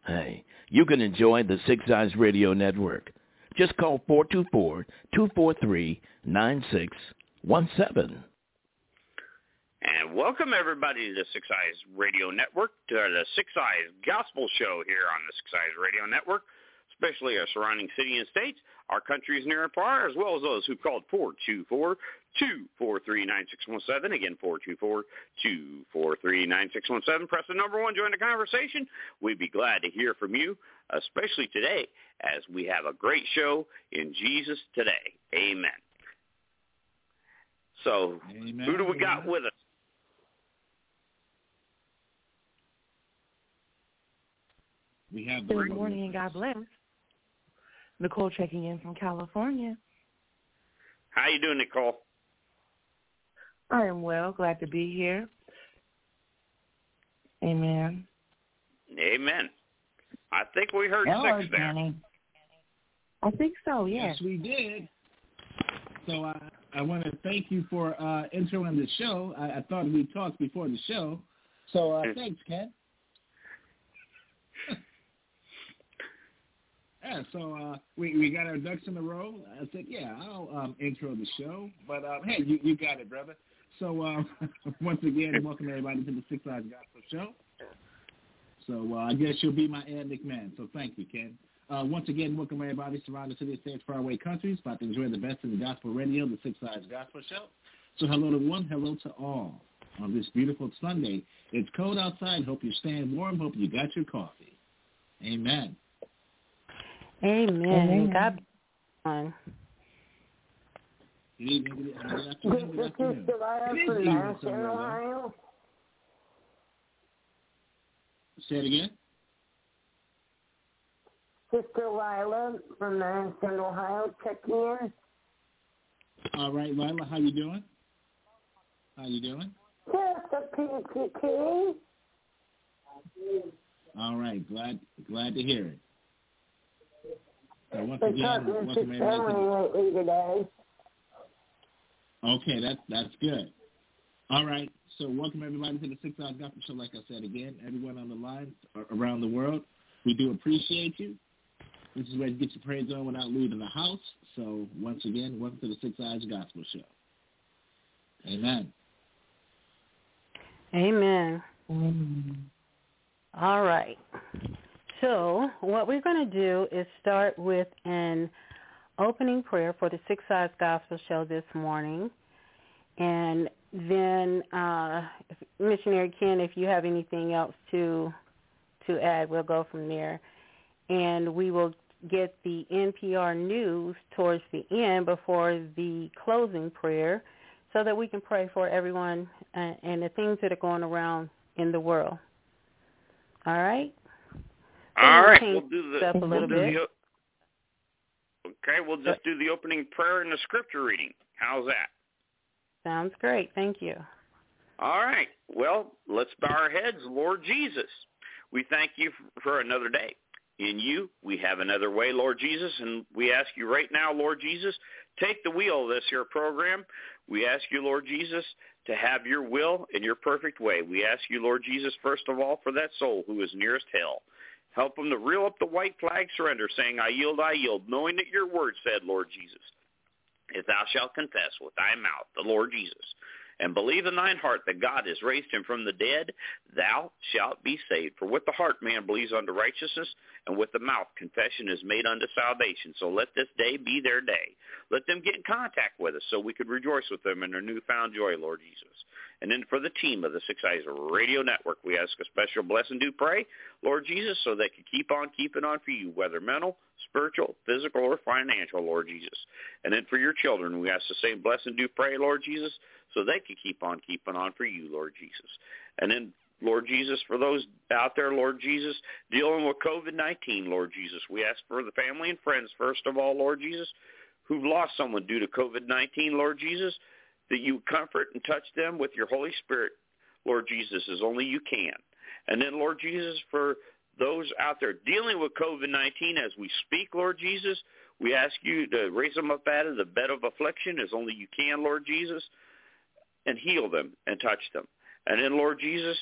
Hey, you can enjoy the Six Eyes Radio Network. Just call 424-243-9617. And welcome, everybody, to the Six Eyes Radio Network, to the Six Eyes Gospel Show here on the Six Eyes Radio Network, especially our surrounding city and states, our countries near and far, as well as those who called 424-243-9617. Again, 424-243-9617. Press the number 1, join the conversation. We'd be glad to hear from you, especially today, as we have a great show in Jesus today. Amen. So, Amen. Who do we got with us? We have Good morning and God bless. Nicole checking in from California. How you doing, Nicole? I am well. Glad to be here. Amen. Amen. I think we heard Hello, 6 there. Jenny. I think so, yes. Yes, we did. So I want to thank you for introing the show. I thought we talked before the show. So thanks, Ken. Yeah, so we got our ducks in a row. I said, yeah, I'll intro the show. But, hey, you got it, brother. So, once again, welcome everybody to the Six Eyes Gospel Show. So, I guess you'll be my Ed McMahon. So, thank you, Ken. Once again, welcome everybody surrounded cities, states, faraway countries. About to enjoy the best in the gospel radio, the Six Eyes Gospel Show. So, hello to one, hello to all. On this beautiful Sunday, it's cold outside. Hope you're staying warm. Hope you got your coffee. Amen. Amen. God bless. Good evening. Good afternoon. Say it again. Sister Lila from Lansing, Ohio, checking in. All right, Lila, how you doing? Just a PTT. All right, glad to hear it. So once We're again, talking welcome to everybody. family lately today. Okay, that's good. All right, so welcome everybody to the Six Eyes Gospel Show. Like I said again, everyone on the line around the world, we do appreciate you. This is where you get your praise on without leaving the house. So once again, welcome to the Six Eyes Gospel Show. Amen. Amen. All right. So what we're going to do is start with an opening prayer for the Six Eyes Gospel Show this morning. And then, Missionary Ken, if you have anything else to add, we'll go from there. And we will get the NPR news towards the end before the closing prayer so that we can pray for everyone and the things that are going around in the world. All right? All right, we'll do the we'll just do the opening prayer and the scripture reading. How's that? Sounds great. Thank you. All right. Well, let's bow our heads. Lord Jesus, we thank you for another day. In you, we have another way, Lord Jesus, and we ask you right now, Lord Jesus, take the wheel of this here program. We ask you, Lord Jesus, to have your will in your perfect way. We ask you, Lord Jesus, first of all, for that soul who is nearest hell. Help them to reel up the white flag, surrender, saying, I yield, knowing that your word said, Lord Jesus, if thou shalt confess with thy mouth the Lord Jesus, and believe in thine heart that God has raised him from the dead, thou shalt be saved. For with the heart man believes unto righteousness, and with the mouth confession is made unto salvation. So let this day be their day. Let them get in contact with us so we could rejoice with them in their newfound joy, Lord Jesus. And then for the team of the Six Eyes Radio Network, we ask a special blessing, do pray, Lord Jesus, so they can keep on keeping on for you, whether mental, spiritual, physical, or financial, Lord Jesus. And then for your children, we ask the same blessing, do pray, Lord Jesus, so they can keep on keeping on for you, Lord Jesus. And then, Lord Jesus, for those out there, Lord Jesus, dealing with COVID-19, Lord Jesus, we ask for the family and friends, first of all, Lord Jesus, who've lost someone due to COVID-19, Lord Jesus, that you comfort and touch them with your Holy Spirit, Lord Jesus, as only you can. And then, Lord Jesus, for those out there dealing with COVID-19 as we speak, Lord Jesus, we ask you to raise them up out of the bed of affliction as only you can, Lord Jesus, and heal them and touch them. And then, Lord Jesus,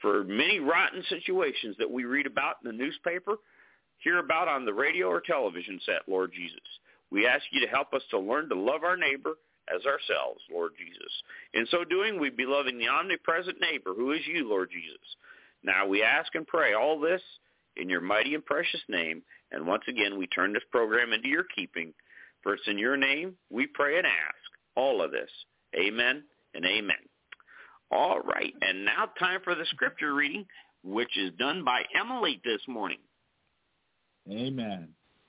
for many rotten situations that we read about in the newspaper, hear about on the radio or television set, Lord Jesus. We ask you to help us to learn to love our neighbor as ourselves, Lord Jesus. In so doing, we'd be loving the omnipresent neighbor, who is you, Lord Jesus. Now we ask and pray all this in your mighty and precious name. And once again, we turn this program into your keeping. For it's in your name we pray and ask all of this. Amen and amen. All right, and now time for the scripture reading, which is done by Emily this morning. Amen.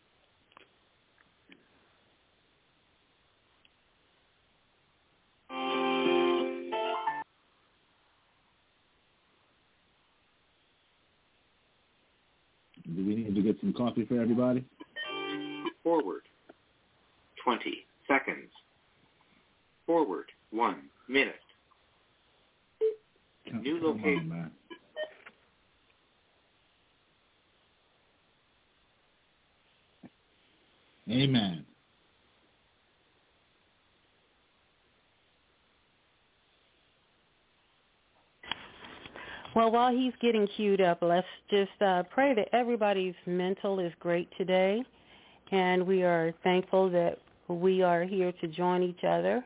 Do we need to get some coffee for everybody? Forward 20 seconds. Forward 1 minute. New location. On, Amen. Well, while he's getting queued up, let's just pray that everybody's mental is great today, and we are thankful that we are here to join each other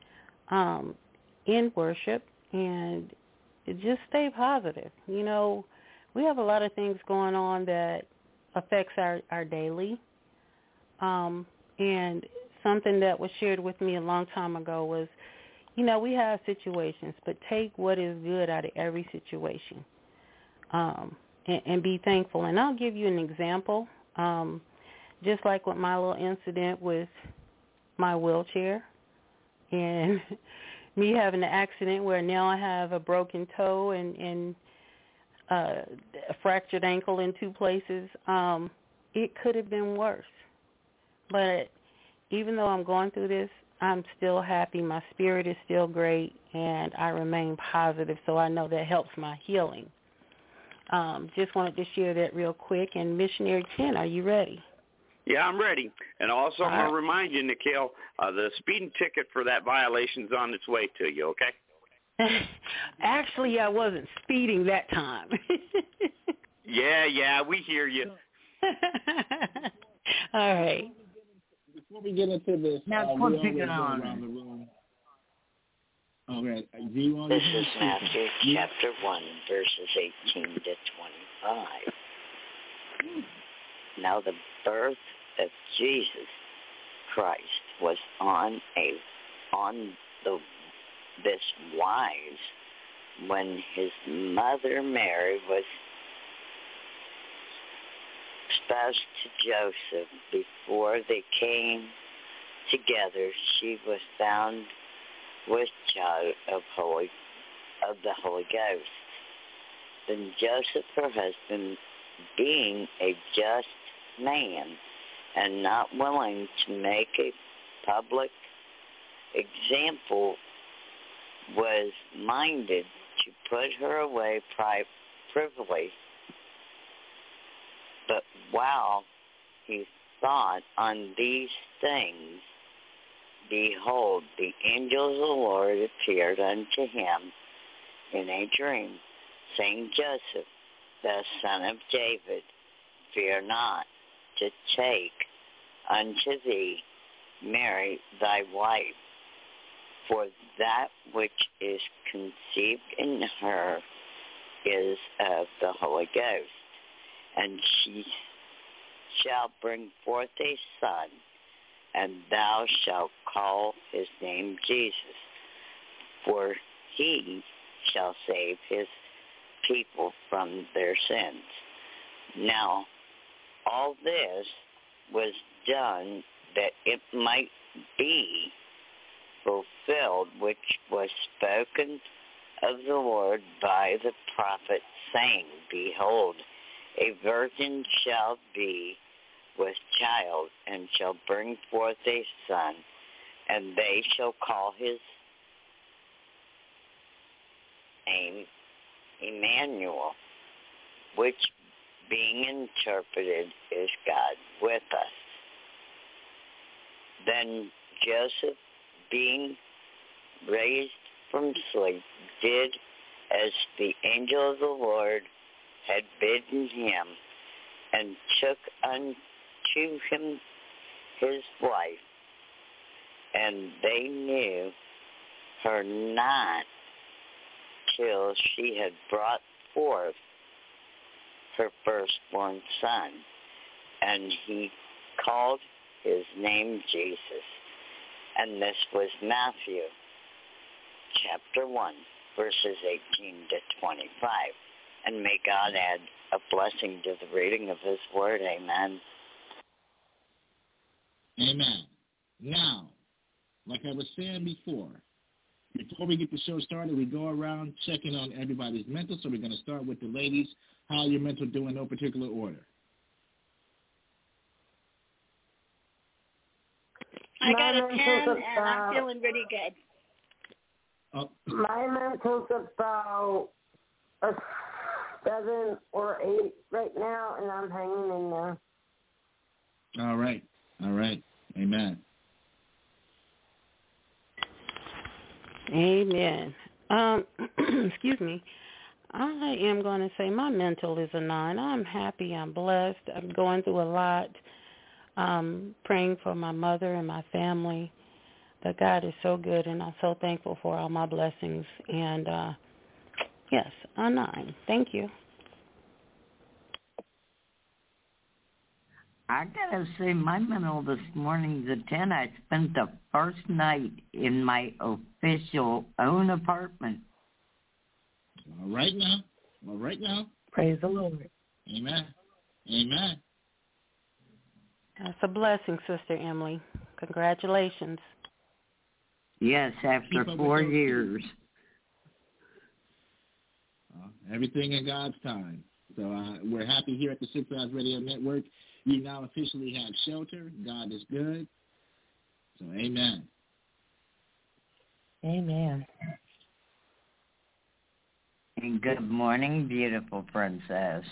in worship, and just stay positive. You know, we have a lot of things going on that affects our daily, and something that was shared with me a long time ago was, you know, we have situations, but take what is good out of every situation, and be thankful. And I'll give you an example, just like with my little incident with my wheelchair and me having an accident where now I have a broken toe and a fractured ankle in 2 places. It could have been worse. But even though I'm going through this, I'm still happy. My spirit is still great, and I remain positive, so I know that helps my healing. Just wanted to share that real quick. And Missionary Ken, are you ready? Yeah, I'm ready. And also, I'm going to remind you, Nikhil, the speeding ticket for that violation is on its way to you, okay? Actually, I wasn't speeding that time. Yeah, we hear you. All right. Before we get into this, now put it on. Around the room. Okay. This is Matthew chapter 1, verses 18 to 25. Now the birth of Jesus Christ was on this wise when his mother Mary was espoused to Joseph. Before they came together, she was found with child of the Holy Ghost. Then Joseph, her husband, being a just man and not willing to make a public example, was minded to put her away privily. But while he thought on these things, behold, the angel of the Lord appeared unto him in a dream, saying, Joseph, the son of David, fear not to take unto thee Mary thy wife, for that which is conceived in her is of the Holy Ghost. And she shall bring forth a son, and thou shalt call his name Jesus, for he shall save his people from their sins. Now, all this was done that it might be fulfilled, which was spoken of the Lord by the prophet, saying, Behold, a virgin shall be with child, and shall bring forth a son, and they shall call his name Emmanuel, which being interpreted is God with us. Then Joseph, being raised from sleep, did as the angel of the Lord had bidden him, and took unto him his wife, and they knew her not till she had brought forth her firstborn son, and he called his name Jesus. And this was Matthew chapter 1, verses 18 to 25. And may God add a blessing to the reading of his word. Amen. Amen. Now, like I was saying before we get the show started, we go around checking on everybody's mental. So we're going to start with the ladies. How your mental do in no particular order? I got a 10, and I'm feeling pretty good. My mental's about a 7 or 8 right now, and I'm hanging in there. All right. Amen. Amen. Excuse me. I am going to say my mental is a 9. I'm happy. I'm blessed. I'm going through a lot. Praying for my mother and my family. But God is so good, and I'm so thankful for all my blessings. And, yes, a 9. Thank you. I got to say my mental this morning's a 10. I spent the first night in my official own apartment. All right now. Praise the Lord. Amen. That's a blessing, Sister Emily. Congratulations. Yes, after 4 years. Everything in God's time. So we're happy here at the Six Eyes Radio Network. You now officially have shelter. God is good. So amen. Amen. And good morning, beautiful princess.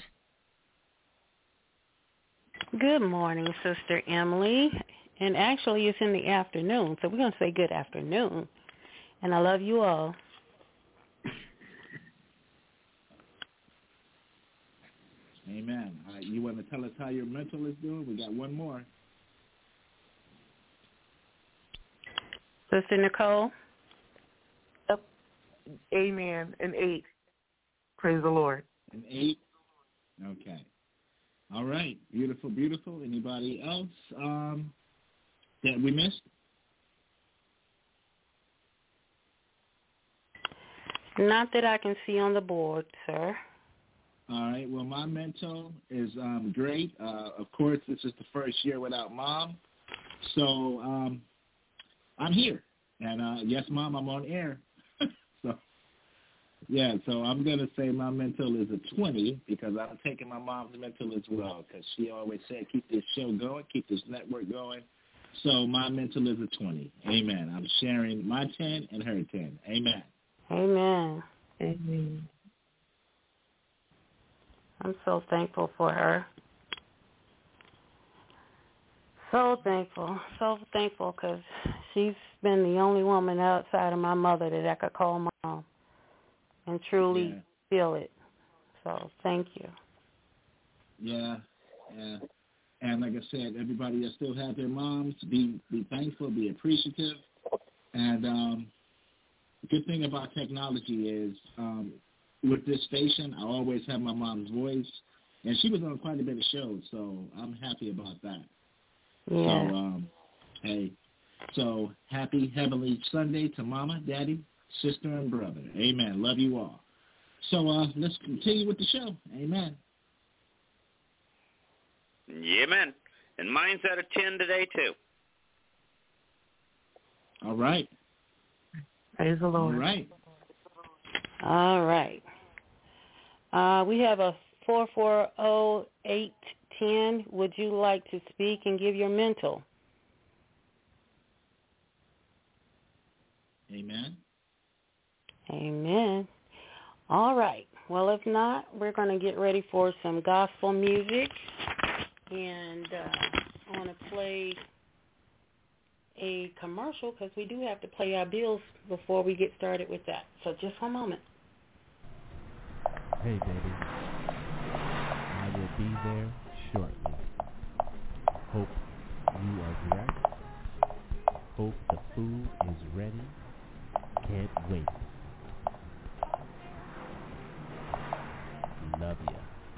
Good morning, Sister Emily. And actually, it's in the afternoon, so we're going to say good afternoon. And I love you all. Amen. You want to tell us how your mental is doing? We got one more. Sister Nicole? Yep. Amen. An 8. Praise the Lord. An 8? Okay. All right. Beautiful. Anybody else that we missed? Not that I can see on the board, sir. All right. Well, my mental is great. Of course, this is the first year without Mom. So I'm here. And, yes, Mom, I'm on air. So I'm going to say my mental is a 20 because I'm taking my mom's mental as well because she always said keep this show going, keep this network going. So my mental is a 20. Amen. I'm sharing my 10 and her 10. Amen. Amen. Amen. I'm so thankful for her. So thankful because she's been the only woman outside of my mother that I could call Mom and truly feel it. So thank you. Yeah. And like I said, everybody that still have their moms, be thankful, be appreciative. And the good thing about technology is with this station, I always have my mom's voice. And she was on quite a bit of shows, so I'm happy about that. Yeah. So happy Heavenly Sunday to Mama, Daddy, sister, and brother. Amen. Love you all. So let's continue with the show. Amen. Yeah, man. And mine's at a 10 today, too. All right. Praise the Lord. All right. We have a 440-810. Would you like to speak and give your mental? Amen. All right. Well, if not, we're going to get ready for some gospel music. And I want to play a commercial because we do have to pay our bills before we get started with that. So just one moment. Hey, baby. I will be there shortly. Hope you are dressed. Hope the food is ready. Can't wait. Love ya.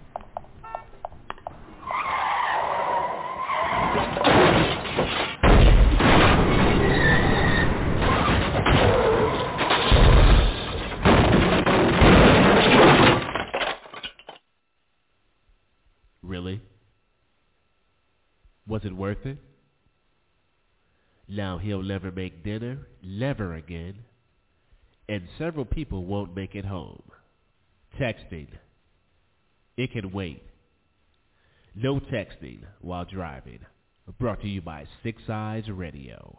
Really? Was it worth it? Now he'll never make dinner, never again, and several people won't make it home. Texting. It can wait. No texting while driving. Brought to you by Six Eyes Radio.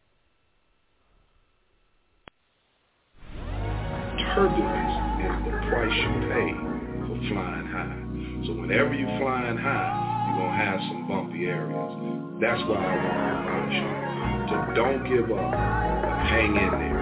Turbulence is the price you pay for flying high. So whenever you're flying high, you're going to have some bumpy areas. That's why I want to remind you to don't give up, but hang in there.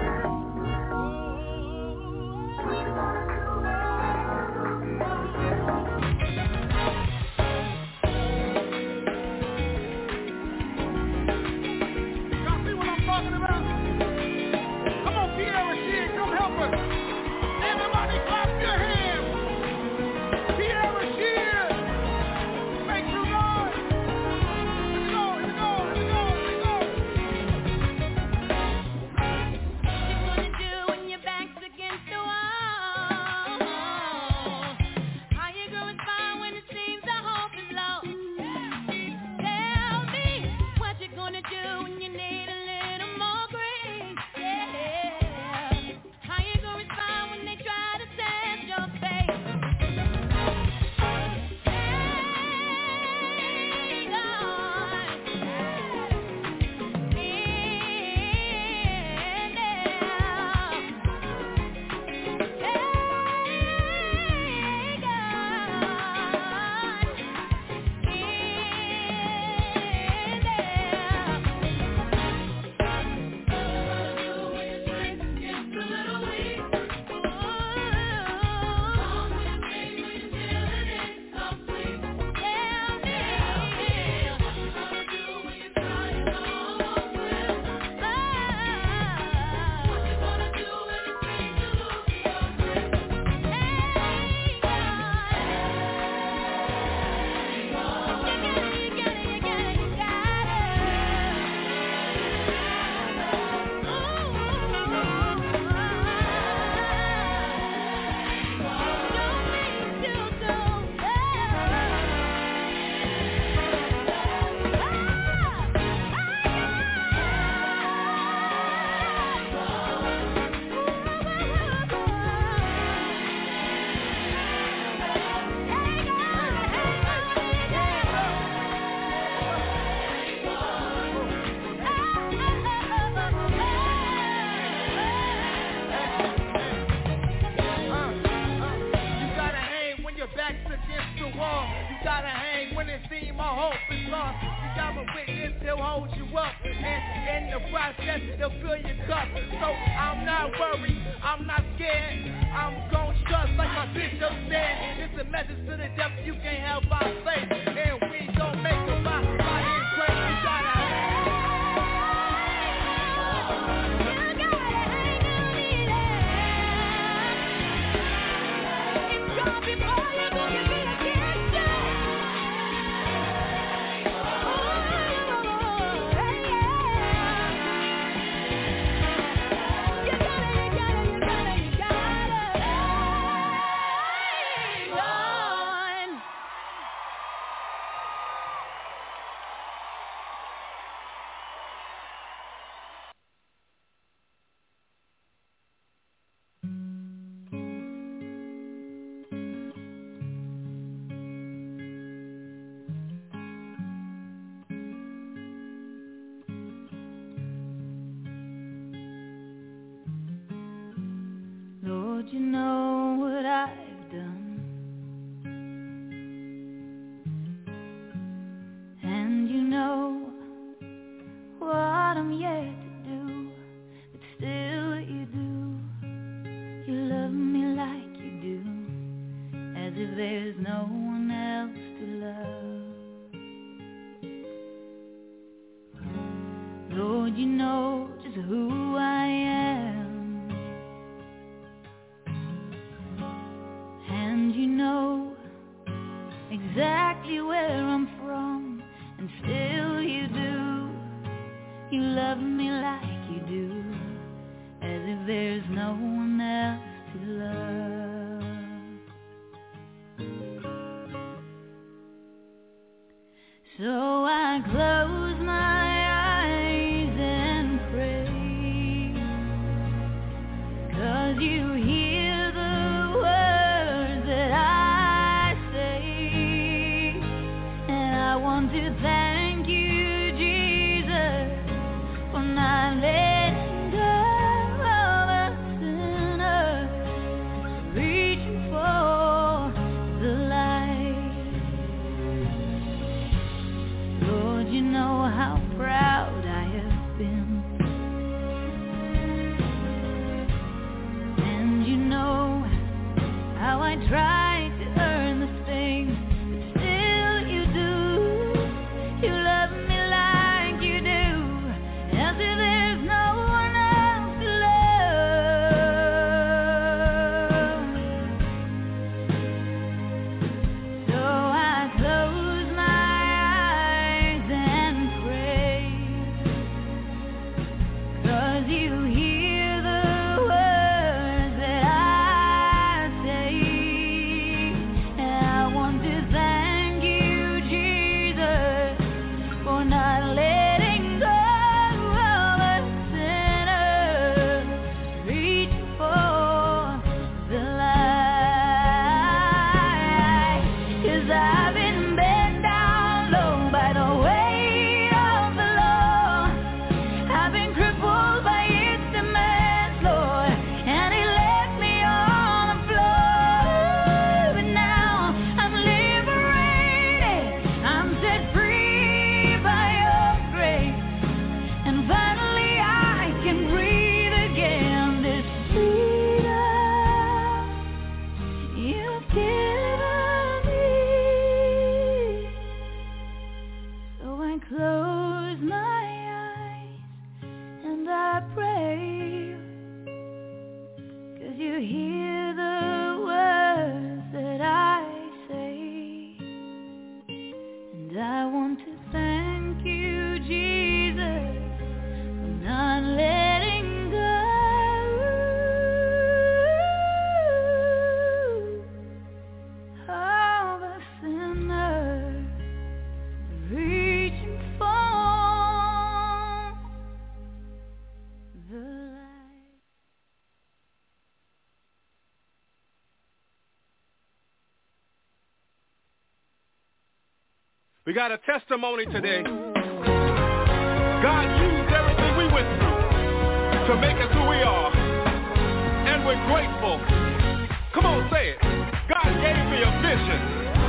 Lord, you know just who I am, and you know exactly where I'm from, and still you do. You love me like you do, as if there's no one else to love. So I close my eyes and pray, 'cause you hear the words that I say, and I want to thank you, Jesus, for not letting go of a sinner, reaching for the light. Lord, you know how proud I have been, and you know how I tried to earn this thing, but still you do. You love me like you do, as if there's no one else to love. So I close my eyes and pray, 'cause you hear the words that I say, and I want to thank you, Jesus, for not letting go of a sinner, reaching for the light. 'Cause I've been bent down low by the weight of the law. I've been crippled by its demands, Lord, and it left me on the floor. But now I'm liberated, I'm set free by your grace, and finally I can breathe again. This freedom you've given me. So I close my eyes and I pray, 'cause you hear the words that I say, and I want to thank you, Jesus, for not letting go of a sinner, reaching for the light. We got a testimony today. God used everything we went through to make us who we are, and we're grateful. Come on, say it. God gave me a vision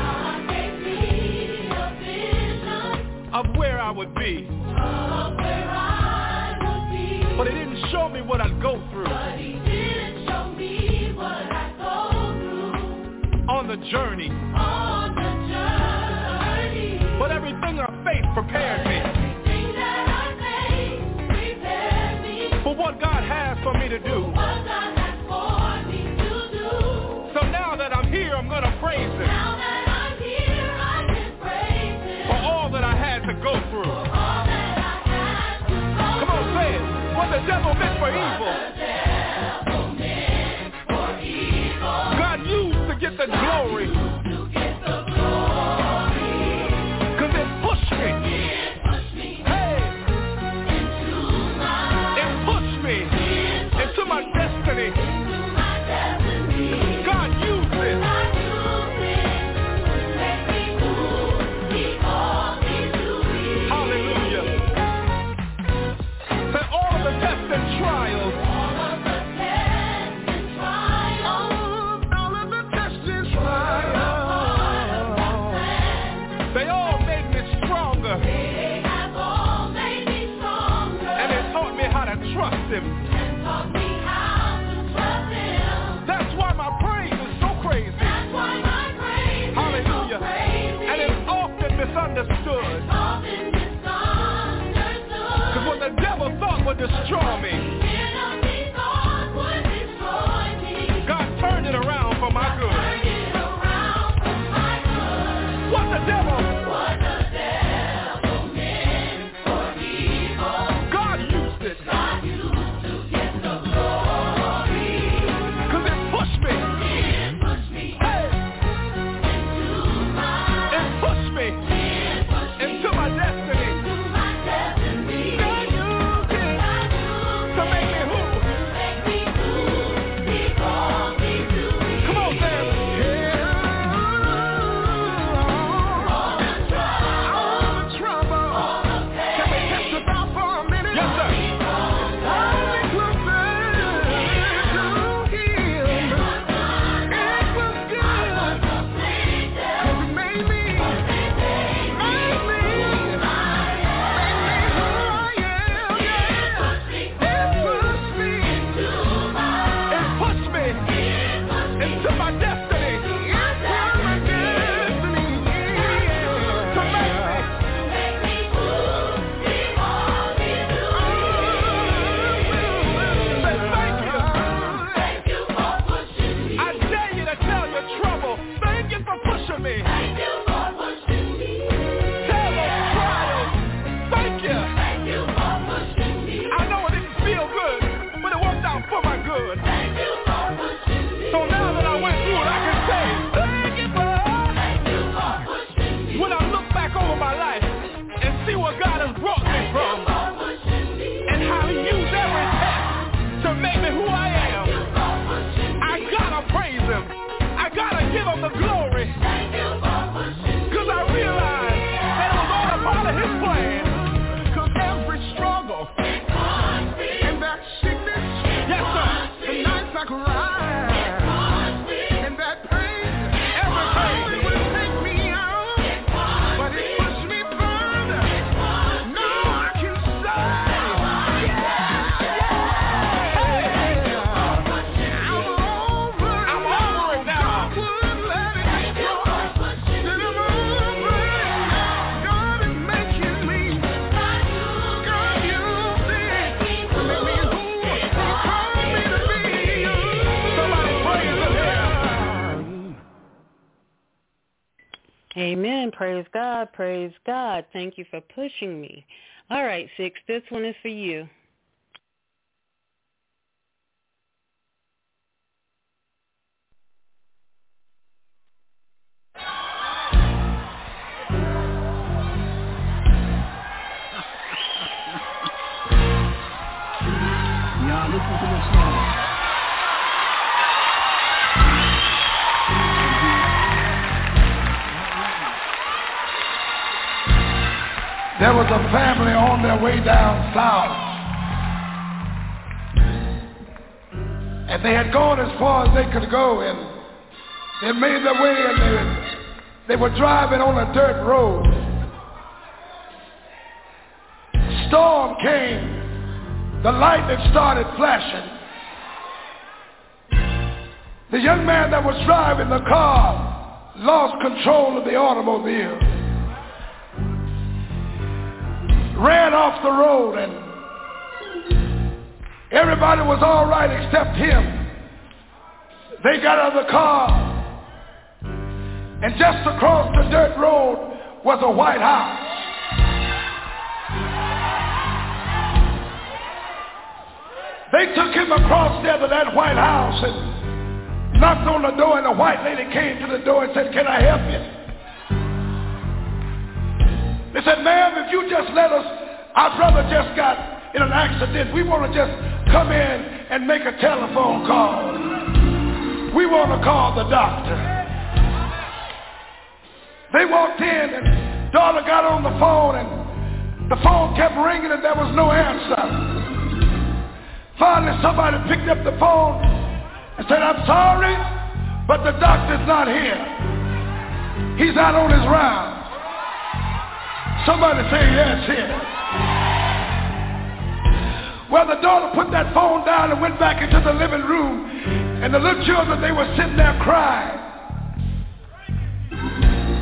of where I would be, but it didn't show me what I'd go through on the journey. But everything I faced prepared me for what God has for me to do. So now that I'm here, I'm going to praise Him for all that I had to go through. Come on, say it. What the devil meant for evil, God used to get the glory. Him. That's why my praise is so crazy. Hallelujah. And it's often misunderstood. Because when the devil destroy me. God turned it around for my good. What the devil meant for evil, God used it. To get the glory. 'Cause it pushed me. Hey. It pushed me into my destiny. God used it to make me who? Come on, Sam. Amen. Praise God. Praise God. Thank you for pushing me. All right, 6, this one is for you. Y'all listen to this song. There was a family on their way down south, and they had gone as far as they could go, and they made their way, and they were driving on a dirt road. Storm came. The lightning started flashing. The young man that was driving the car lost control of the automobile, ran off the road, and everybody was all right except him. They got out of the car, and just across the dirt road was a white house. They took him across there to that white house and knocked on the door, and the white lady came to the door and said, "Can I help you?" They said, "Ma'am, if you just let us, our brother just got in an accident. We want to just come in and make a telephone call. We want to call the doctor." They walked in, and daughter got on the phone, and the phone kept ringing, and there was no answer. Finally, somebody picked up the phone and said, "I'm sorry, but the doctor's not here. He's out on his rounds." Somebody say yes here. Well, the daughter put that phone down and went back into the living room, and the little children, they were sitting there crying.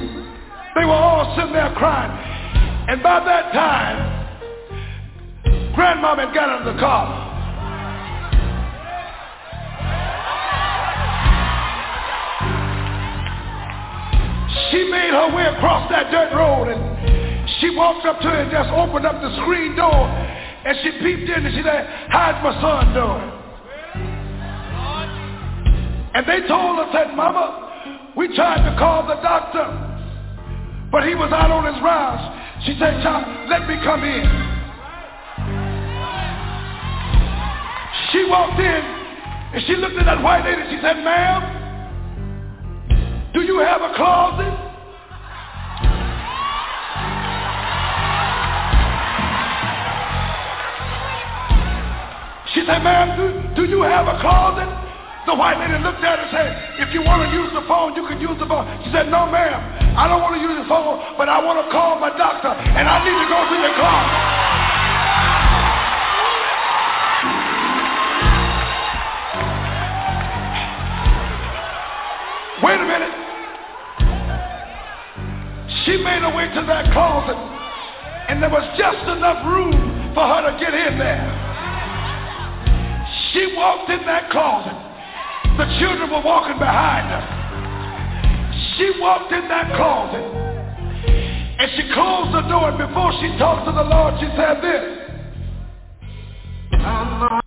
They were all sitting there crying. And by that time, Grandmama had got out of the car. She made her way across that dirt road, and she walked up to her and just opened up the screen door, and she peeped in and she said, "How's my son doing?" And they told her, said, "Mama, we tried to call the doctor, but he was out on his rounds." She said, "Child, let me come in." She walked in and she looked at that white lady and she said, "Ma'am, do you have a closet?" She said, "Ma'am, do you have a closet?" The white lady looked at her and said, "If you want to use the phone, you can use the phone." She said, "No, ma'am, I don't want to use the phone, but I want to call my doctor, and I need to go to your closet." Wait a minute. She made her way to that closet, and there was just enough room for her to get in there. She walked in that closet. The children were walking behind her. She walked in that closet, and she closed the door, and before she talked to the Lord, she said this. "Come on.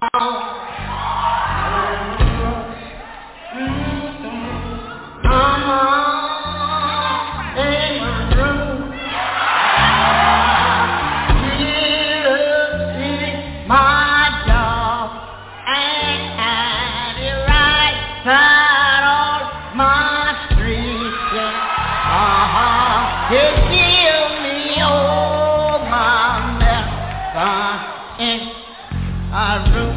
Come on in my room. Jesus is my dog, and he right side on my street. He give me all my medicine in my room.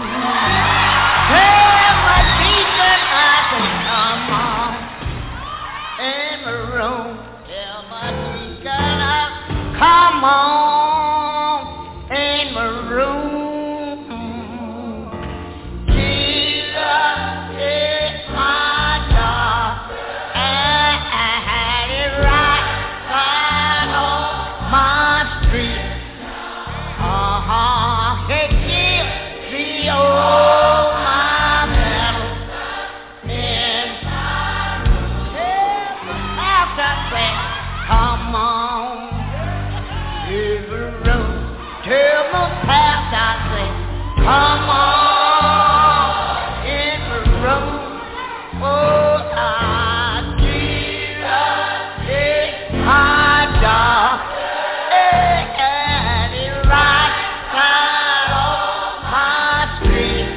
Tell my Jesus I can come on in my room. Tell my Jesus I come on in my room. Jesus is my God, and he right side on my street. He gives me all my medicine in my room. After that, come on in the room. Tell my past I say, come on in the room. Oh, Jesus is my God, and he right side on my street.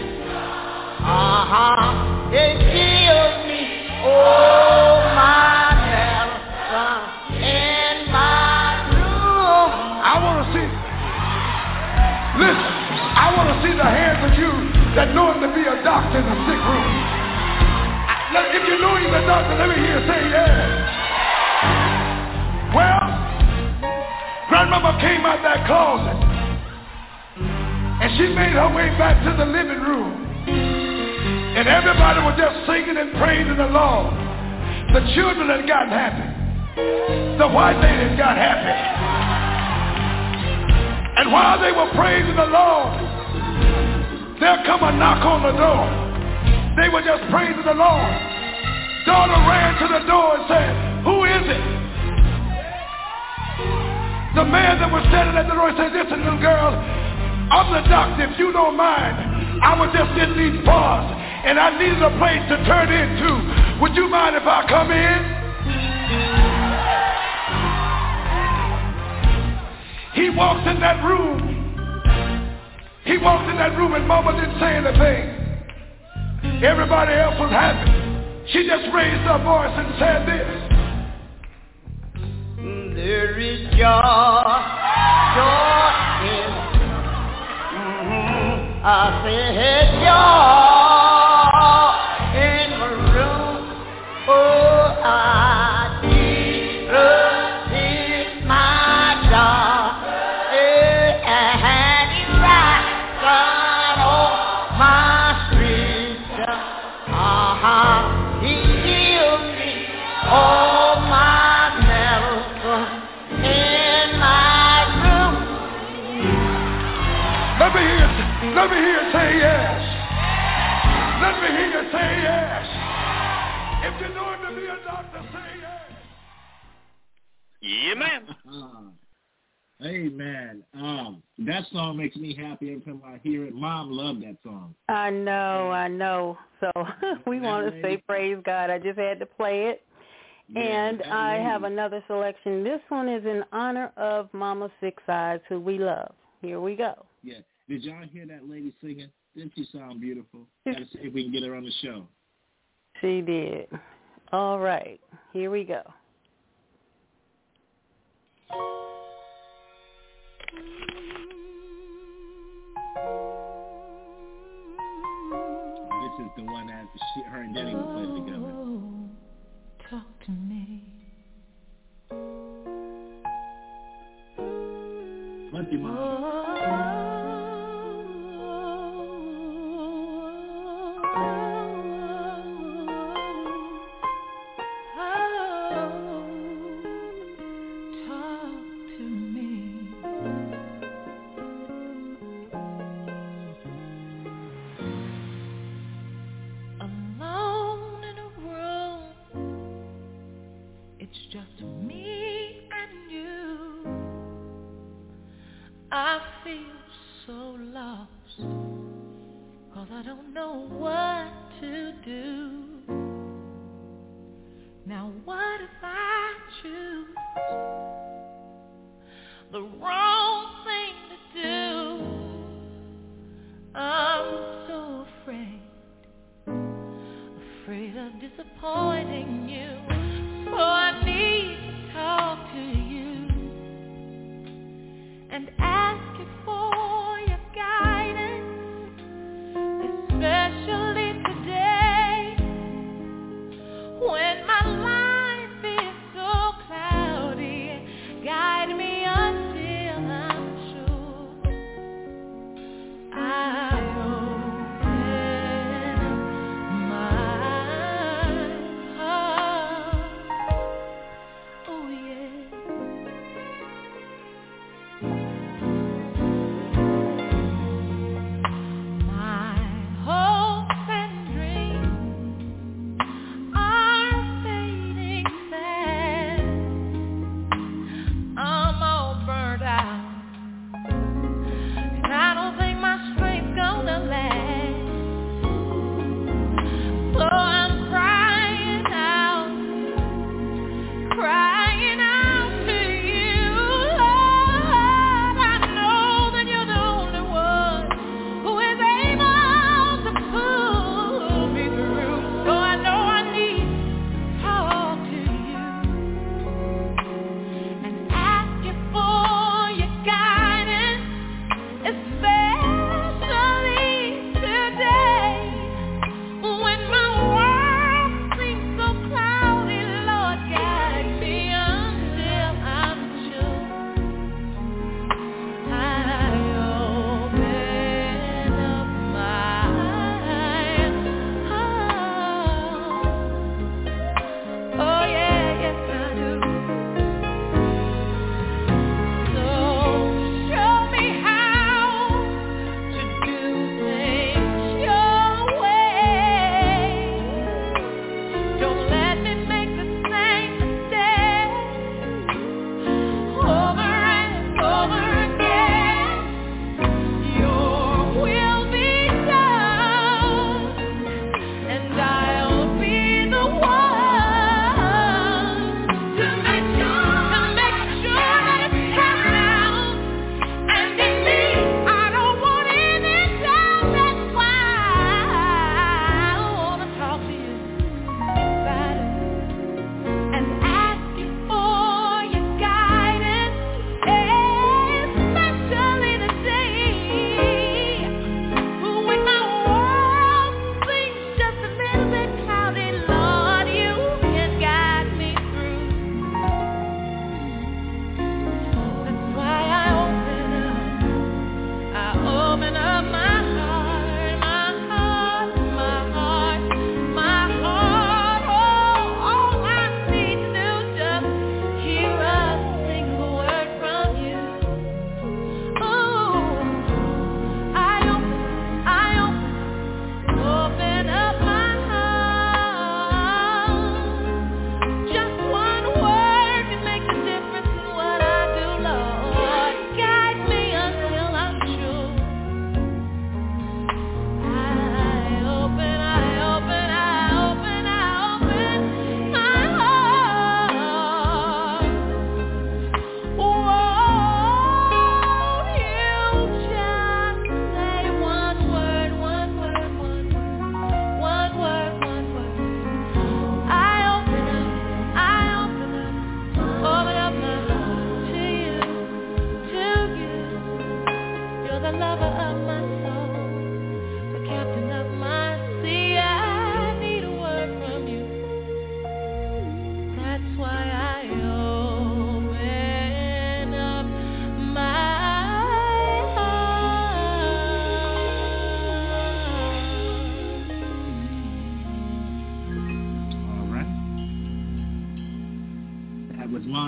He gives me all my medicine in my room. I want to see, listen, I want to see the hands of you that know him to be a doctor in the sick room. If you know he's a doctor, let me hear you say yeah. Well, Grandmama came out that closet, and she made her way back to the living room. And everybody was just singing and praising the Lord. The children had gotten happy. The white lady had got happy. And while they were praising the Lord, there come a knock on the door. They were just praising the Lord. Daughter ran to the door and said, "Who is it?" The man that was standing at the door said, "Listen, little girl, I'm the doctor. If you don't mind, I was just in these bars, and I needed a place to turn into. Would you mind if I come in?" He walked in that room. He walked in that room, and Mama didn't say anything. Everybody else was happy. She just raised her voice and said this. There is joy, joy in, I said joy in my room. Oh, Jesus is my God, and he right side on my street. He healed me all my medicine in my room. Let me hear you say yes. Let me hear you say yes. If you're known to be a doctor, say yes. Yeah, man. Amen. That song makes me happy every time I hear it. Mom loved that song. I know. So we want to say praise God. I just had to play it. Yeah, and I have another selection. This one is in honor of Mama Six Eyes, who we love. Here we go. Yeah. Did y'all hear that lady singing? Didn't she sound beautiful? Gotta see if we can get her on the show. She did. All right. Here we go. This is the one that her and Denny will play together. Talk to me. Love you, Mom. I don't know what to do. Now what if I choose the wrong thing to do? I'm so afraid of disappointing you. So I need to talk to you and ask you for your guidance. Especially today, when my life is so cloudy, guide me until I'm sure I open my heart. Oh yeah.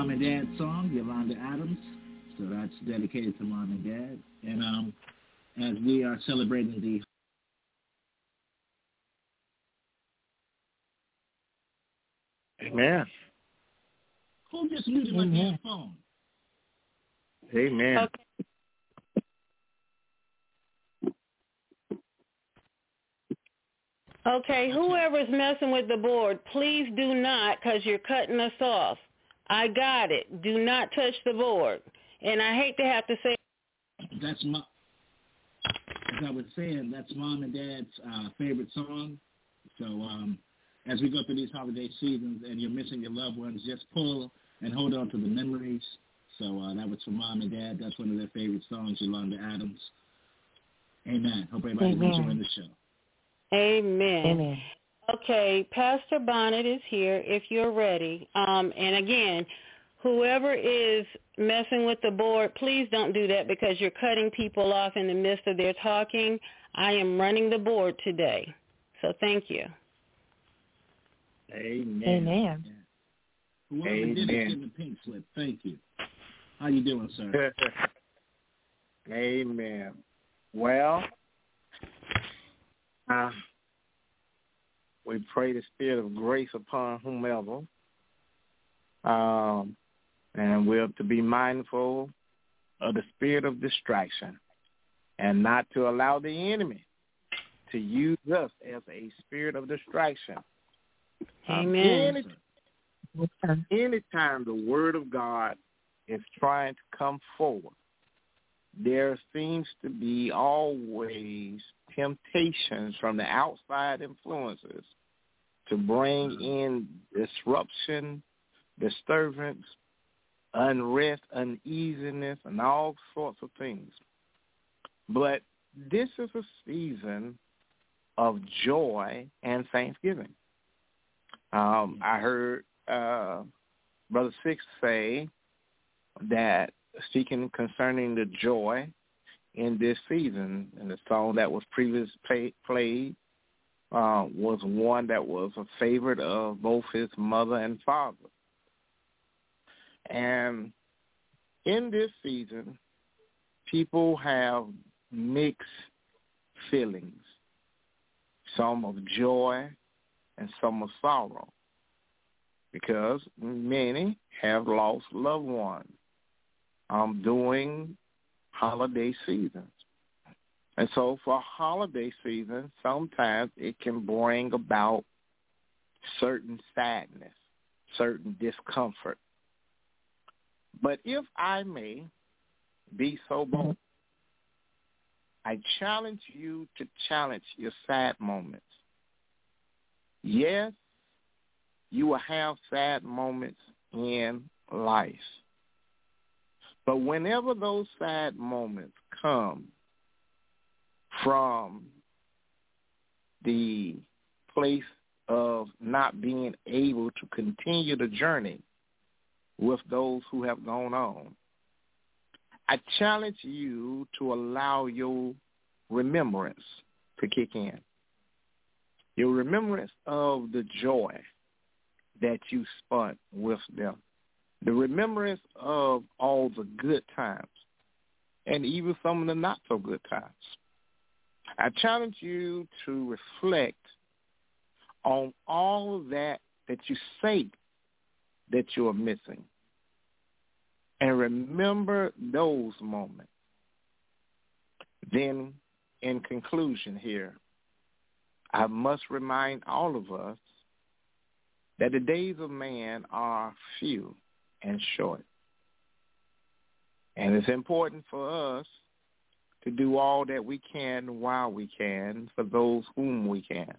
Mom and Dad song, Yolanda Adams. So that's dedicated to Mom and Dad. And as we are celebrating the Amen. Who just muted my damn phone? Amen. Okay, whoever's messing with the board, please do not, because you're cutting us off. I got it. Do not touch the board. And I hate to have to say... As I was saying, that's Mom and Dad's favorite song. So as we go through these holiday seasons and you're missing your loved ones, just pull and hold on to the memories. So that was for Mom and Dad. That's one of their favorite songs, Yolanda Adams. Amen. Hope everybody's enjoying the show. Amen. Amen. Okay, Pastor Bonnet is here if you're ready. And again, whoever is messing with the board, please don't do that because you're cutting people off in the midst of their talking. I am running the board today. So thank you. Amen. Amen. Whoever did it in the pink slip, thank you. How you doing, sir? Amen. Well, we pray the spirit of grace upon whomever. And we're to be mindful of the spirit of distraction and not to allow the enemy to use us as a spirit of distraction. Amen. Anytime the word of God is trying to come forward, there seems to be always temptations from the outside influences to bring in disruption, disturbance, unrest, uneasiness, and all sorts of things. But this is a season of joy and thanksgiving. I heard Brother Six say that speaking concerning the joy in this season, and the song that was previously played was one that was a favorite of both his mother and father. And in this season, people have mixed feelings, some of joy and some of sorrow, because many have lost loved ones during holiday seasons. And so for holiday season, sometimes it can bring about certain sadness, certain discomfort. But if I may be so bold, I challenge you to challenge your sad moments. Yes, you will have sad moments in life. But whenever those sad moments come from the place of not being able to continue the journey with those who have gone on, I challenge you to allow your remembrance to kick in. Your remembrance of the joy that you spent with them. The remembrance of all the good times and even some of the not so good times. I challenge you to reflect on all that you say that you are missing. And remember those moments. Then, in conclusion here, I must remind all of us that the days of man are few and short. And it's important for us to do all that we can while we can for those whom we can.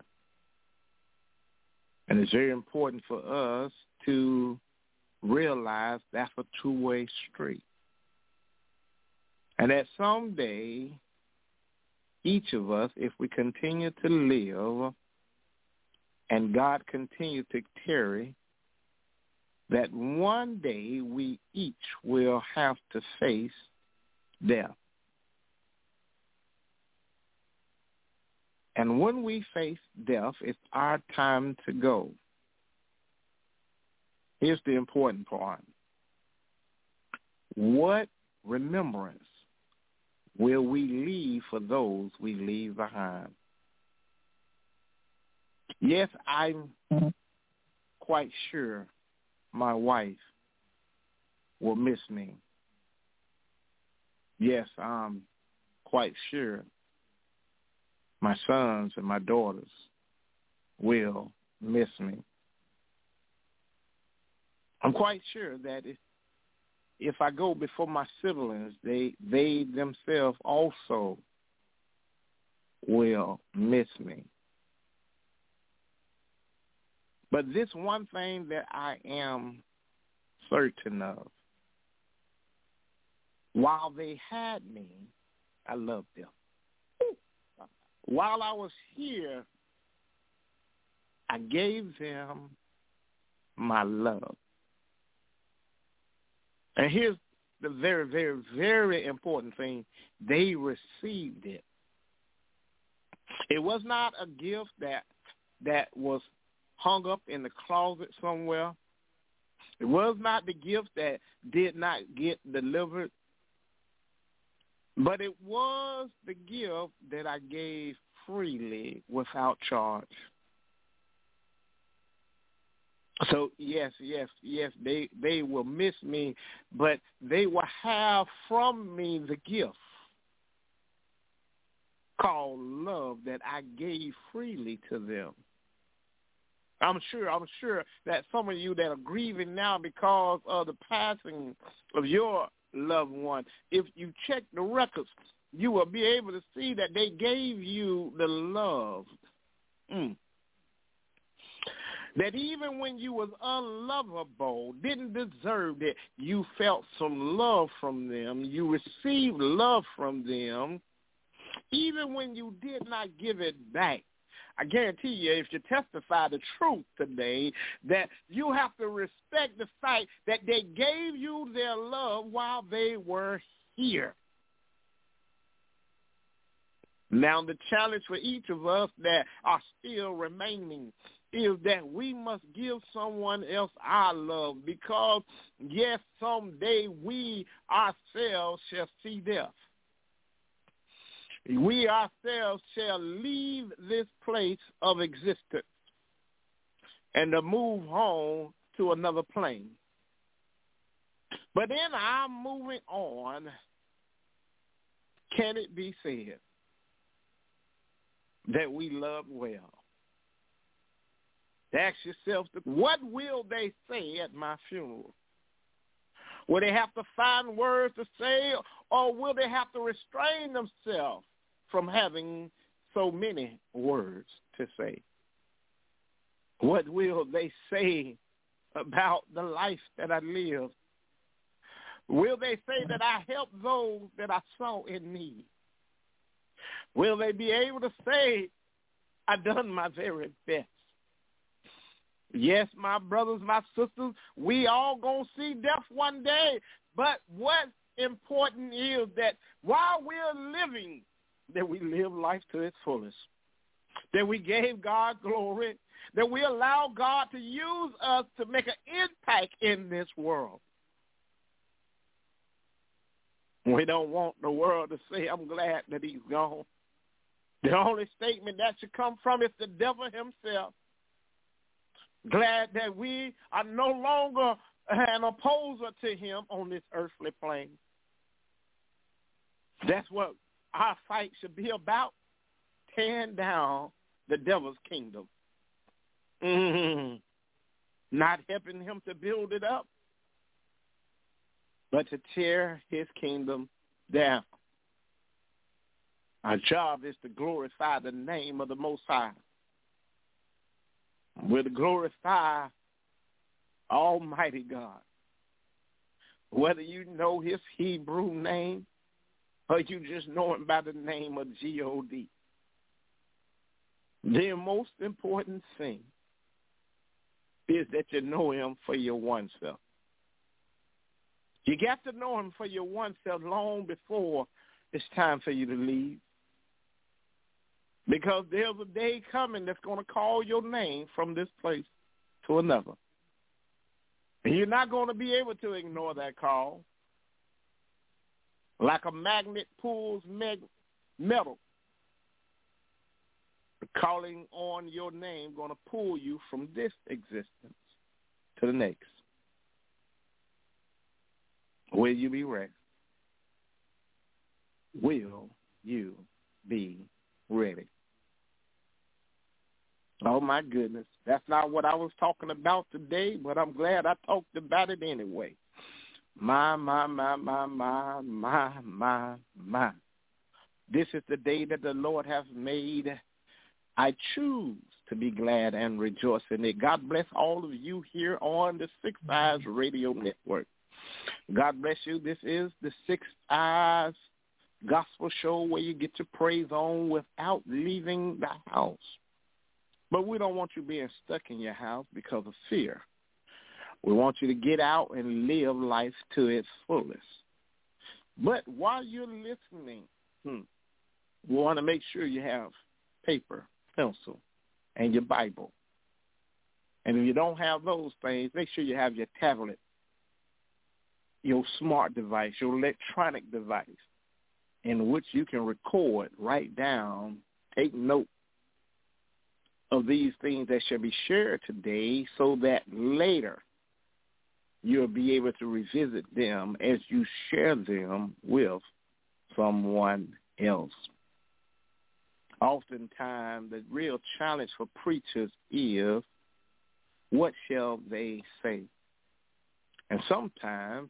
And it's very important for us to realize that's a two-way street. And that someday, each of us, if we continue to live and God continue to tarry, that one day we each will have to face death. And when we face death, it's our time to go. Here's the important part. What remembrance will we leave for those we leave behind? Yes, I'm quite sure my wife will miss me. Yes, I'm quite sure my sons and my daughters will miss me. I'm quite sure that if I go before my siblings, they themselves also will miss me. But this one thing that I am certain of, while they had me, I loved them. While I was here, I gave them my love. And here's the very, very, very important thing. They received it. It was not a gift that was hung up in the closet somewhere. It was not the gift that did not get delivered. But it was the gift that I gave freely without charge. So, yes, they will miss me, but they will have from me the gift called love that I gave freely to them. I'm sure that some of you that are grieving now because of the passing of your loved one, if you check the records, you will be able to see that they gave you the love. That even when you was unlovable, didn't deserve it, you felt some love from them. You received love from them, even when you did not give it back. I guarantee you, if you testify the truth today, that you have to respect the fact that they gave you their love while they were here. Now, the challenge for each of us that are still remaining is that we must give someone else our love because, yes, someday we ourselves shall see death. We ourselves shall leave this place of existence and to move on to another plane. But in our moving on, can it be said that we loved well? Ask yourself, what will they say at my funeral? Will they have to find words to say, or will they have to restrain themselves from having so many words to say? What will they say about the life that I lived? Will they say that I helped those that I saw in need? Will they be able to say I done my very best? Yes, my brothers, my sisters, we all going to see death one day. But what's important is that while we're living, that we live life to its fullest, that we gave God glory, that we allow God to use us to make an impact in this world. We don't want the world to say, I'm glad that he's gone. The only statement that should come from is the devil himself. Glad that we are no longer an opposer to him on this earthly plane. That's what our fight should be about, tearing down the devil's kingdom. Not helping him to build it up, but to tear his kingdom down. Our job is to glorify the name of the Most High. We're to glorify Almighty God. Whether you know his Hebrew name or you just know him by the name of G-O-D. The most important thing is that you know him for your one self. You got to know him for your one self long before it's time for you to leave. Because there's a day coming that's going to call your name from this place to another. And you're not going to be able to ignore that call. Like a magnet pulls metal, calling on your name going to pull you from this existence to the next. Will you be ready? Will you be ready? Oh, my goodness. That's not what I was talking about today, but I'm glad I talked about it anyway. My. This is the day that the Lord has made. I choose to be glad and rejoice in it. God bless all of you here on the Six Eyes Radio Network. God bless you. This is the Six Eyes Gospel Show where you get your praise on without leaving the house. But we don't want you being stuck in your house because of fear. We want you to get out and live life to its fullest. But while you're listening, we want to make sure you have paper, pencil, and your Bible. And if you don't have those things, make sure you have your tablet, your smart device, your electronic device, in which you can record, write down, take note of these things that shall be shared today so that later you'll be able to revisit them as you share them with someone else. Oftentimes, the real challenge for preachers is, what shall they say? And sometimes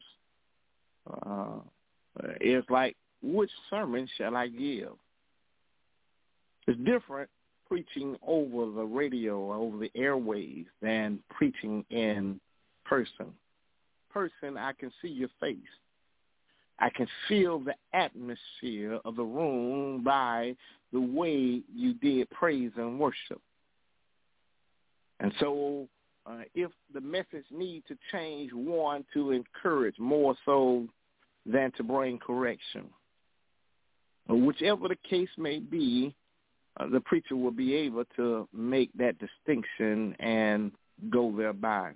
it's like, which sermon shall I give? It's different preaching over the radio or over the airwaves than preaching in person. I can see your face. I can feel the atmosphere of the room by the way you did praise and worship. And so if the message needs to change, one, to encourage more so than to bring correction. Whichever the case may be, the preacher will be able to make that distinction and go thereby.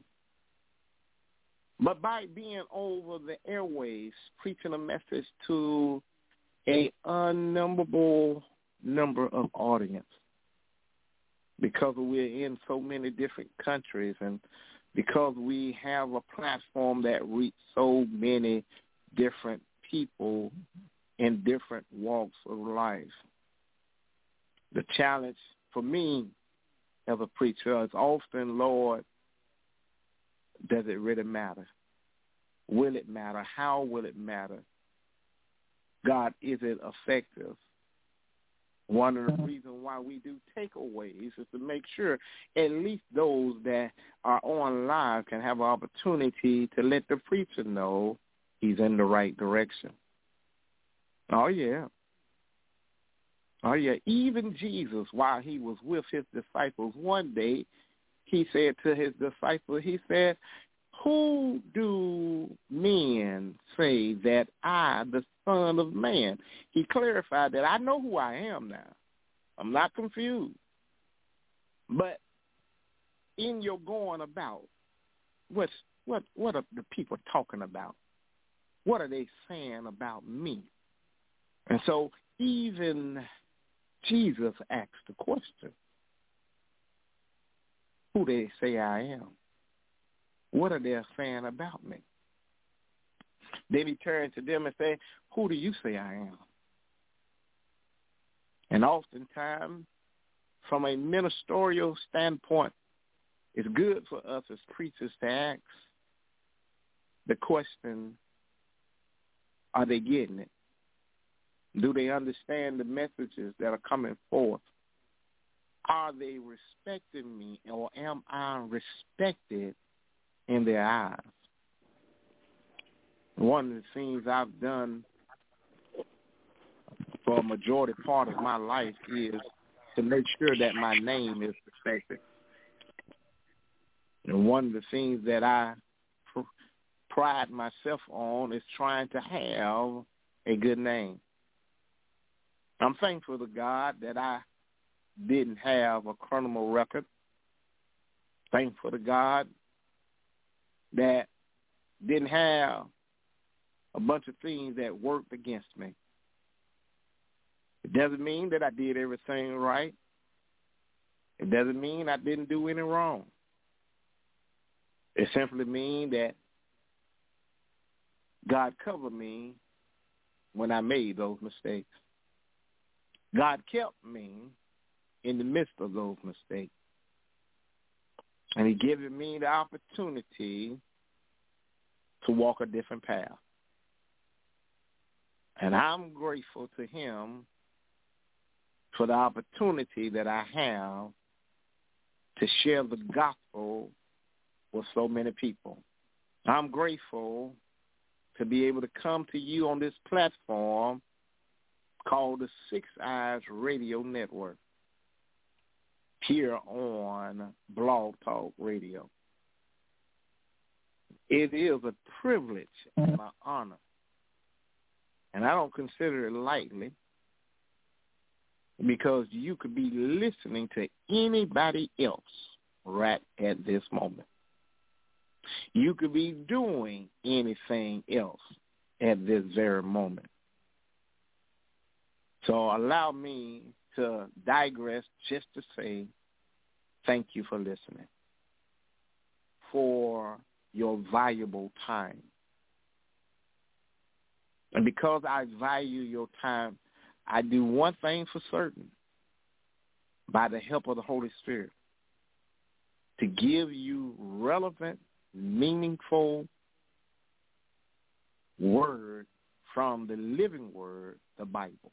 But by being over the airwaves, preaching a message to an unnumberable number of audience, because we're in so many different countries and because we have a platform that reaches so many different people in different walks of life. The challenge for me as a preacher is often, Lord, does it really matter? Will it matter? How will it matter? God, is it effective? One of the reasons why we do takeaways is to make sure at least those that are on live can have an opportunity to let the preacher know he's in the right direction. Oh, yeah. Oh, yeah. Even Jesus, while he was with his disciples one day, he said to his disciples, he said, who do men say that I, the Son of Man? He clarified that I know who I am now. I'm not confused. But in your going about, what are the people talking about? What are they saying about me? And so even Jesus asked the question, who do they say I am? What are they saying about me? Then he turned to them and said, who do you say I am? And oftentimes, from a ministerial standpoint, it's good for us as preachers to ask the question, are they getting it? Do they understand the messages that are coming forth? Are they respecting me, or am I respected in their eyes? One of the things I've done for a majority part of my life is to make sure that my name is respected. And one of the things that I pride myself on is trying to have a good name. I'm thankful to God that I didn't have a criminal record. Thankful to God that didn't have a bunch of things that worked against me. It doesn't mean that I did everything right. It doesn't mean I didn't do any wrong. It simply means that God covered me when I made those mistakes. God kept me in the midst of those mistakes. And he given me the opportunity to walk a different path. And I'm grateful to him for the opportunity that I have to share the gospel with so many people. I'm grateful to be able to come to you on this platform called the Six Eyes Radio Network here on Blog Talk Radio. It is a privilege and an honor, and I don't consider it lightly, because you could be listening to anybody else right at this moment. You could be doing anything else at this very moment. So allow me to digress just to say thank you for listening, for your valuable time. And because I value your time, I do one thing for certain, by the help of the Holy Spirit, to give you relevant, meaningful word from the living word, the Bible.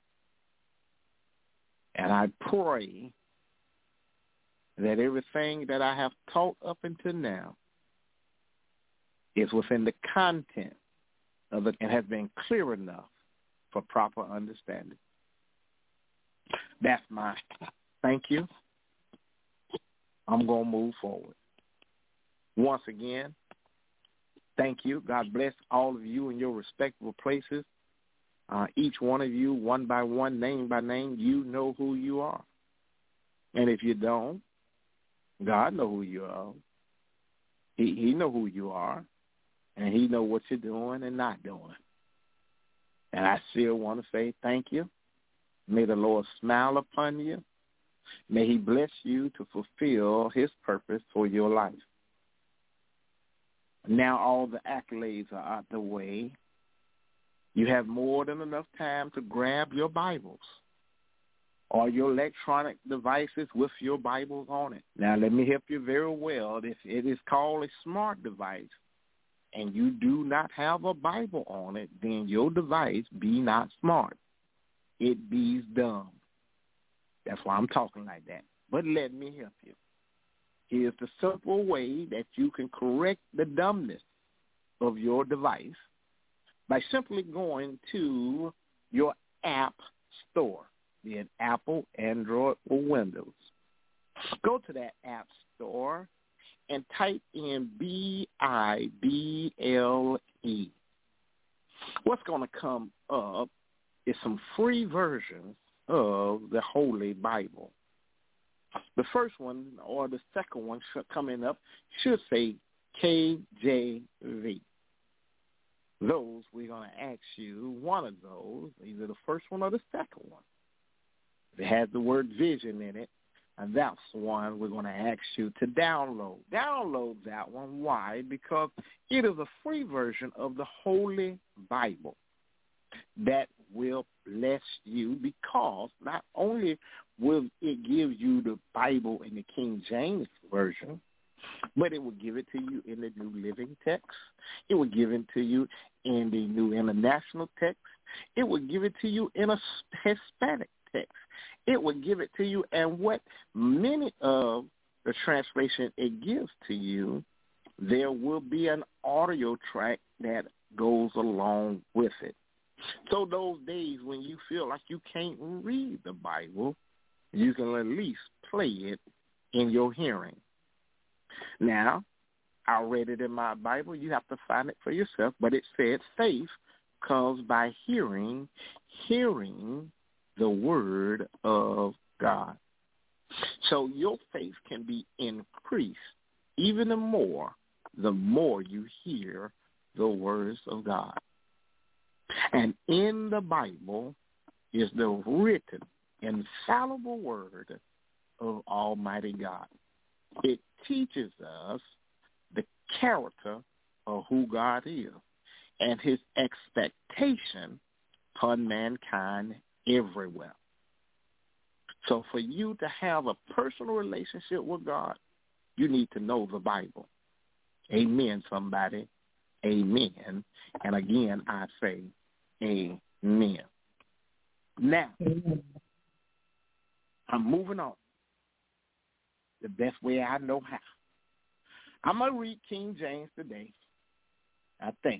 And I pray that everything that I have taught up until now is within the content of it and has been clear enough for proper understanding. That's my thank you. I'm going to move forward. Once again, thank you. God bless all of you in your respectable places. Each one of you, one by one, name by name, you know who you are. And if you don't, God knows who you are. He knows who you are, and he knows what you're doing and not doing. And I still want to say thank you. May the Lord smile upon you. May he bless you to fulfill his purpose for your life. Now all the accolades are out the way. You have more than enough time to grab your Bibles or your electronic devices with your Bibles on it. Now let me help you very well. If it is called a smart device and you do not have a Bible on it, then your device be not smart. It be dumb. That's why I'm talking like that. But let me help you. Here's the simple way that you can correct the dumbness of your device by simply going to your app store, be it Apple, Android, or Windows. Go to that app store and type in Bible. What's going to come up is some free versions of the Holy Bible. The first one or the second one coming up should say KJV. Those, we're going to ask you one of those, either the first one or the second one. If it has the word vision in it, and that's one we're going to ask you to download. Download that one. Why? Because it is a free version of the Holy Bible that will bless you, because not only will it give you the Bible in the King James Version, but it will give it to you in the New Living Text. It will give it to you in the New International Text. It will give it to you in a Hispanic text. It will give it to you, and what many of the translation it gives to you, there will be an audio track that goes along with it. So those days when you feel like you can't read the Bible, you can at least play it in your hearing. Now, I read it in my Bible. You have to find it for yourself. But it said faith comes by hearing the word of God. So your faith can be increased even more the more you hear the words of God. And in the Bible is the written, infallible word of Almighty God. It teaches us the character of who God is and his expectation upon mankind everywhere. So for you to have a personal relationship with God, you need to know the Bible. Amen, somebody. Amen. And again, I say amen. Now, I'm moving on the best way I know how. I'm going to read King James today, I think.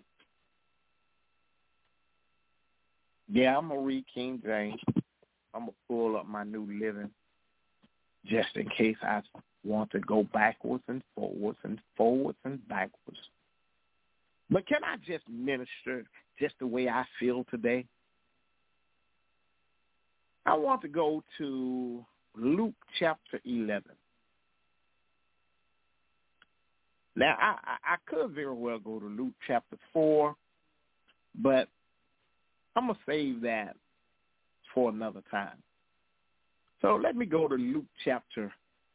Yeah, I'm going to read King James. I'm going to pull up my New Living just in case I want to go backwards and forwards and forwards and backwards. But can I just minister just the way I feel today? I want to go to Luke chapter 11. Now, I could very well go to Luke chapter 4, but I'm going to save that for another time. So let me go to Luke chapter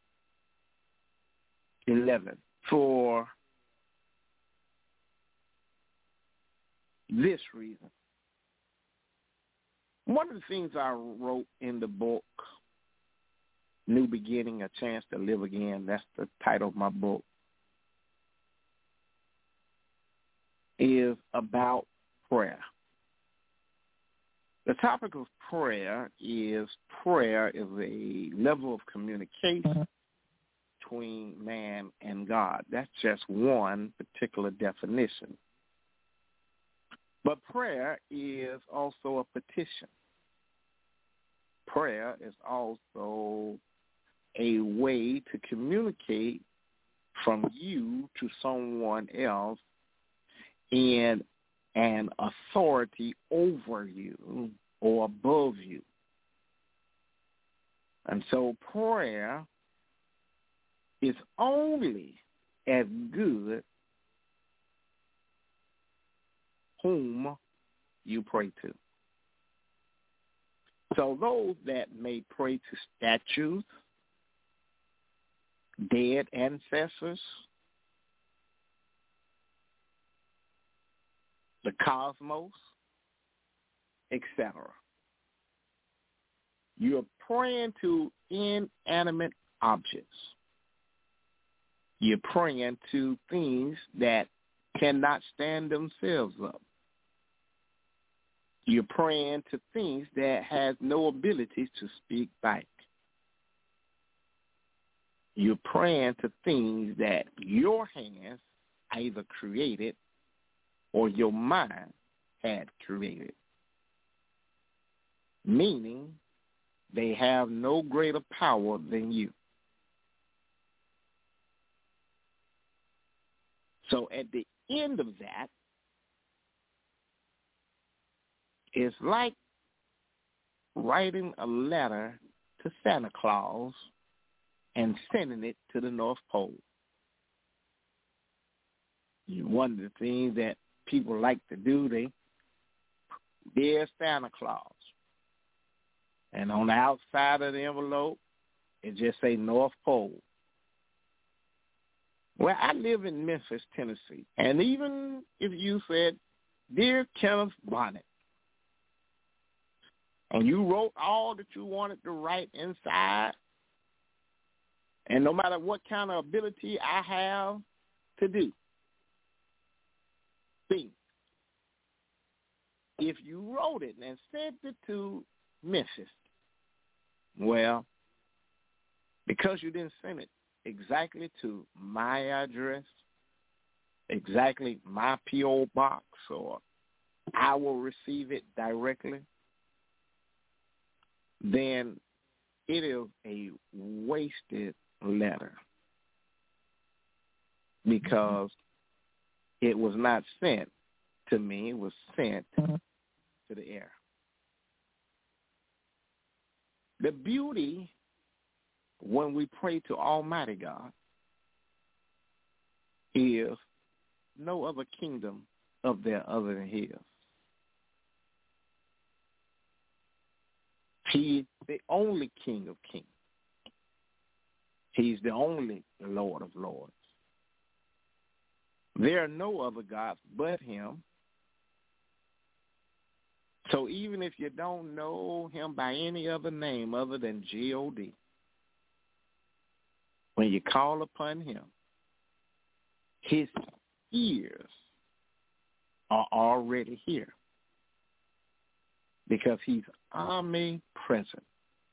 11 for this reason. One of the things I wrote in the book, New Beginning, A Chance to Live Again, that's the title of my book, is about prayer. The topic of prayer is a level of communication between man and God. That's just one particular definition. But prayer is also a petition. Prayer is also a way to communicate from you to someone else in an authority over you or above you. And so prayer is only as good whom you pray to. So those that may pray to statues, dead ancestors, the cosmos, etc. You're praying to inanimate objects. You're praying to things that cannot stand themselves up. You're praying to things that have no ability to speak back. You're praying to things that your hands either created or your mind had created, meaning they have no greater power than you. So at the end of that, it's like writing a letter to Santa Claus and sending it to the North Pole. One of the things that people like to do, dear Santa Claus. And on the outside of the envelope, it just say North Pole. Well, I live in Memphis, Tennessee. And even if you said, Dear Kenneth Bonnet, and you wrote all that you wanted to write inside, and no matter what kind of ability I have to do things, if you wrote it and sent it to Memphis, well, because you didn't send it exactly to my address, exactly my P.O. box, or I will receive it directly, then it is a wasted letter because it was not sent to me. It was sent to the air. The beauty when we pray to Almighty God is no other kingdom up there other than his. He is the only King of kings. He's the only Lord of lords. There are no other gods but him. So even if you don't know him by any other name other than G-O-D, when you call upon him, his ears are already here because he's omnipresent.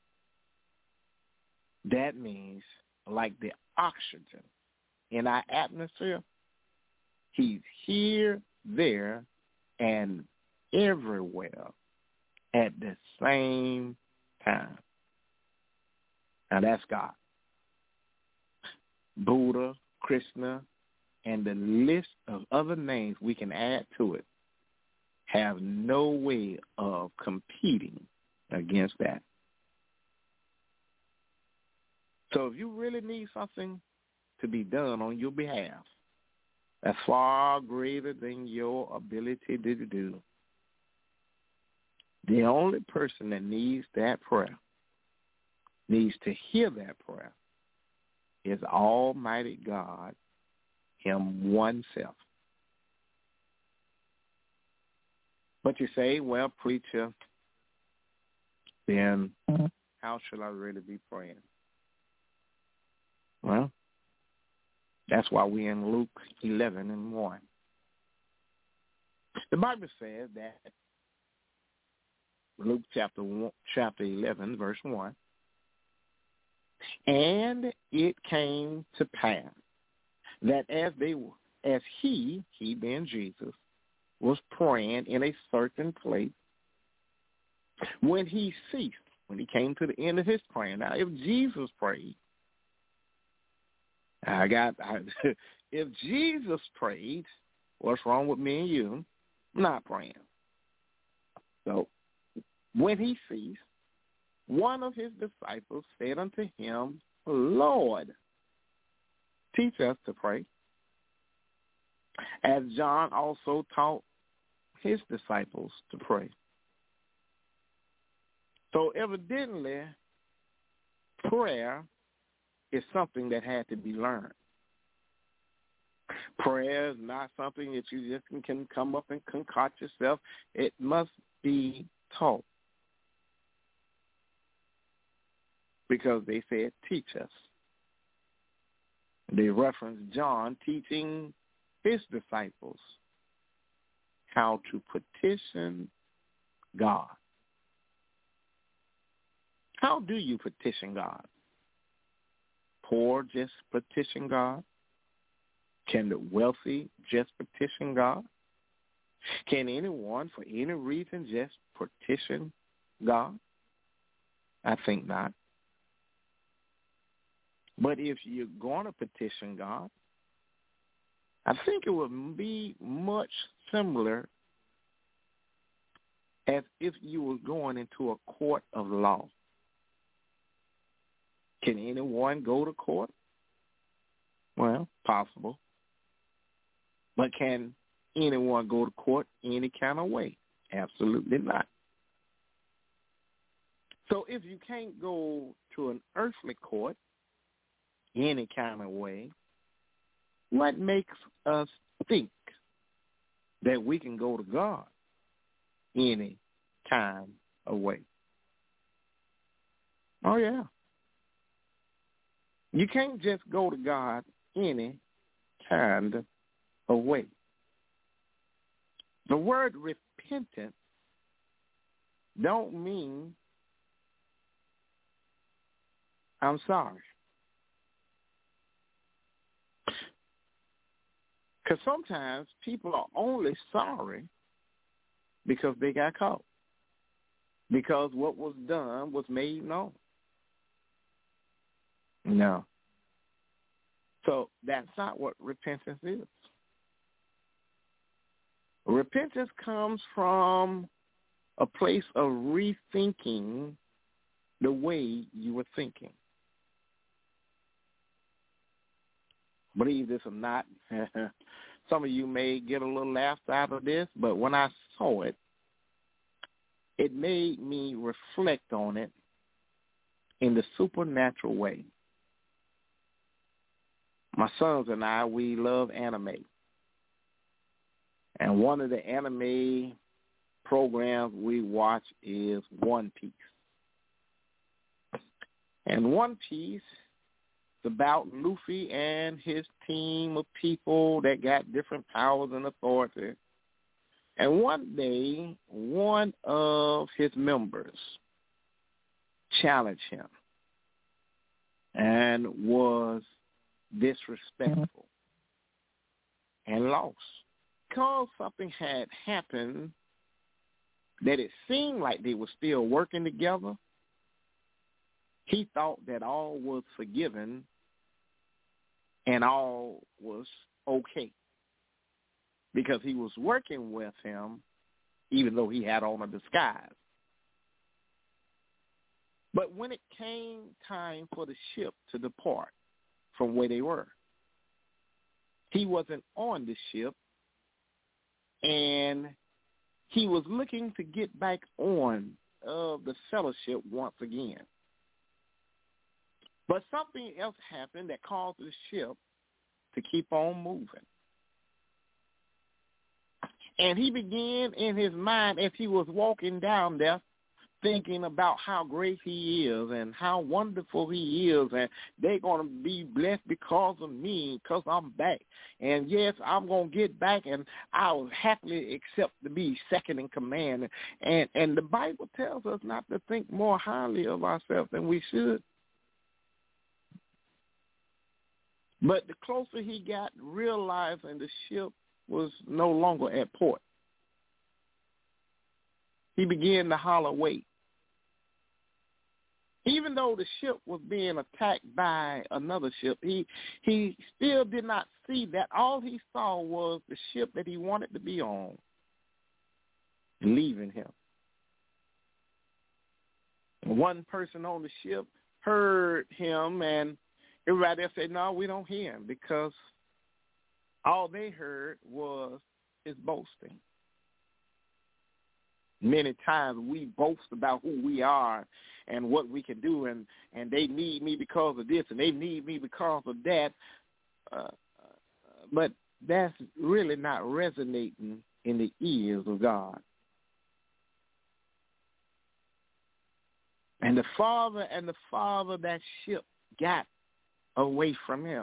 That means like the oxygen in our atmosphere, he's here, there, and everywhere at the same time. Now that's God. Buddha, Krishna, and the list of other names we can add to it have no way of competing against that. So if you really need something to be done on your behalf, that's far greater than your ability to do. The only person that needs that prayer, needs to hear that prayer, is Almighty God, him oneself. But you say, well, preacher, then how should I really be praying? Well, that's why we're in Luke 11:1. The Bible says that Luke chapter 11, verse 1, and it came to pass that as he being Jesus, was praying in a certain place, when he ceased, when he came to the end of his praying. Now, if Jesus prayed, if Jesus prayed, what's wrong with me and you? I'm not praying. So, when he ceased, one of his disciples said unto him, Lord, teach us to pray, as John also taught his disciples to pray. So evidently, prayer is something that had to be learned. Prayer is not something that you just can come up and concoct yourself. It must be taught. Because they said, teach us. They referenced John teaching his disciples how to petition God. How do you petition God? Poor just petition God? Can the wealthy just petition God? Can anyone, for any reason, just petition God? I think not. But if you're going to petition God, I think it would be much similar as if you were going into a court of law. Can anyone go to court? Well, possible. But can anyone go to court any kind of way? Absolutely not. So if you can't go to an earthly court any kind of way, what makes us think that we can go to God any kind of way? Oh, yeah. You can't just go to God any kind of way. The word repentance don't mean I'm sorry. Because sometimes people are only sorry because they got caught, because what was done was made known. No. So that's not what repentance is. Repentance comes from a place of rethinking the way you were thinking. Believe this or not, some of you may get a little laugh out of this, but when I saw it, it it made me reflect on it in the supernatural way. My sons and I, we love anime. And one of the anime programs we watch is One Piece. And One Piece is about Luffy and his team of people that got different powers and authority. And one day, one of his members challenged him and was disrespectful and lost. Because something had happened that it seemed like they were still working together, he thought that all was forgiven and all was okay because he was working with him even though he had on a disguise. But when it came time for the ship to depart from where they were, he wasn't on the ship, and he was looking to get back on the fellowship once again. But something else happened that caused the ship to keep on moving. And he began in his mind as he was walking down there thinking about how great he is and how wonderful he is, and they're going to be blessed because of me, because I'm back. And yes, I'm going to get back, and I'll happily accept to be second in command. And the Bible tells us not to think more highly of ourselves than we should. But the closer he got, realizing the ship was no longer at port, he began to holler, wait. Even though the ship was being attacked by another ship, he still did not see that. All he saw was the ship that he wanted to be on leaving him. One person on the ship heard him, and everybody else said, no, we don't hear him, because all they heard was his boasting. Many times we boast about who we are and what we can do, and they need me because of this, and they need me because of that. But that's really not resonating in the ears of God. And the farther that ship got away from him,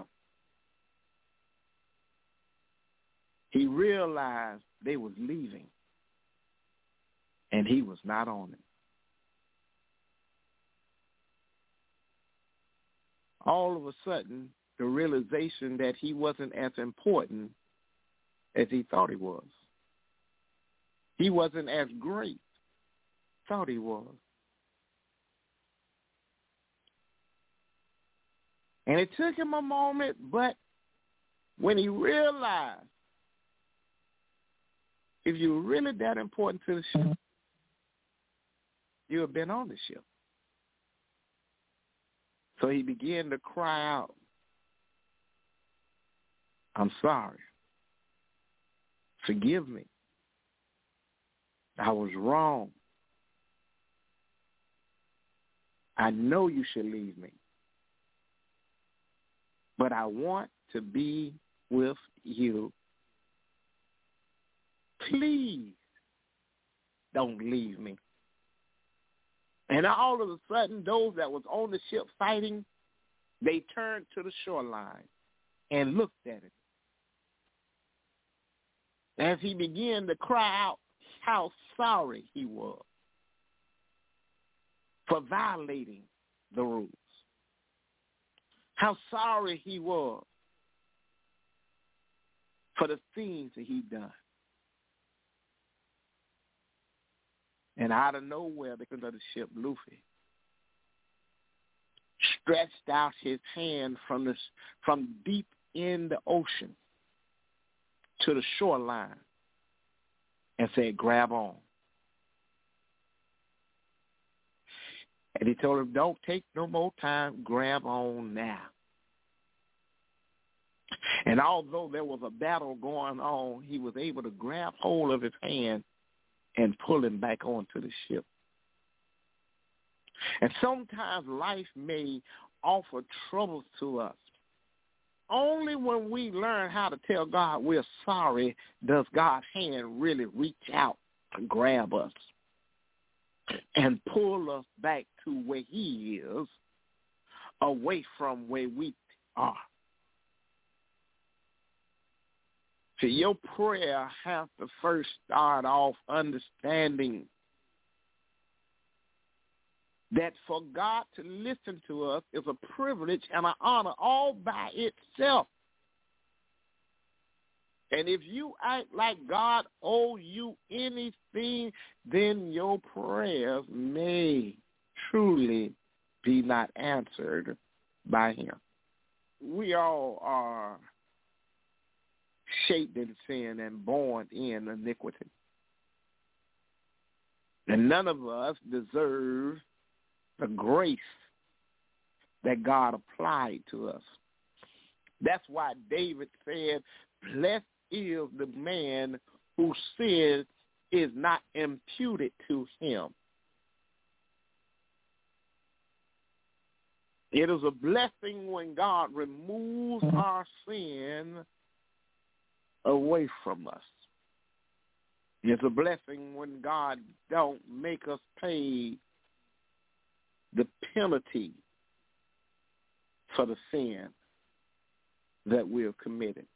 he realized they was leaving, and he was not on it. All of a sudden, the realization that he wasn't as important as he thought he was. He wasn't as great as thought he was. And it took him a moment, but when he realized, if you're really that important to the ship, you have been on the ship. So he began to cry out, I'm sorry. Forgive me. I was wrong. I know you should leave me, but I want to be with you. Please don't leave me. And all of a sudden, those that was on the ship fighting, they turned to the shoreline and looked at him. As he began to cry out how sorry he was for violating the rules, how sorry he was for the things that he'd done. And out of nowhere, because of the ship, Luffy stretched out his hand from deep in the ocean to the shoreline and said, grab on. And he told him, don't take no more time, grab on now. And although there was a battle going on, he was able to grab hold of his hand and pull him back onto the ship. And sometimes life may offer troubles to us. Only when we learn how to tell God we're sorry does God's hand really reach out to grab us and pull us back to where he is, away from where we are. See, your prayer has to first start off understanding that for God to listen to us is a privilege and an honor all by itself. And if you act like God owes you anything, then your prayers may truly be not answered by him. We all are shaped in sin and born in iniquity. And none of us deserve the grace that God applied to us. That's why David said, blessed is the man whose sin is not imputed to him. It is a blessing when God removes our sin away from us. It's a blessing when God don't make us pay the penalty for the sin that we have committed.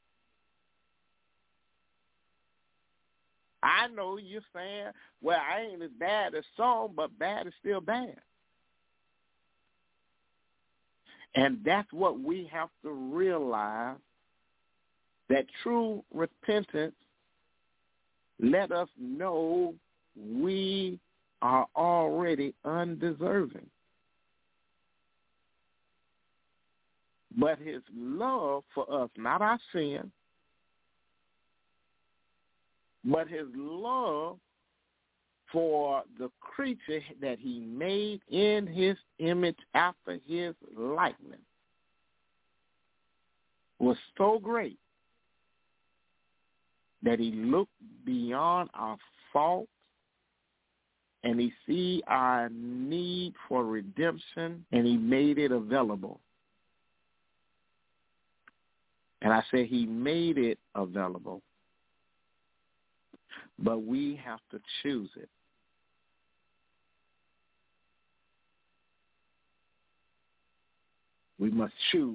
I know you're saying, well, I ain't as bad as some, but bad is still bad. And that's what we have to realize, that true repentance let us know we are already undeserving. But his love for us, not our sin, but his love for the creature that he made in his image after his likeness was so great that he looked beyond our faults and he see our need for redemption and he made it available. And I say he made it available, but we have to choose it. We must choose.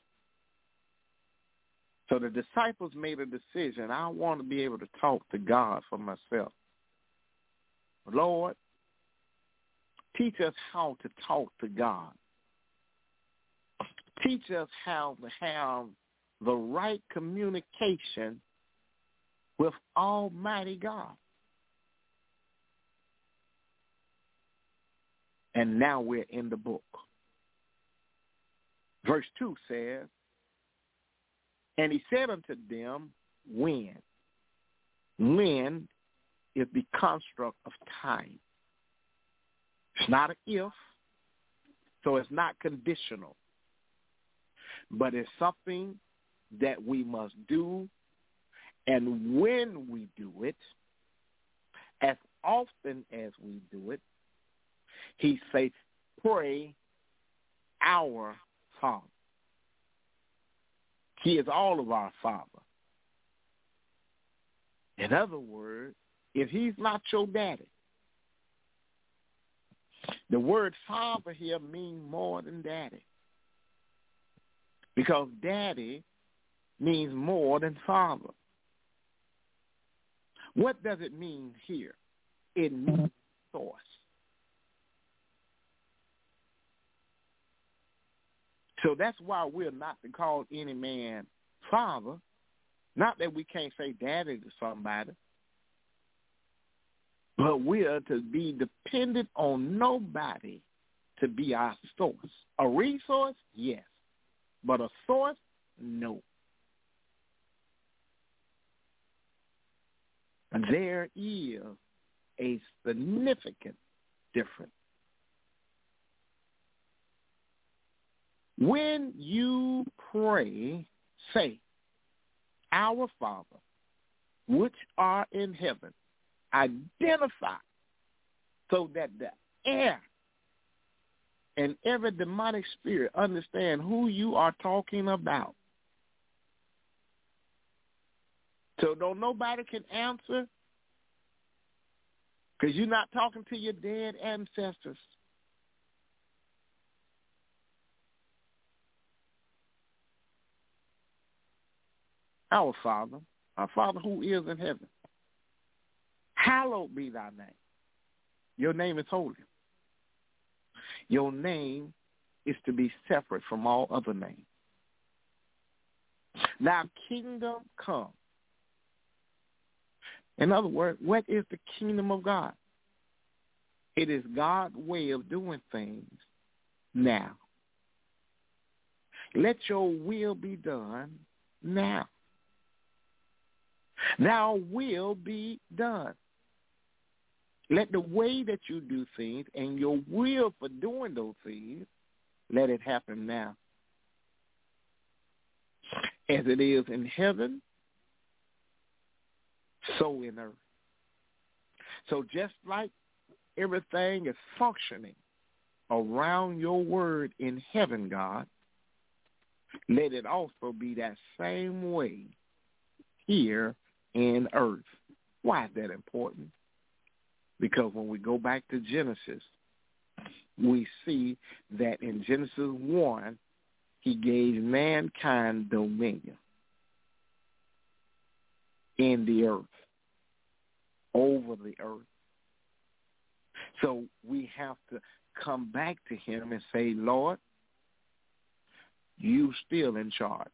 So the disciples made a decision. I want to be able to talk to God for myself. Lord, teach us how to talk to God. Teach us how to have the right communication with Almighty God. And now we're in the book. Verse 2 says, and he said unto them, when? When is the construct of time. It's not an if, so it's not conditional. But it's something that we must do, and when we do it, as often as we do it, he says, pray our Father. He is all of our Father. In other words, if he's not your daddy, the word father here means more than daddy. Because daddy means more than father. What does it mean here? It means source. So that's why we're not to call any man father. Not that we can't say daddy to somebody, but we are to be dependent on nobody to be our source. A resource, yes, but a source, no. And there is a significant difference. When you pray, say, our Father, which art in heaven, identify so that the air and every demonic spirit understand who you are talking about. So don't nobody can answer because you're not talking to your dead ancestors. Our Father who is in heaven, hallowed be thy name. Your name is holy. Your name is to be separate from all other names. Thy kingdom come. In other words, what is the kingdom of God? It is God's way of doing things now. Let your will be done now. Thou will be done. Let the way that you do things and your will for doing those things, let it happen now. As it is in heaven, so in earth. So just like everything is functioning around your word in heaven, God, let it also be that same way here in earth. Why is that important? Because when we go back to Genesis, we see that in Genesis 1, he gave mankind dominion in the earth, over the earth. So we have to come back to him and say, Lord, you still in charge.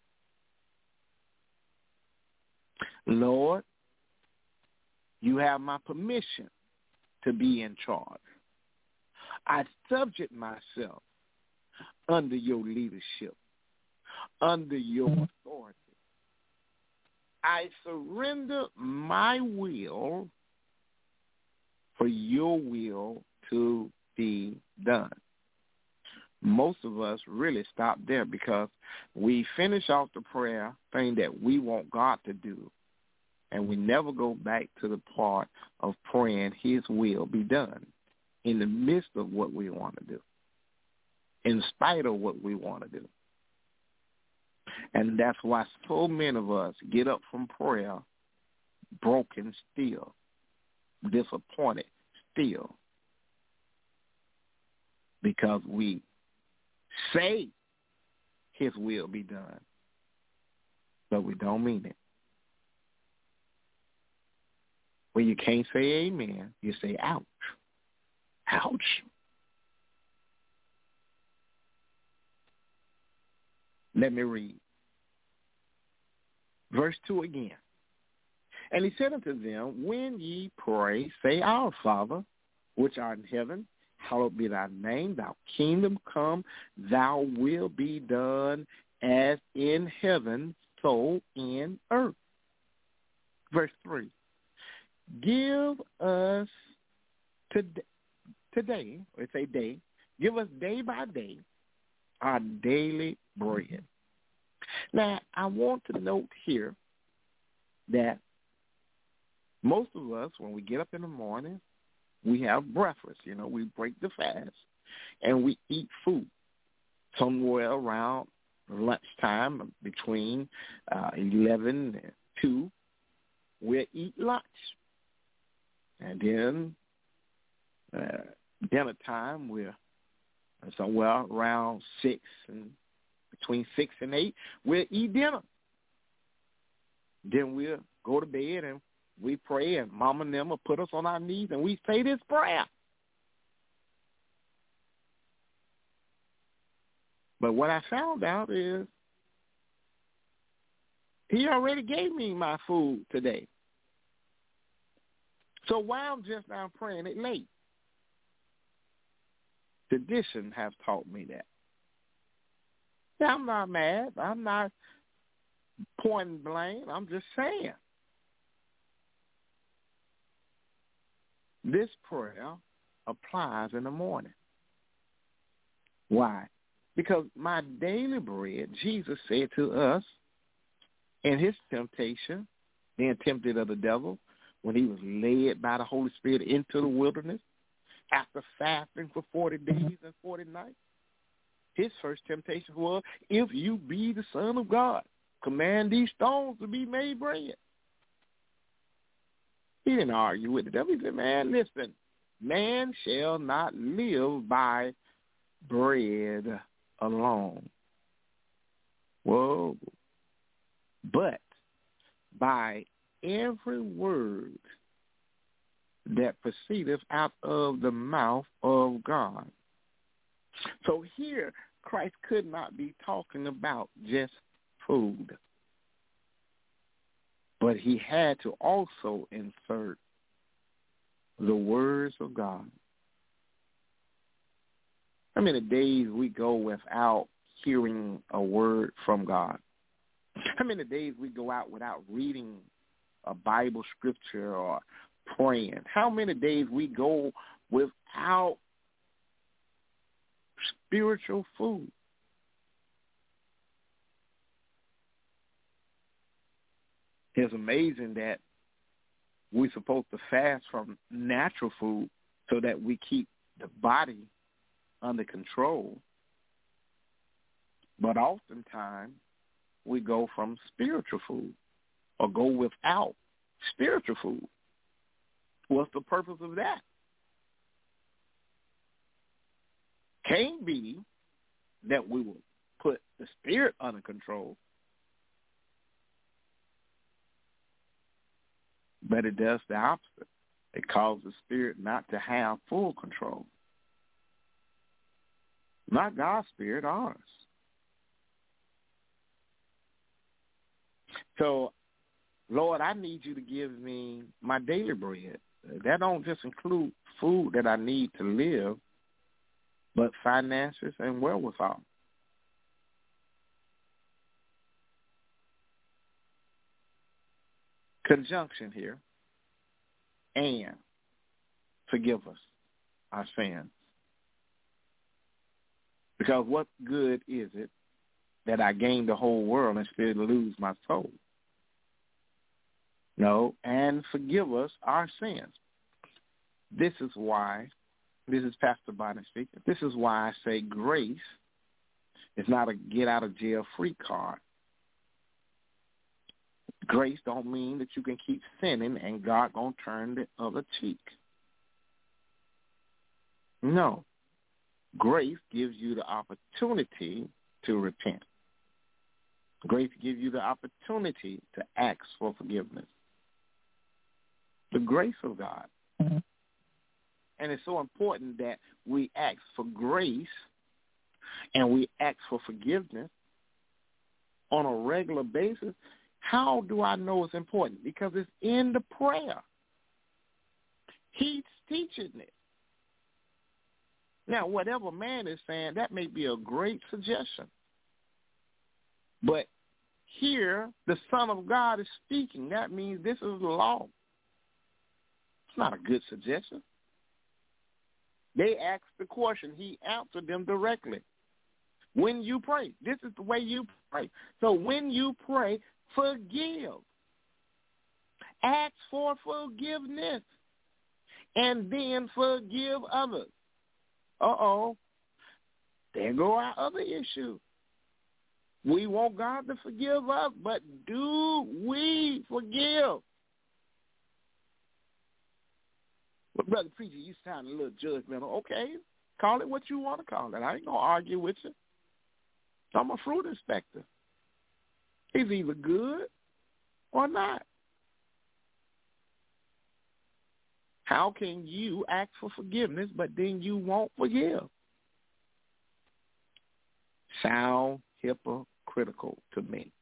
Lord, you have my permission to be in charge. I subject myself under your leadership, under your authority. I surrender my will for your will to be done. Most of us really stop there because we finish off the prayer thing that we want God to do, and we never go back to the part of praying his will be done in the midst of what we want to do, in spite of what we want to do. And that's why so many of us get up from prayer broken still, disappointed still, because we say his will be done, but we don't mean it. When you can't say amen, you say ouch. Ouch. Let me read. Verse 2 again. And he said unto them, when ye pray, say, Our Father, which art in heaven, hallowed be thy name, thy kingdom come, thy will be done as in heaven, so in earth. Verse 3. Give us today, or say day, give us day by day our daily bread. Now, I want to note here that most of us, when we get up in the morning, we have breakfast. You know, we break the fast, and we eat food somewhere around lunchtime, between 11 and 2. We'll eat lunch. And then dinner time, we're somewhere around 6, and between 6 and 8, we'll eat dinner. Then we'll go to bed and we pray, and Mama and them will put us on our knees and we say this prayer. But what I found out is he already gave me my food today. So why I'm just now praying it late? Tradition has taught me that. Now, I'm not mad. I'm not pointing blame. I'm just saying. This prayer applies in the morning. Why? Because my daily bread, Jesus said to us in his temptation, being tempted of the devil, when he was led by the Holy Spirit into the wilderness after fasting for 40 days and 40 nights. His first temptation was, if you be the Son of God, command these stones to be made bread. He didn't argue with the devil. He said, man, listen, man shall not live by bread alone. Whoa. But by every word that proceedeth out of the mouth of God. So here, Christ could not be talking about just food, but he had to also insert the words of God. How many days we go without hearing a word from God? How many days we go out without reading a Bible scripture or praying? How many days we go without spiritual food? It's amazing that we're supposed to fast from natural food so that we keep the body under control. But oftentimes we go from spiritual food or go without spiritual food. What's the purpose of that? Can't be that we will put the spirit under control, but it does the opposite. It causes the spirit not to have full control. Not God's spirit, ours. So, Lord, I need you to give me my daily bread. That don't just include food that I need to live, but finances and wherewithal. Conjunction here. And forgive us our sins. Because what good is it that I gain the whole world and still lose my soul? No, and forgive us our sins. This is why, this is Pastor Bonner speaking, this is why I say grace is not a get-out-of-jail-free card. Grace don't mean that you can keep sinning and God going to turn the other cheek. No. Grace gives you the opportunity to repent. Grace gives you the opportunity to ask for forgiveness. The grace of God. Mm-hmm. And it's so important that we ask for grace and we ask for forgiveness on a regular basis. How do I know it's important? Because it's in the prayer. He's teaching it. Now, whatever man is saying, that may be a great suggestion. But here, the Son of God is speaking. That means this is the law. It's not a good suggestion. They asked the question. He answered them directly. When you pray, this is the way you pray. So when you pray, forgive. Ask for forgiveness. And then forgive others. Uh-oh. There go our other issue. We want God to forgive us, but do we forgive? Well, Brother Preacher, you sound a little judgmental. Okay, call it what you want to call it. I ain't going to argue with you. I'm a fruit inspector. It's either good or not. How can you ask for forgiveness, but then you won't forgive? Sound hypocritical to me.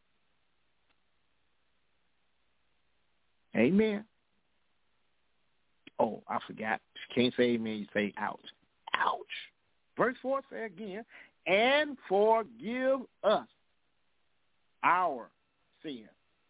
Amen. Oh, I forgot. You can't say amen, you say ouch. Ouch. Verse 4 say again, and forgive us our sin.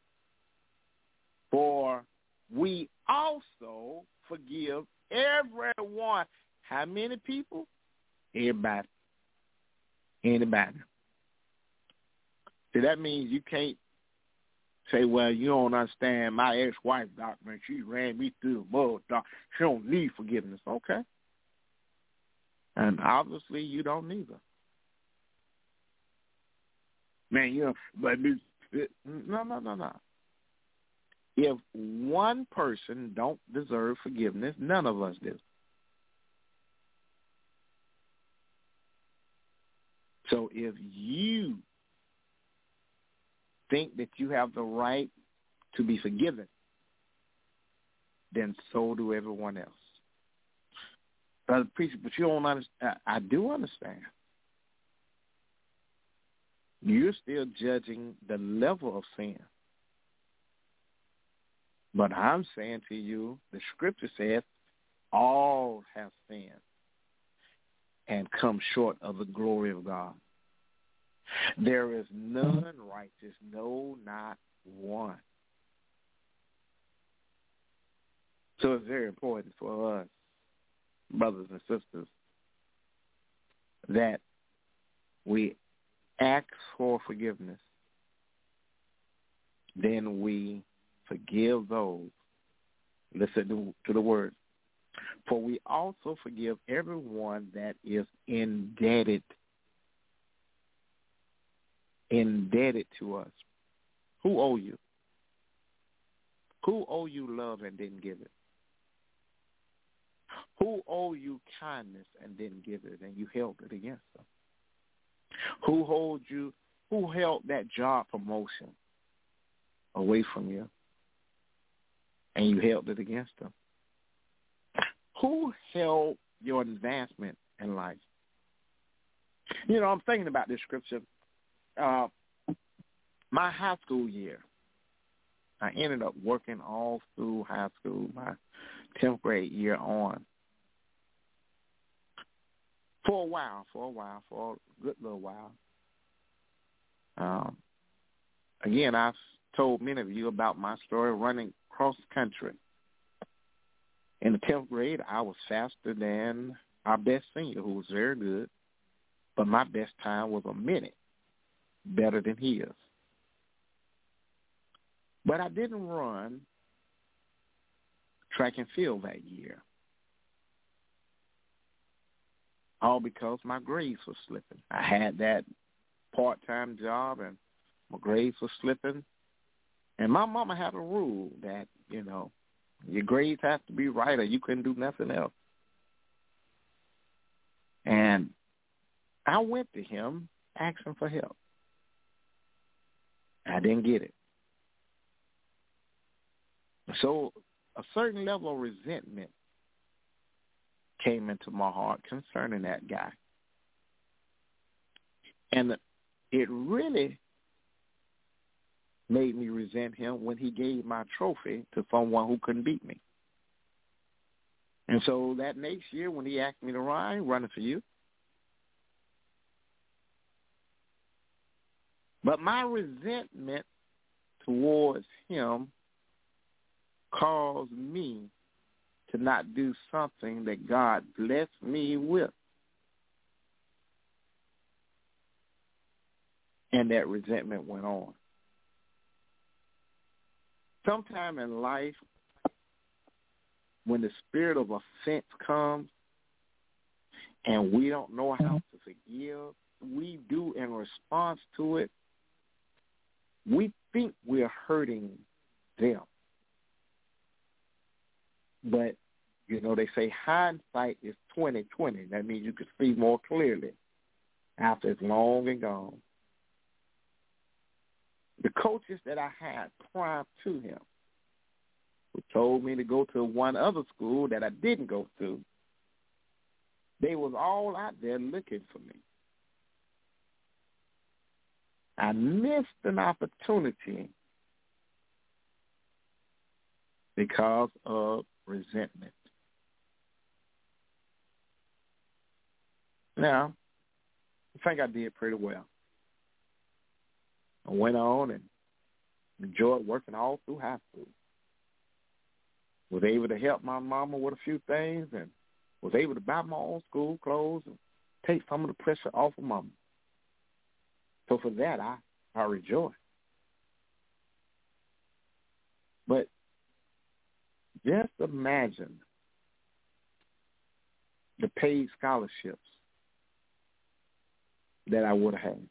For we also forgive everyone. How many people? Everybody. Anybody. So that means you can't say, well, you don't understand my ex-wife, Doc, man. She ran me through the mud, Doc. She don't need forgiveness. Okay. And obviously you don't need her. Man, you know, but no. If one person don't deserve forgiveness, none of us do. So if you think that you have the right to be forgiven, then so do everyone else. Brother Preacher, but you don't understand. I do understand. You're still judging the level of sin. But I'm saying to you, the scripture says, all have sinned and come short of the glory of God. There is none righteous, no, not one. So it's very important for us, brothers and sisters, that we ask for forgiveness. Then we forgive those. Listen to the word. For we also forgive everyone that is indebted to us. Who owe you? Who owe you love and didn't give it? Who owe you kindness and didn't give it, and you held it against them? Who held that job promotion away from you, and you held it against them? Who held your advancement in life? You know, I'm thinking about this scripture. My high school year, I ended up working all through high school, my 10th grade year on. For a good little while. Again, I've told many of you about my story running cross country. In the 10th grade, I was faster than our best senior, who was very good, but my best time was a minute better than his. But I didn't run track and field that year. All because my grades were slipping. I had that part-time job, and my grades were slipping. And my mama had a rule that, you know, your grades have to be right or you couldn't do nothing else. And I went to him asking for help. I didn't get it. So a certain level of resentment came into my heart concerning that guy. And it really made me resent him when he gave my trophy to someone who couldn't beat me. And so that next year when he asked me to run, I ain't running for you. But my resentment towards him caused me to not do something that God blessed me with. And that resentment went on. Sometime in life, when the spirit of offense comes and we don't know how to forgive, we do in response to it, we think we're hurting them. But, you know, they say hindsight is 20/20. That means you can see more clearly after it's long and gone. The coaches that I had prior to him, who told me to go to one other school that I didn't go to, they was all out there looking for me. I missed an opportunity because of resentment. Now, I think I did pretty well. I went on and enjoyed working all through high school. Was able to help my mama with a few things and was able to buy my own school clothes and take some of the pressure off of mama. So for that, I rejoice. But just imagine the paid scholarships that I would have had.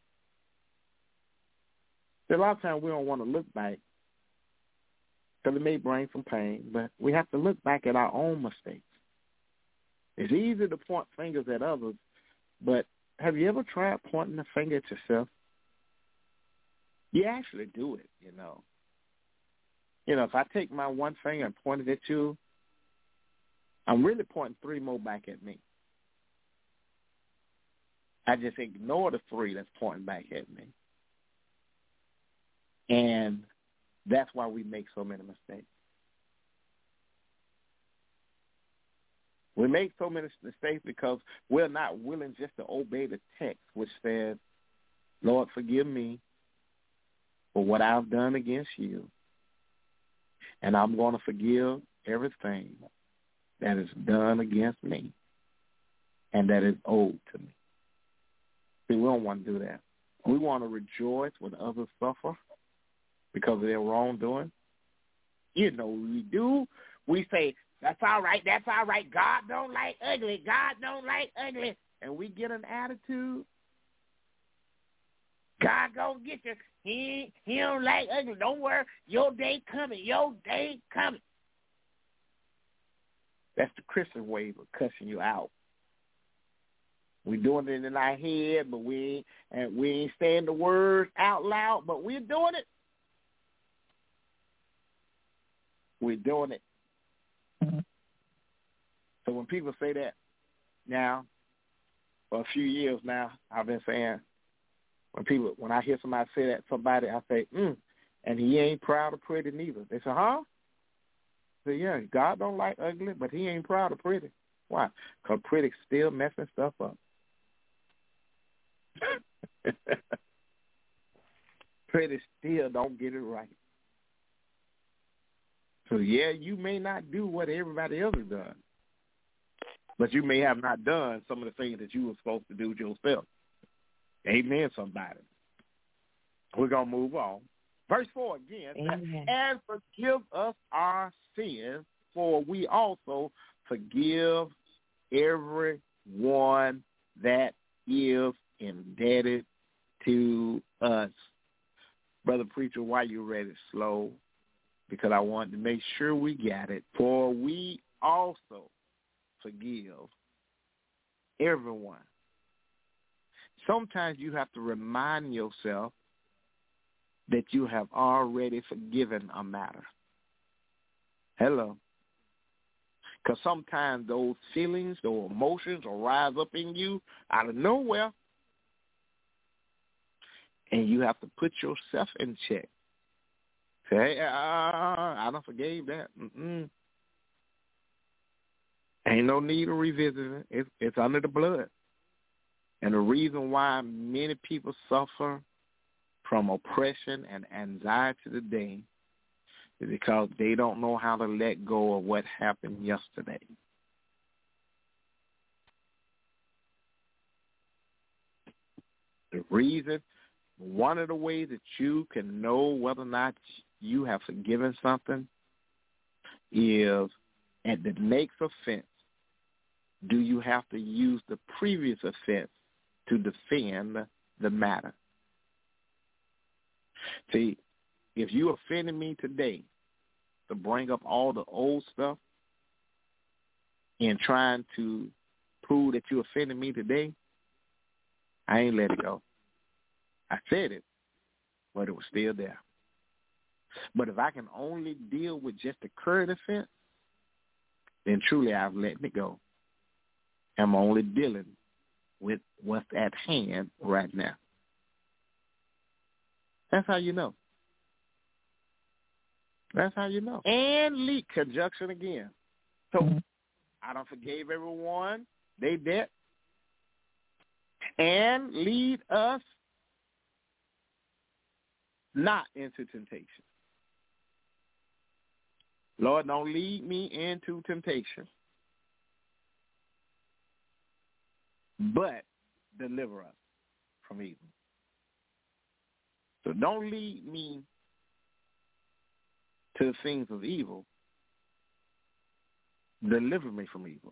A lot of times we don't want to look back because it may bring some pain, but we have to look back at our own mistakes. It's easy to point fingers at others, but have you ever tried pointing the finger at yourself? You actually do it, you know. You know, if I take my one finger and point it at you, I'm really pointing 3 more back at me. I just ignore the 3 that's pointing back at me. And that's why we make so many mistakes. We make so many mistakes because we're not willing just to obey the text, which says, Lord, forgive me for what I've done against you, and I'm going to forgive everything that is done against me and that is owed to me. See, we don't want to do that. We want to rejoice when others suffer because of their wrongdoing. You know we do. We say, that's all right, that's all right. God don't like ugly. God don't like ugly. And we get an attitude. God gonna get you. He don't like ugly. Don't worry. Your day coming. Your day coming. That's the Christian way of cussing you out. We're doing it in our head, but we ain't saying the words out loud, but we're doing it. We're doing it. So when people say that now, for a few years now, I've been saying, when I hear somebody say that to somebody, I say, and he ain't proud or pretty neither. They say, huh? I say, yeah, God don't like ugly, but he ain't proud or pretty. Why? Because pretty still messing stuff up. Pretty still don't get it right. So, yeah, you may not do what everybody else has done, but you may have not done some of the things that you were supposed to do yourself. Amen, somebody. We're going to move on. Verse 4 again. Amen. And forgive us our sins, for we also forgive everyone that is indebted to us. Brother Preacher, why you read it slow? Because I wanted to make sure we got it. For we also forgive everyone. Sometimes you have to remind yourself that you have already forgiven a matter. Hello. Because sometimes those feelings, those emotions will rise up in you out of nowhere, and you have to put yourself in check. Say, I done forgave that. Ain't no need of revisiting it. It's under the blood. And the reason why many people suffer from oppression and anxiety today is because they don't know how to let go of what happened yesterday. The reason, one of the ways that you can know whether or not you have forgiven something is at the next offense, do you have to use the previous offense to defend the matter? See, if you offended me today to bring up all the old stuff and trying to prove that you offended me today, I ain't let it go. I said it, but it was still there. But if I can only deal with just the current offense, then truly I've let it go. I'm only dealing with what's at hand right now. That's how you know. That's how you know. And lead conjunction again. So I done forgave everyone they debt. And lead us not into temptation. Lord, don't lead me into temptation, but deliver us from evil. So don't lead me to the things of evil, deliver me from evil.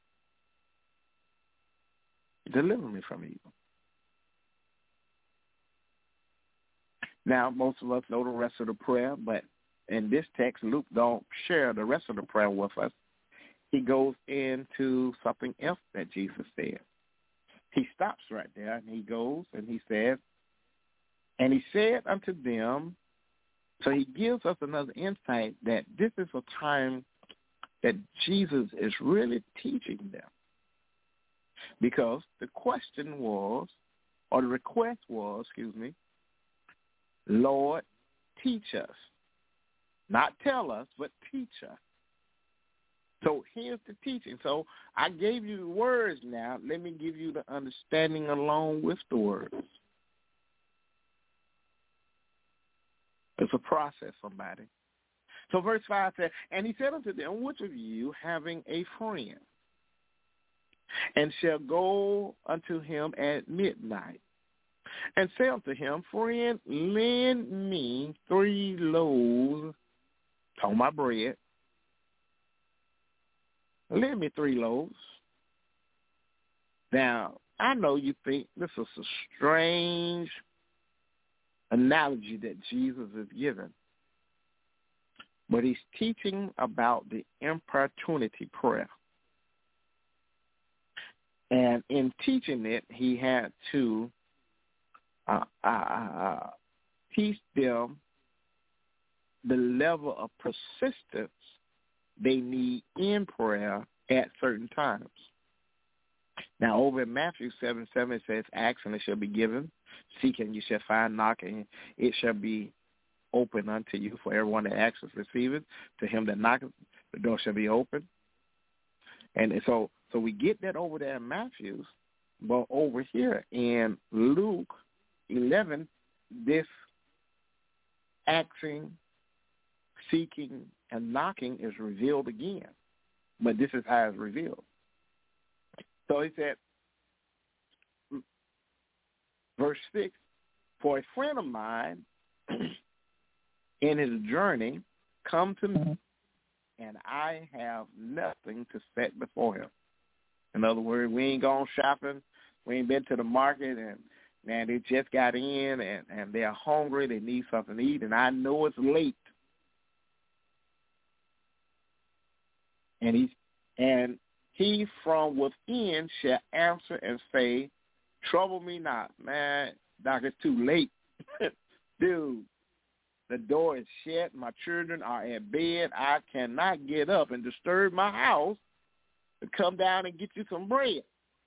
Deliver me from evil. Now, most of us know the rest of the prayer, but in this text, Luke don't share the rest of the prayer with us. He goes into something else that Jesus said. He stops right there, and he goes, and he says, and he said unto them, so he gives us another insight that this is a time that Jesus is really teaching them. Because the question was, or the request was, Lord, teach us. Not tell us, but teach us. So here's the teaching. So I gave you the words now. Let me give you the understanding along with the words. It's a process, somebody. So verse 5 said, and he said unto them, which of you having a friend, and shall go unto him at midnight, and say unto him, friend, lend me 3 loaves of my bread. Lend me 3 loaves. Now, I know you think this is a strange analogy that Jesus is giving, but he's teaching about the importunity prayer. And in teaching it, he had to teach them the level of persistence they need in prayer at certain times. Now, over in Matthew 7:7, it says, ask and it shall be given. Seek and you shall find. Knock and it shall be open unto you. For everyone that asks receiveth. To him that knocketh, the door shall be open. And so we get that over there in Matthew. But over here in Luke 11, this asking, seeking, and knocking is revealed again. But this is how it's revealed. So he said, verse 6, for a friend of mine in his journey come to me, and I have nothing to set before him. In other words, we ain't gone shopping, we ain't been to the market, and man, they just got in, and they're hungry, they need something to eat, and I know it's late. And he from within shall answer and say, trouble me not. Man, Doc, it's too late. Dude, the door is shut. My children are at bed. I cannot get up and disturb my house to come down and get you some bread.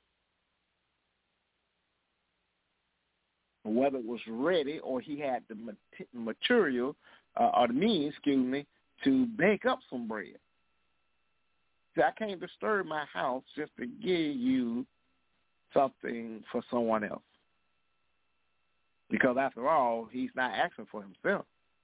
Whether it was ready or he had the material or the means, to bake up some bread. See, I can't disturb my house just to give you something for someone else. Because after all, he's not asking for himself.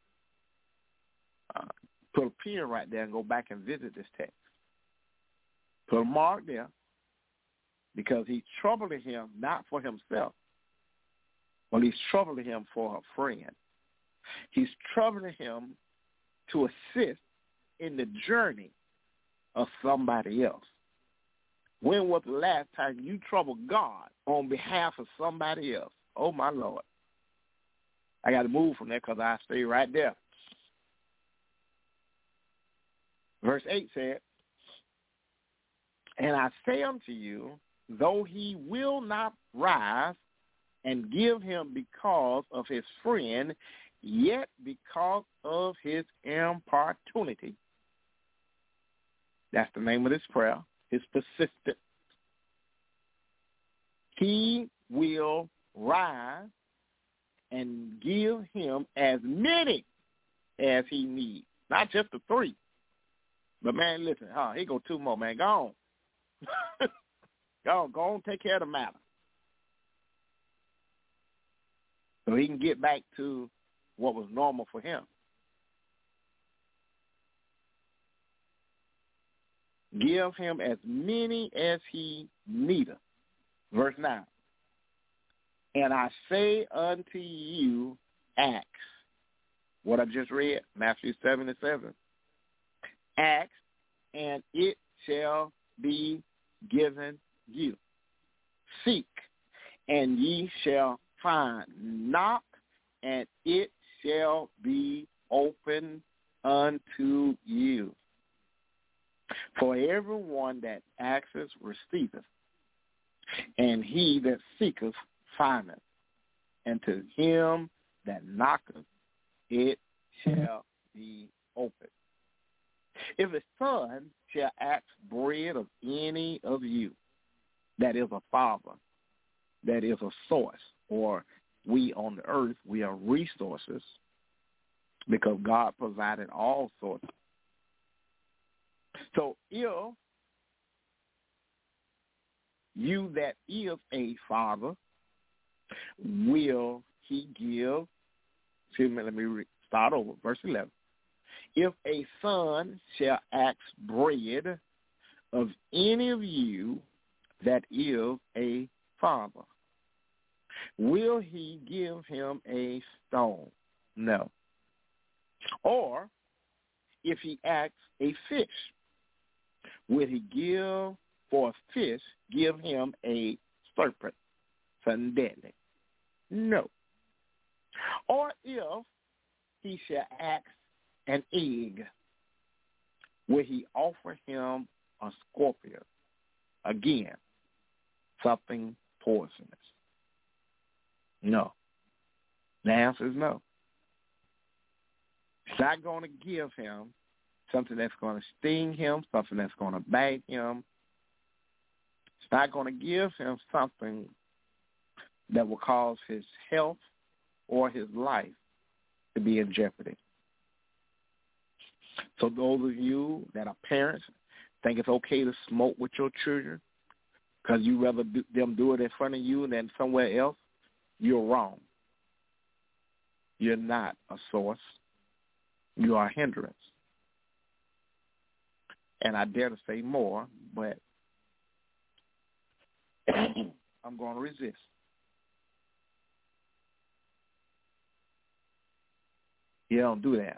Put a pin right there and go back and visit this text. Put a mark there because he's troubling him not for himself, but he's troubling him for a friend. He's troubling him to assist in the journey of somebody else. When was the last time you troubled God on behalf of somebody else? Oh, my Lord. I got to move from there because I stay right there. Verse 8 said, and I say unto you, though he will not rise and give him because of his friend, yet because of his importunity. That's the name of this prayer. His persistence. He will rise and give him as many as he needs. Not just the 3. But, man, listen, here go 2 more, man. Go on. Go on, take care of the matter. So he can get back to what was normal for him. Give him as many as he needeth. Verse 9. And I say unto you, ask, what I just read, Matthew 7:7. Ask, and it shall be given you. Seek, and ye shall find. Knock, and it shall be open unto you. For everyone that asketh receiveth, and he that seeketh findeth, and to him that knocketh it shall be open. If a son shall ask bread of any of you, that is a father, that is a source, or we on the earth, we are resources, because God provided all sources. So if you that is a father, will he give, let me start over, verse 11. If a son shall ask bread of any of you that is a father, will he give him a stone? No. Or if he asks a fish, will he give for a fish, give him a serpent, something deadly? No. Or if he shall ask an egg, will he offer him a scorpion? Again, something poisonous. No. The answer is no. He's not going to give him something that's going to sting him, something that's going to bite him. It's not going to give him something that will cause his health or his life to be in jeopardy. So those of you that are parents think it's okay to smoke with your children because you rather them do it in front of you than somewhere else, you're wrong. You're not a source. You are a hindrance. And I dare to say more, but I'm going to resist. You don't do that.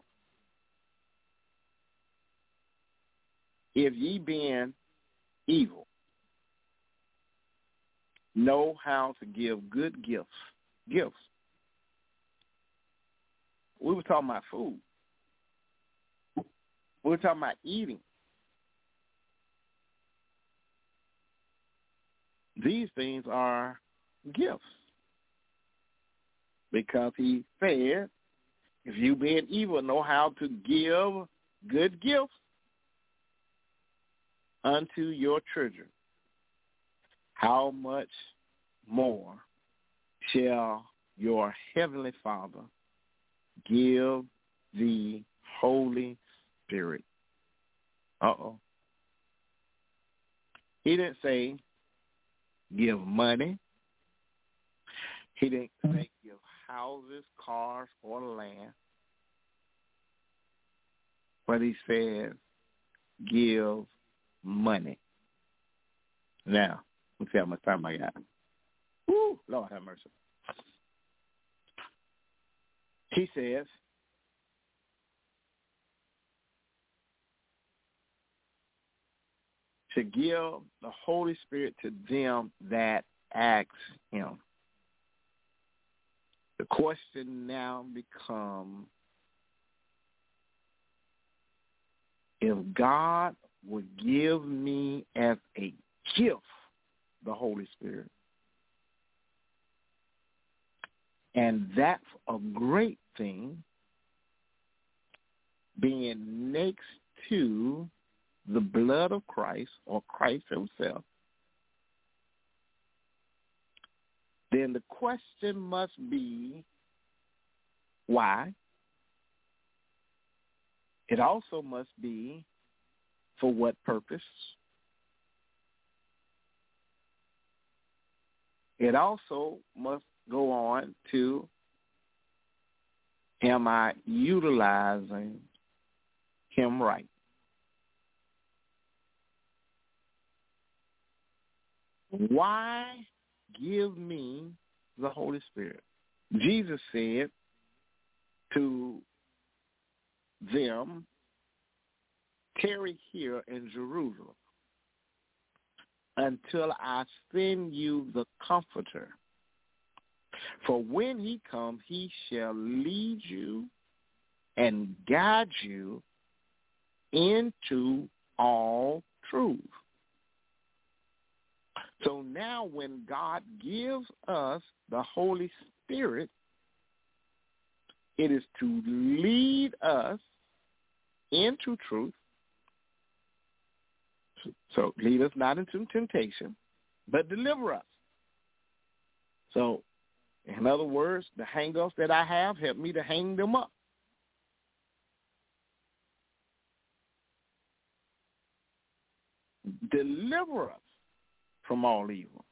If ye being evil know how to give good gifts. We were talking about food. We were talking about eating. These things are gifts. Because he said, if you being evil know how to give good gifts unto your children, how much more shall your heavenly Father give the Holy Spirit? Uh-oh. He didn't say give money. He didn't say give houses, cars, or land. But he said give money. Now, let's see how much time I got. Woo, Lord have mercy. He says, to give the Holy Spirit to them that ask him. The question now becomes, if God would give me as a gift the Holy Spirit, and that's a great thing, being next to the blood of Christ or Christ himself, then the question must be, why? It also must be, for what purpose? It also must go on to, am I utilizing him right? Why give me the Holy Spirit? Jesus said to them tarry here in Jerusalem until I send you the Comforter. For when he comes, he shall lead you and guide you into all truth. So now when God gives us the Holy Spirit, it is to lead us into truth. So lead us not into temptation, but deliver us. So, in other words, the hang-ups that I have, help me to hang them up. Deliver us from all evil.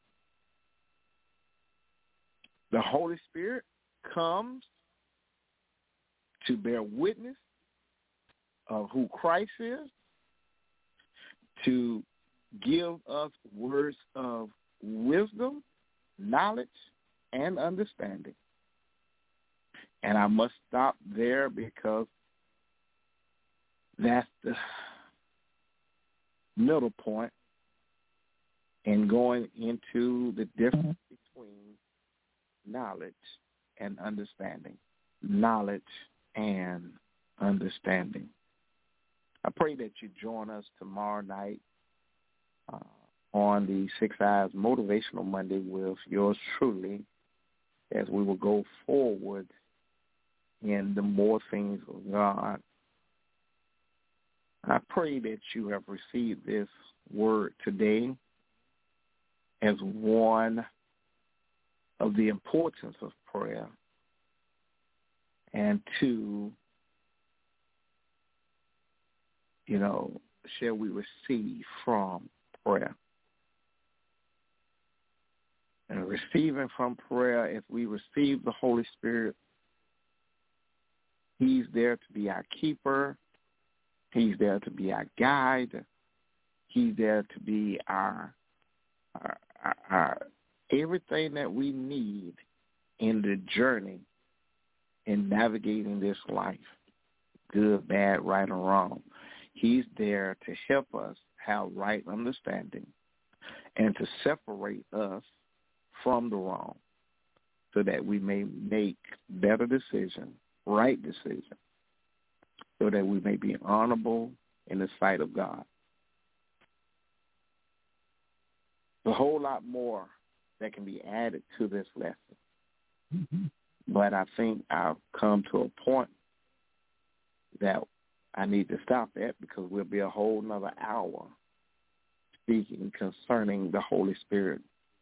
The Holy Spirit comes to bear witness of who Christ is, to give us words of wisdom, knowledge, and understanding. And I must stop there because that's the middle point in going into the difference between knowledge and understanding. Knowledge and understanding. I pray that you join us tomorrow night on the Six Eyes Motivational Monday with yours truly, as we will go forward in the more things of God. I pray that you have received this word today as one of the importance of prayer, and two, shall we receive from prayer. And receiving from prayer, if we receive the Holy Spirit, he's there to be our keeper. He's there to be our guide. He's there to be our everything that we need in the journey in navigating this life, good, bad, right, or wrong. He's there to help us have right understanding and to separate us from the wrong so that we may make better decisions, right decisions, so that we may be honorable in the sight of God. A whole lot more that can be added to this lesson. Mm-hmm. But I think I've come to a point that I need to stop at because we'll be a whole nother hour speaking concerning the Holy Spirit.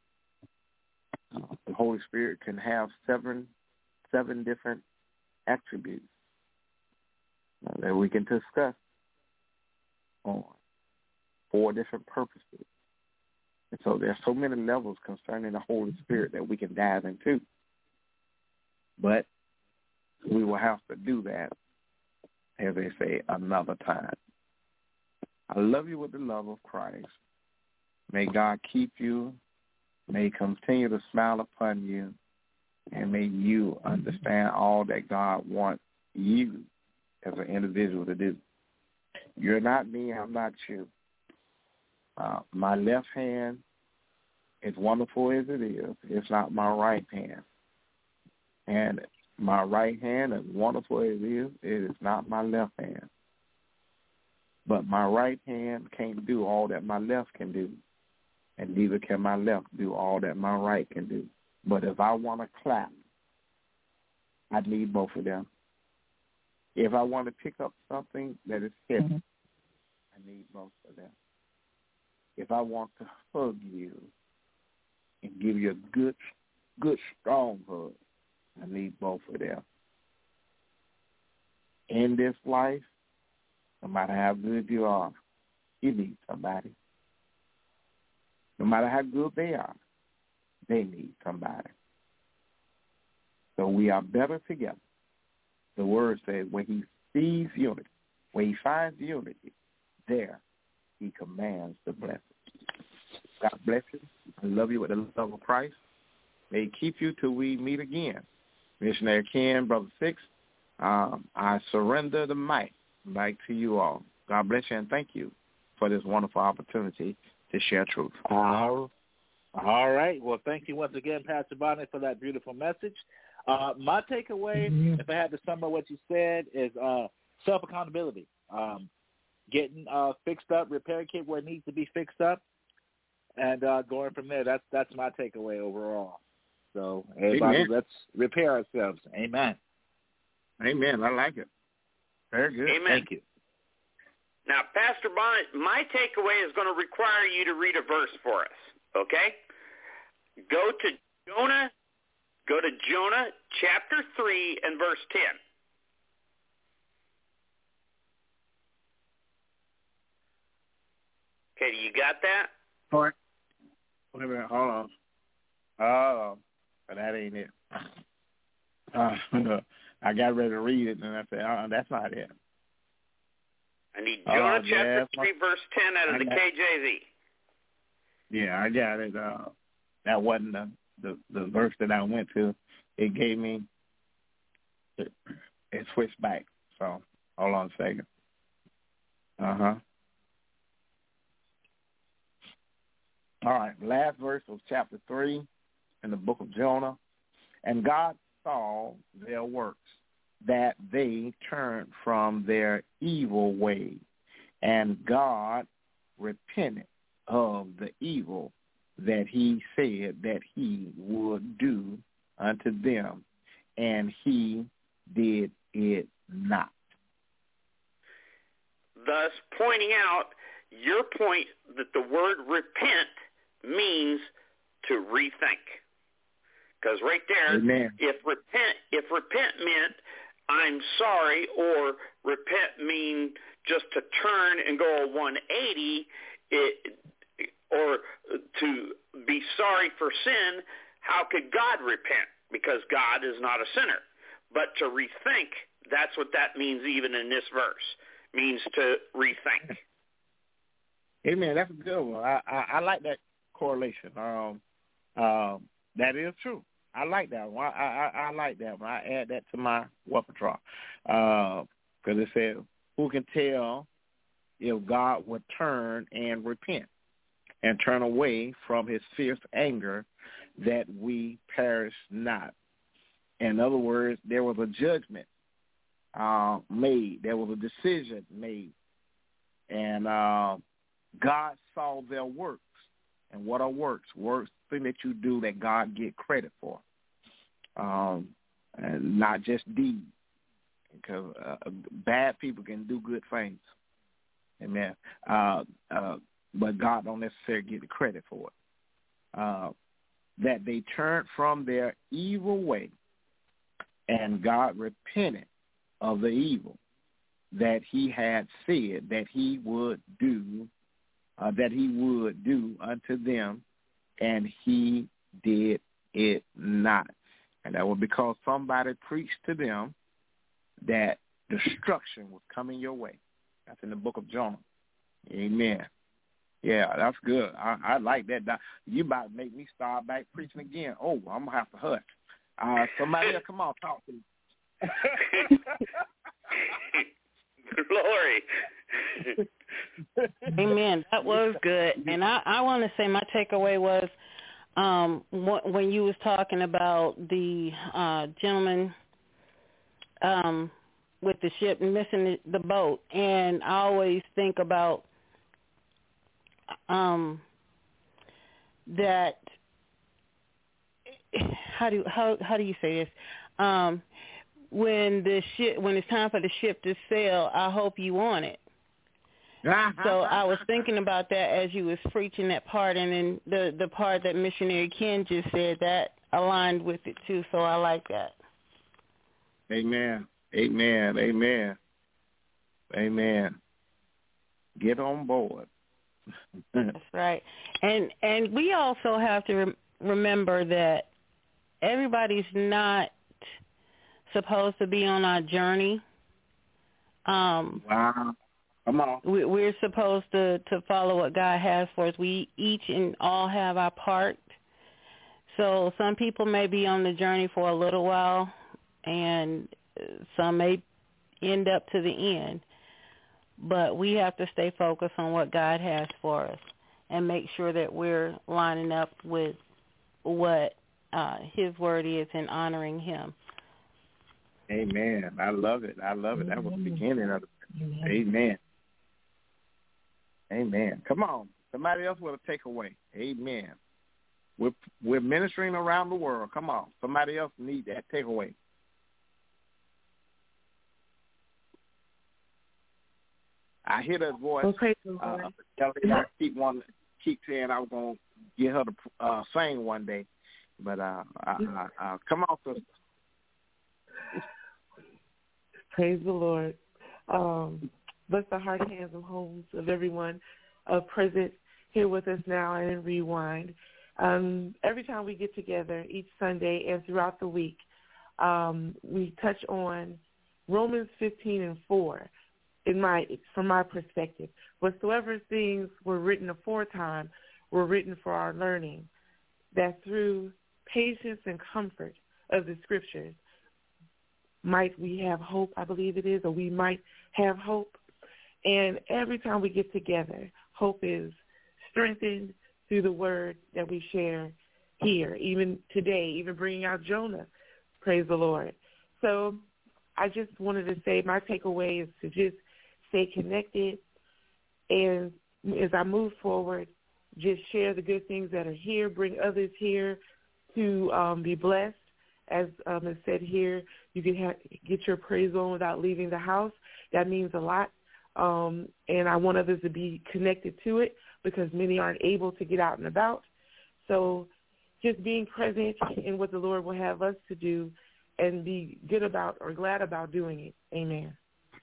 The Holy Spirit can have seven different attributes that we can discuss on 4 different purposes. And so there's so many levels concerning the Holy Spirit that we can dive into. But we will have to do that, as they say, another time. I love you with the love of Christ. May God keep you. May he continue to smile upon you. And may you understand all that God wants you as an individual to do. You're not me. I'm not you. My left hand, as wonderful as it is, it's not my right hand. And my right hand, as wonderful as it is not my left hand. But my right hand can't do all that my left can do. And neither can my left do all that my right can do. But if I want to clap, I need both of them. If I want to pick up something that is heavy, I need both of them. If I want to hug you and give you a good, strong hug, I need both of them. In this life, no matter how good you are, you need somebody. No matter how good they are, they need somebody. So we are better together. The word says when he sees unity, when he finds unity, there he commands the blessing. God bless you. I love you with the love of Christ. May he keep you till we meet again. Missionary Ken, Brother Six, I surrender the mic back to you all. God bless you, and thank you for this wonderful opportunity to share truth. All right. Well, thank you once again, Pastor Bonnet, for that beautiful message. My takeaway, if I had to sum up what you said, is self-accountability. Getting fixed up, repairing it where it needs to be fixed up, and going from there. That's my takeaway overall. So, everybody, let's repair ourselves. Amen. Amen. I like it. Very good. Amen. Thank you. Now, Pastor Bonnet, my takeaway is going to require you to read a verse for us, okay? Go to Jonah chapter 3 and verse 10. Okay, you got that? All right. Wait a minute. Hold on. Oh, but that ain't it. I got ready to read it, and I said, that's not it. I need Jonah chapter 3, verse 10 out of the KJV. Yeah, I got it. That wasn't the verse that I went to. It gave me, it switched back. So, hold on a second. All right, last verse of chapter 3 in the book of Jonah. And God saw their works, that they turned from their evil way, and God repented of the evil that he said that he would do unto them, and he did it not. Thus pointing out your point that the word repent means to rethink. Because right there, Amen. if repent meant I'm sorry, or repent mean just to turn and go a 180, or to be sorry for sin, how could God repent? Because God is not a sinner. But to rethink, that's what that means even in this verse, means to rethink. Amen. That's a good one. I like that correlation. That is true. I like that one. I like that one. I add that to my repertoire because it says, who can tell if God would turn and repent and turn away from his fierce anger that we perish not? In other words, there was a judgment made. There was a decision made. And God saw their works. And what are works? Works, thing that you do that God get credit for, and not just deeds. Because bad people can do good things, amen. But God don't necessarily get the credit for it. That they turned from their evil way, and God repented of the evil that he had said that he would do. That he would do unto them, and he did it not. And that was because somebody preached to them that destruction was coming your way. That's in the book of Jonah. Amen. Yeah, that's good. I like that. You about to make me start back preaching again. Oh, I'm going to have to hush. Somebody else, come on, talk to me. Glory. Amen. That was good. And I want to say my takeaway was when you was talking about the gentleman with the ship missing the boat, and I always think about that. How do you say this? When it's time for the ship to sail, I hope you on it. So I was thinking about that as you was preaching that part, and then the part that Missionary Ken just said, that aligned with it too, so I like that. Amen. Amen. Amen. Amen. Get on board. That's right. And we also have to remember that everybody's not supposed to be on our journey. Wow. Come on. We're supposed to follow what God has for us. We each and all have our part. So some people may be on the journey for a little while, and some may end up to the end. but we have to stay focused on what God has for us and make sure that we're lining up with what his word is and honoring him. Amen. I love it. I love it. That was the beginning of it. Amen. Amen. Come on. Somebody else with a takeaway. Amen. We're ministering around the world. Come on. Somebody else need that takeaway. I hear that voice. I keep saying I was going to get her to sing one day. But come on, sister. Praise the Lord. Bless the heart, hands, and homes of everyone present here with us now and in Rewind. Every time we get together, each Sunday and throughout the week, we touch on Romans 15:4. From my perspective, whatsoever things were written aforetime were written for our learning, that through patience and comfort of the Scriptures might we have hope, I believe it is, or we might have hope. And every time we get together, hope is strengthened through the word that we share here, even today, even bringing out Jonah. Praise the Lord. So I just wanted to say my takeaway is to just stay connected, and as I move forward, just share the good things that are here, bring others here to be blessed. As is said here, you can get your praise on without leaving the house. That means a lot, and I want others to be connected to it because many aren't able to get out and about. So just being present in what the Lord will have us to do and be good about or glad about doing it. Amen.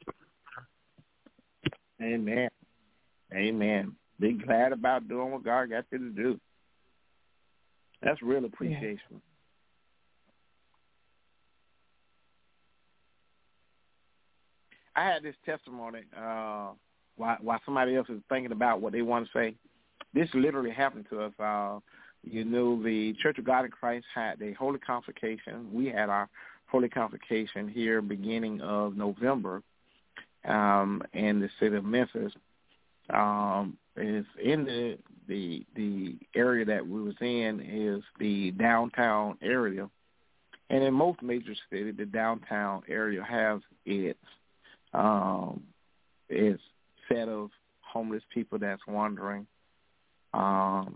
Amen. Amen. Be glad about doing what God got you to do. That's real appreciation. Yeah. I had this testimony while somebody else is thinking about what they want to say. This literally happened to us. The Church of God in Christ had a Holy Convocation. We had our Holy Convocation here beginning of November in the city of Memphis. Is in the area that we was in is the downtown area, and in most major cities, the downtown area has its set of homeless people that's wandering, and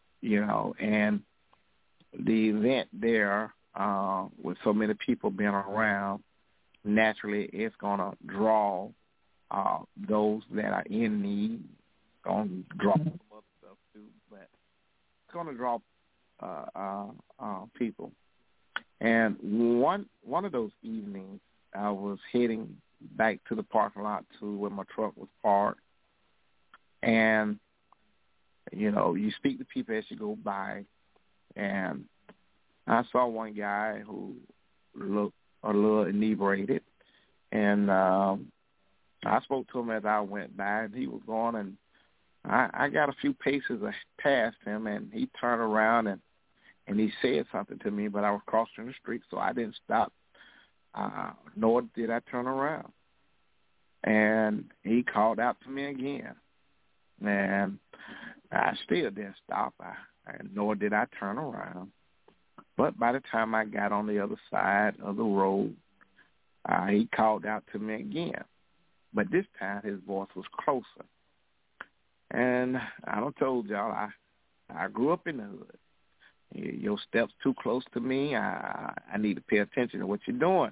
the event there with so many people being around, naturally it's going to draw those that are in need. Going to draw some other stuff too, but it's going to draw people. And one of those evenings, I was heading back to the parking lot to where my truck was parked, and you speak to people as you go by, and I saw one guy who looked a little inebriated, and I spoke to him as I went by, and he was going, and I got a few paces past him, and he turned around and he said something to me, but I was crossing the street, so I didn't stop, nor did I turn around. And he called out to me again, and I still didn't stop, nor did I turn around. But by the time I got on the other side of the road, he called out to me again. But this time his voice was closer. And I done told y'all, I grew up in the hood. Your steps too close to me. I need to pay attention to what you're doing,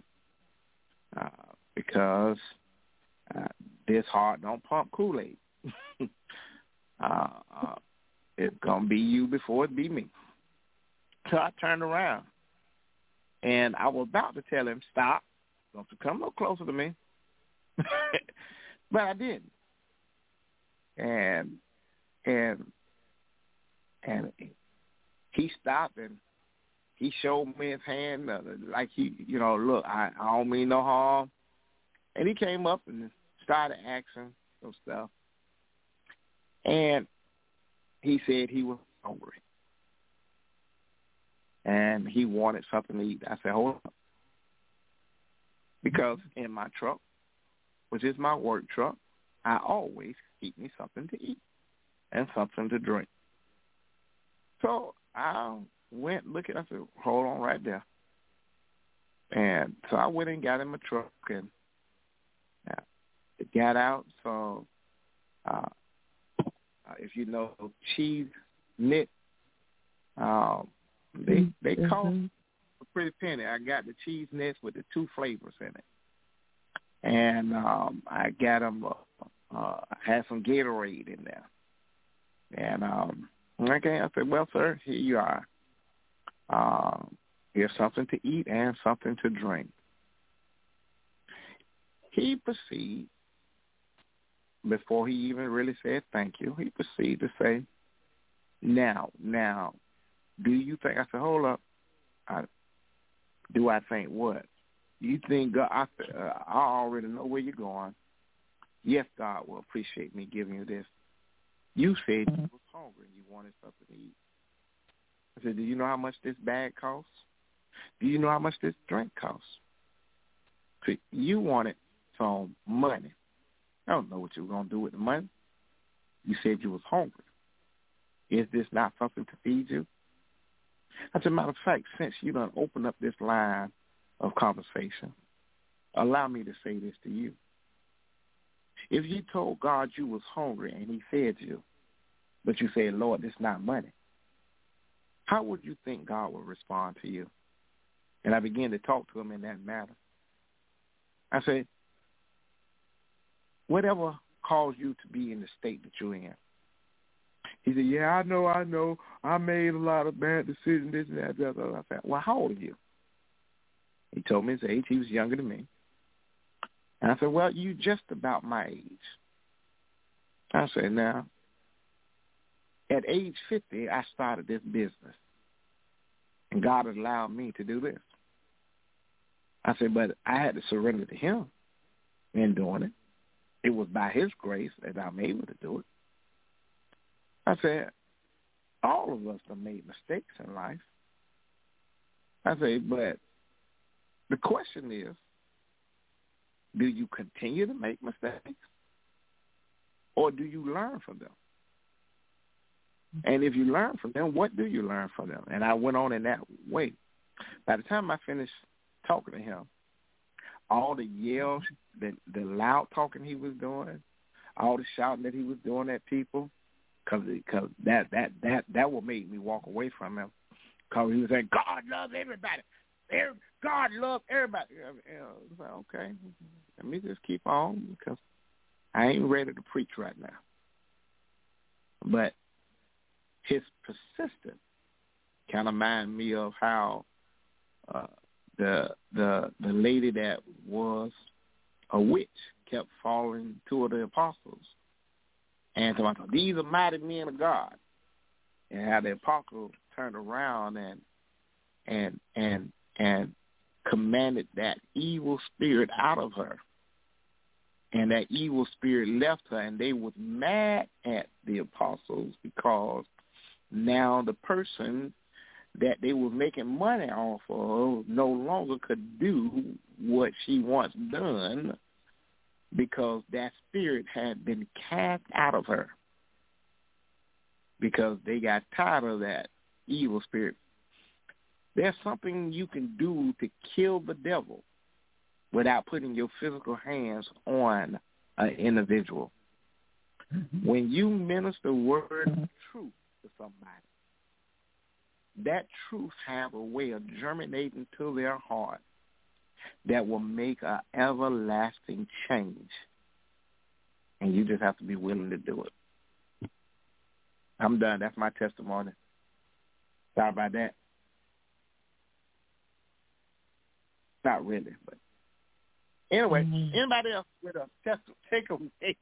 because this heart don't pump Kool-Aid. It's going to be you before it be me. So I turned around, and I was about to tell him, stop, don't you come no closer to me. But I didn't. And he stopped, and he showed me his hand like look, I don't mean no harm. And he came up and started asking some stuff. And he said he was hungry, and he wanted something to eat. I said, hold on. Because in my truck, which is my work truck, I always keep me something to eat and something to drink. So I went looking. I said, hold on right there. And so I went and got in my truck and got out. So if you know cheese knit, they cost a pretty penny. I got the cheese knits with the 2 flavors in it. And I got them, had some Gatorade in there. And I said, well, sir, here you are. Here's something to eat and something to drink. He proceeded, before he even really said thank you, he proceeded to say, now, do you think, I said, hold up, do I think what? You think God, I already know where you're going. Yes, God will appreciate me giving you this. You said you was hungry and you wanted something to eat. I said, do you know how much this bag costs? Do you know how much this drink costs? See, you wanted some money. I don't know what you were going to do with the money. You said you was hungry. Is this not something to feed you? As a matter of fact, since you done opened up this line of conversation, allow me to say this to you. If you told God you was hungry and he fed you, but you said, Lord, this is not money, how would you think God would respond to you? And I began to talk to him in that manner. I said, whatever caused you to be in the state that you're in? He said, yeah, I know. I made a lot of bad decisions, this and that. I said, well, how old are you? He told me his age. He was younger than me. And I said, well, you just about my age. I said, now, at age 50, I started this business. And God has allowed me to do this. I said, but I had to surrender to him in doing it. It was by his grace that I'm able to do it. I said, all of us have made mistakes in life. I said, but the question is, do you continue to make mistakes? Or do you learn from them? And if you learn from them, what do you learn from them? And I went on in that way. By the time I finished talking to him, all the yells, the loud talking he was doing, all the shouting that he was doing at people, because that what made me walk away from him. Because he was saying, God loves everybody. God loves everybody. I was like, okay, let me just keep on because I ain't ready to preach right now. But his persistence kind of reminded me of how the lady that was a witch kept following 2 of the apostles. And so I thought, these are mighty men of God. And how the apostles turned around and commanded that evil spirit out of her. And that evil spirit left her, and they was mad at the apostles because now the person that they were making money off of no longer could do what she once done because that spirit had been cast out of her because they got tired of that evil spirit. There's something you can do to kill the devil without putting your physical hands on an individual. Mm-hmm. When you minister word of truth to somebody, that truth have a way of germinating to their heart that will make an everlasting change. And you just have to be willing to do it. I'm done. That's my testimony. Sorry about that. Not really, but anyway, anybody else with a testimony? Take away.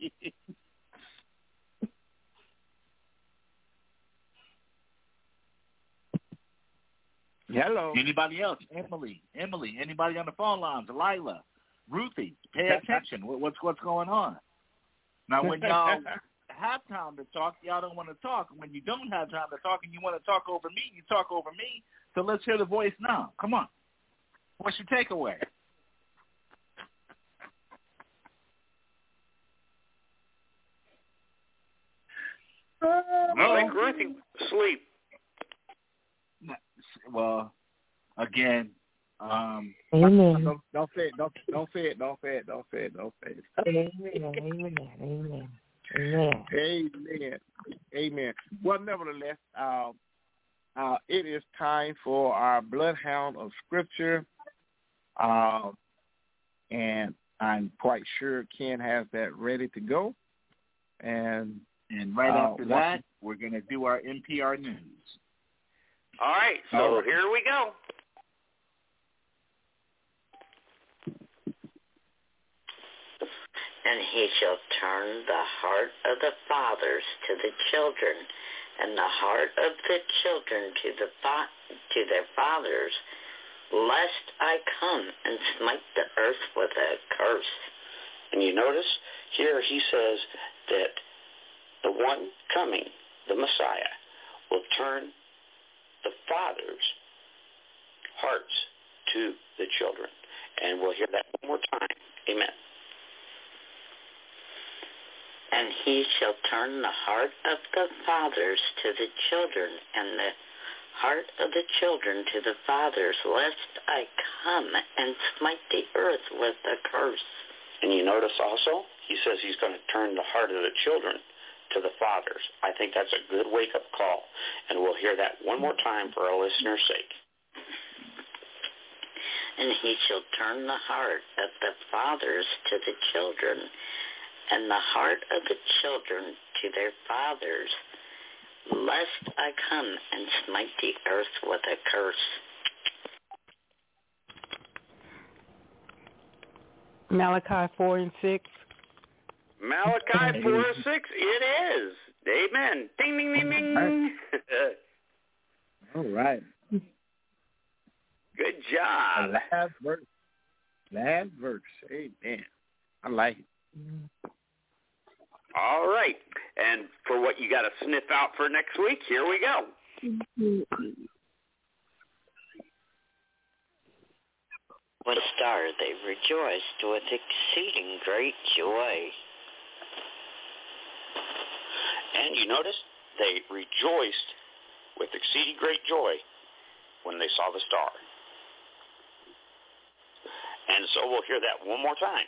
Hello. Anybody else? Emily. Anybody on the phone line? Delilah. Ruthie. Pay attention. What's going on? Now, when y'all have time to talk, y'all don't want to talk. When you don't have time to talk and you want to talk over me, you talk over me. So let's hear the voice now. Come on. What's your takeaway? I think Ruthie sleep. Well, again, Amen. Don't say it. Don't say it. Don't say it. Don't say it. Don't say it. Amen. Amen. Amen. Amen. Amen. Well, nevertheless, it is time for our Bloodhound of Scripture, and I'm quite sure Ken has that ready to go. And right after that, we're going to do our NPR News. All right, so here we go. And he shall turn the heart of the fathers to the children, and the heart of the children to their fathers, lest I come and smite the earth with a curse. And you notice here he says that the one coming, the Messiah, will turn the fathers' hearts to the children. And we'll hear that one more time. Amen. And he shall turn the heart of the fathers to the children, and the heart of the children to the fathers, lest I come and smite the earth with a curse. And you notice also, he says he's going to turn the heart of the children to the fathers. I think that's a good wake-up call. And we'll hear that one more time for our listeners' sake. And he shall turn the heart of the fathers to the children, and the heart of the children to their fathers, lest I come and smite the earth with a curse. Malachi 4:6. Malachi 4:6, it is. Amen. Ding, ding, ding, ding. All right. Good job. Last verse. Amen. I like it. All right. And for what you got to sniff out for next week, here we go. With a star they rejoiced with exceeding great joy. And you notice they rejoiced with exceeding great joy when they saw the star. And so we'll hear that one more time.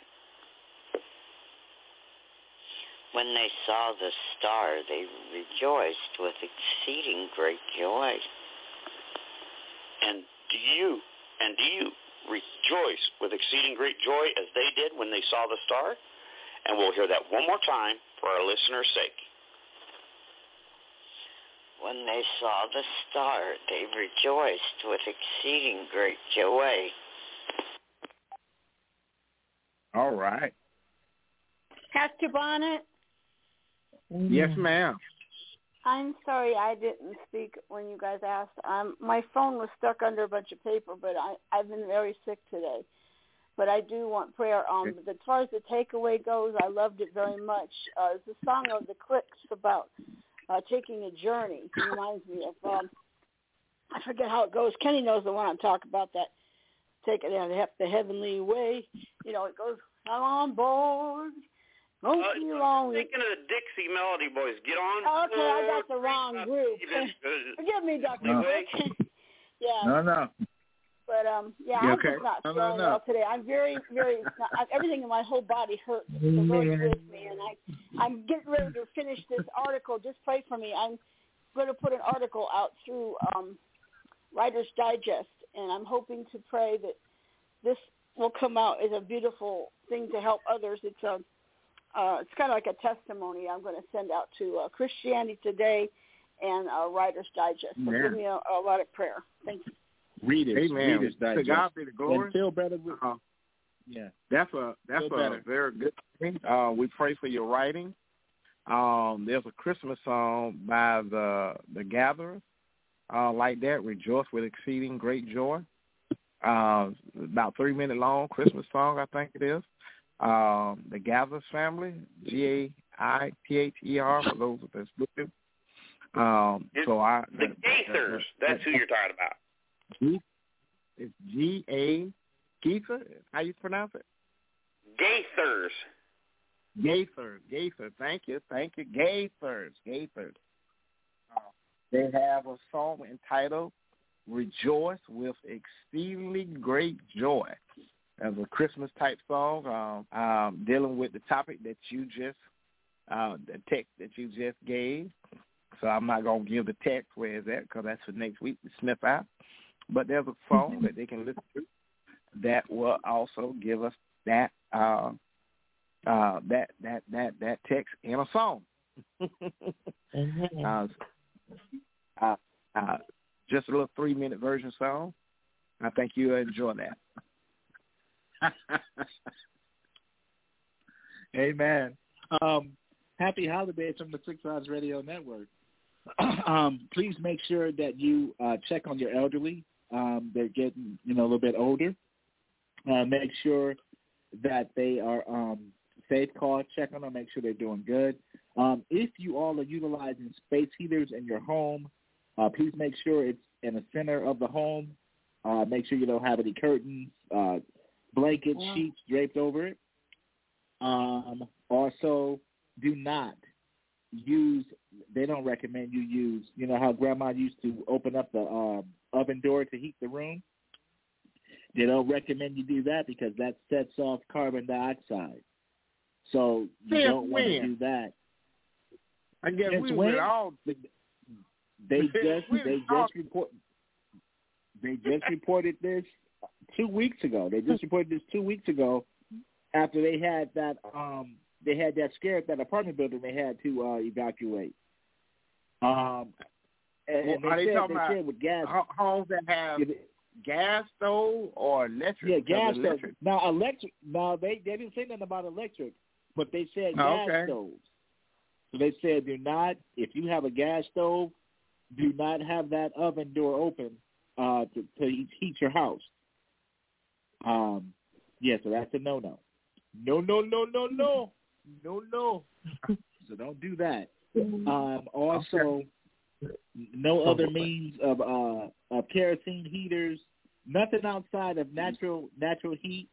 When they saw the star, they rejoiced with exceeding great joy. And do you rejoice with exceeding great joy as they did when they saw the star? And we'll hear that one more time for our listeners' sake. When they saw the star, they rejoiced with exceeding great joy. All right. Pastor Bonnet? Yes, ma'am. I'm sorry I didn't speak when you guys asked. My phone was stuck under a bunch of paper, but I've been very sick today. But I do want prayer. As far as the takeaway goes, I loved it very much. It's the song of the Clicks about taking a journey. It reminds me of, I forget how it goes. Kenny knows the one I'm talking about, that take it the heavenly way. You know, it goes, I'm on board. Thinking of the Dixie Melody Boys. Get on. Okay, I got the wrong group. Forgive me, Dr. Yeah. No. But, I'm just not feeling well today. I'm very, very, everything in my whole body hurts. The Lord's with me, and I'm getting ready to finish this article. Just pray for me. I'm going to put an article out through Writer's Digest, and I'm hoping to pray that this will come out as a beautiful thing to help others. It's kind of like a testimony I'm going to send out to Christianity Today and Writer's Digest. So give me a lot of prayer. Thank you. Readers Digest. To God be the glory. And feel better with That's a very good thing. We pray for your writing. There's a Christmas song by the Gatherers like that, Rejoice with Exceeding Great Joy. About 3 minute long Christmas song, I think it is. The Gatherers family, Gaither, for those that's looking. The Gaithers, that's who you're talking about. It's G-A, Gaither, how you pronounce it? Gaithers. Gaither, thank you, Gaithers. They have a song entitled Rejoice with Exceedingly Great Joy. As a Christmas-type song dealing with the topic that you just, the text that you just gave. So I'm not going to give the text where it's at because that's for next week to sniff out. But there's a song that they can listen to that will also give us that that text in a song. Just a little 3-minute version song. I think you'll enjoy that. Amen. Happy holidays from the Six Eyes Radio Network. Please make sure that you check on your elderly. They're getting, a little bit older. Make sure that they are safe. Call, check on them, make sure they're doing good. If you all are utilizing space heaters in your home, please make sure it's in the center of the home. Make sure you don't have any curtains, blankets, sheets draped over it. Also, do not use, they don't recommend you use, how Grandma used to open up the oven door to heat the room? They don't recommend you do that because that sets off carbon dioxide. So you don't want to do that. I guess we would all. They just reported this 2 weeks ago. They just reported this 2 weeks ago after they had that scare at that apartment building. They had to evacuate. And are they talking about with gas homes that have gas stove or electric? Yeah, gas stove. Now electric. No, they didn't say nothing about electric, but they said gas stoves. So they said, do not, if you have a gas stove, do not have that oven door open to heat your house. So that's a no-no. No. So don't do that. Also, no other means of kerosene heaters, nothing outside of natural heat,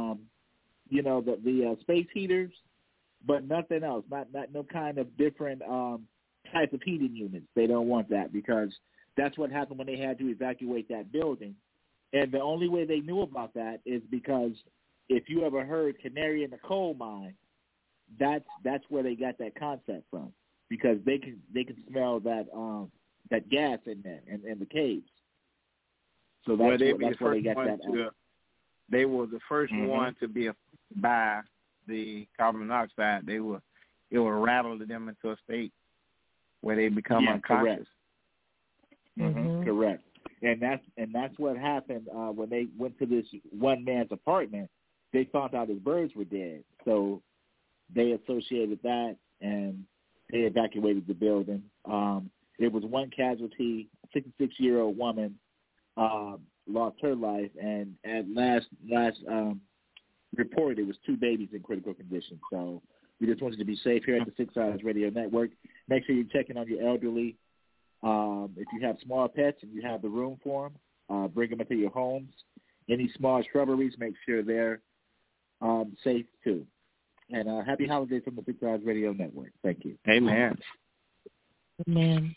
the space heaters, but nothing else, not no kind of different type of heating units. They don't want that because that's what happened when they had to evacuate that building. And the only way they knew about that is because if you ever heard canary in the coal mine, that's where they got that concept from, because they can smell that gas in there in the caves. So that's where they got that. They were the first one to be by the carbon monoxide. It will rattle them into a state where they become unconscious. Correct. And that's what happened when they went to this one man's apartment. They found out his birds were dead, so they associated that and they evacuated the building. There was one casualty, a 66-year-old woman lost her life, and at last report, it was 2 babies in critical condition. So we just wanted to be safe here at the Six Eyes Radio Network. Make sure you're checking on your elderly. If you have small pets and you have the room for them, bring them into your homes. Any small shrubberies, make sure they're safe too. And happy holidays from the Six Eyes Radio Network. Thank you. Amen. Amen.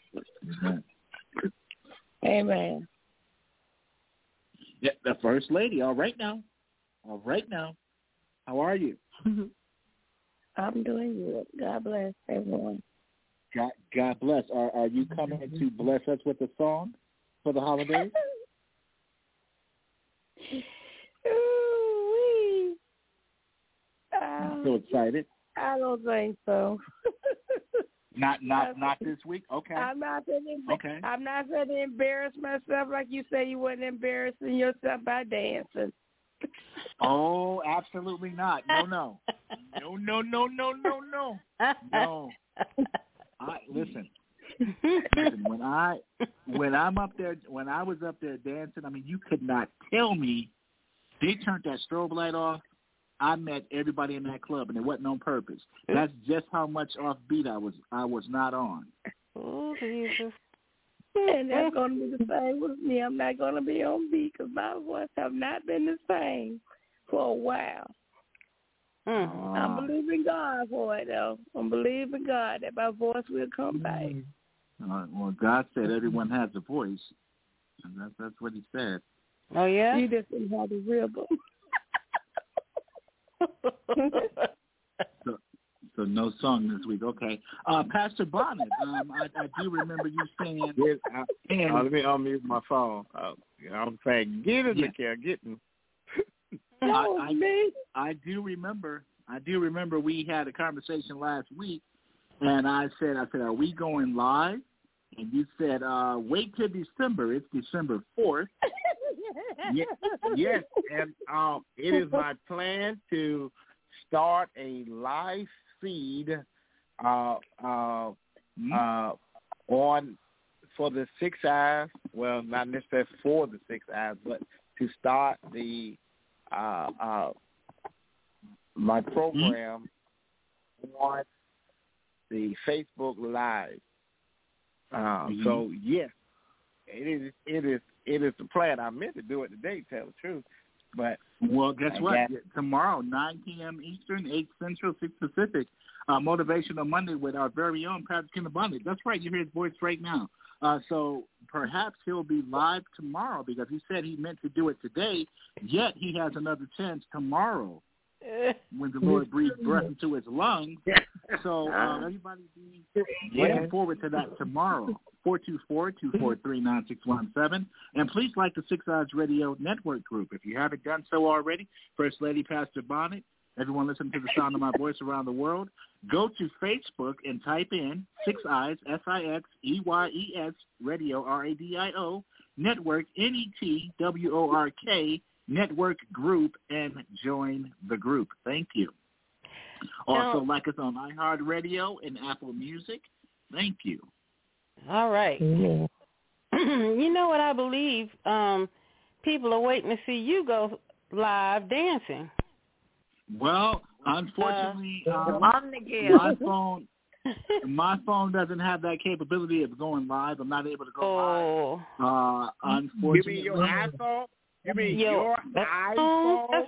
Amen. Yeah, the First Lady. All right now. How are you? I'm doing good. God bless everyone. God bless. Are you coming to bless us with a song for the holidays? Ooh-wee. I'm so excited. I don't think so. Not this week. Okay. I'm not going to embarrass myself like you say you wasn't embarrassing yourself by dancing. Oh, absolutely not. No. Listen. When I was up there dancing, I mean, you could not tell me. They turned that strobe light off. I met everybody in that club, and it wasn't on purpose. That's just how much offbeat I was not on. Oh, Jesus. And that's going to be the same with me. I'm not going to be on beat because my voice have not been the same for a while. I'm believing God for it, though. I'm believing God that my voice will come back. Well, God said everyone has a voice, and that's what He said. Oh yeah. You just didn't have the real voice. So no song this week. Okay. Pastor Bonnet, I do remember you saying. Let me unmute my phone. I'm saying, get in the car, get in. I do remember. We had a conversation last week, and I said, are we going live? And you said, wait till December. It's December 4th. Yes, and it is my plan to start a live feed on for the 6 Eyes. Well, not necessarily for the 6 Eyes, but to start the my program on the Facebook Live. So yes, it is the plan. I meant to do it today, tell the truth, but guess what? Tomorrow, 9 p.m. Eastern, 8 Central, 6 Pacific, Motivational Monday with our very own Pastor Kenneth Bonnet. That's right, you hear his voice right now. So perhaps he'll be live tomorrow because he said he meant to do it today. Yet he has another chance tomorrow when the Lord breathes breath into his lungs. So everybody be looking forward to that tomorrow. 424-243-9617. And please like the 6 Eyes Radio Network group. If you haven't done so already, First Lady Pastor Bonnet, everyone listening to the sound of my voice around the world, go to Facebook and type in 6 Eyes, SIXEYES, Radio, RADIO, Network, NETWORK, Network Group, and join the group. Thank you. Also, like us on iHeartRadio and Apple Music. Thank you. All right. Yeah. You know what I believe? People are waiting to see you go live dancing. Well, unfortunately, my phone doesn't have that capability of going live. I'm not able to go live. Unfortunately, you mean your iPhone? You mean your iPhone?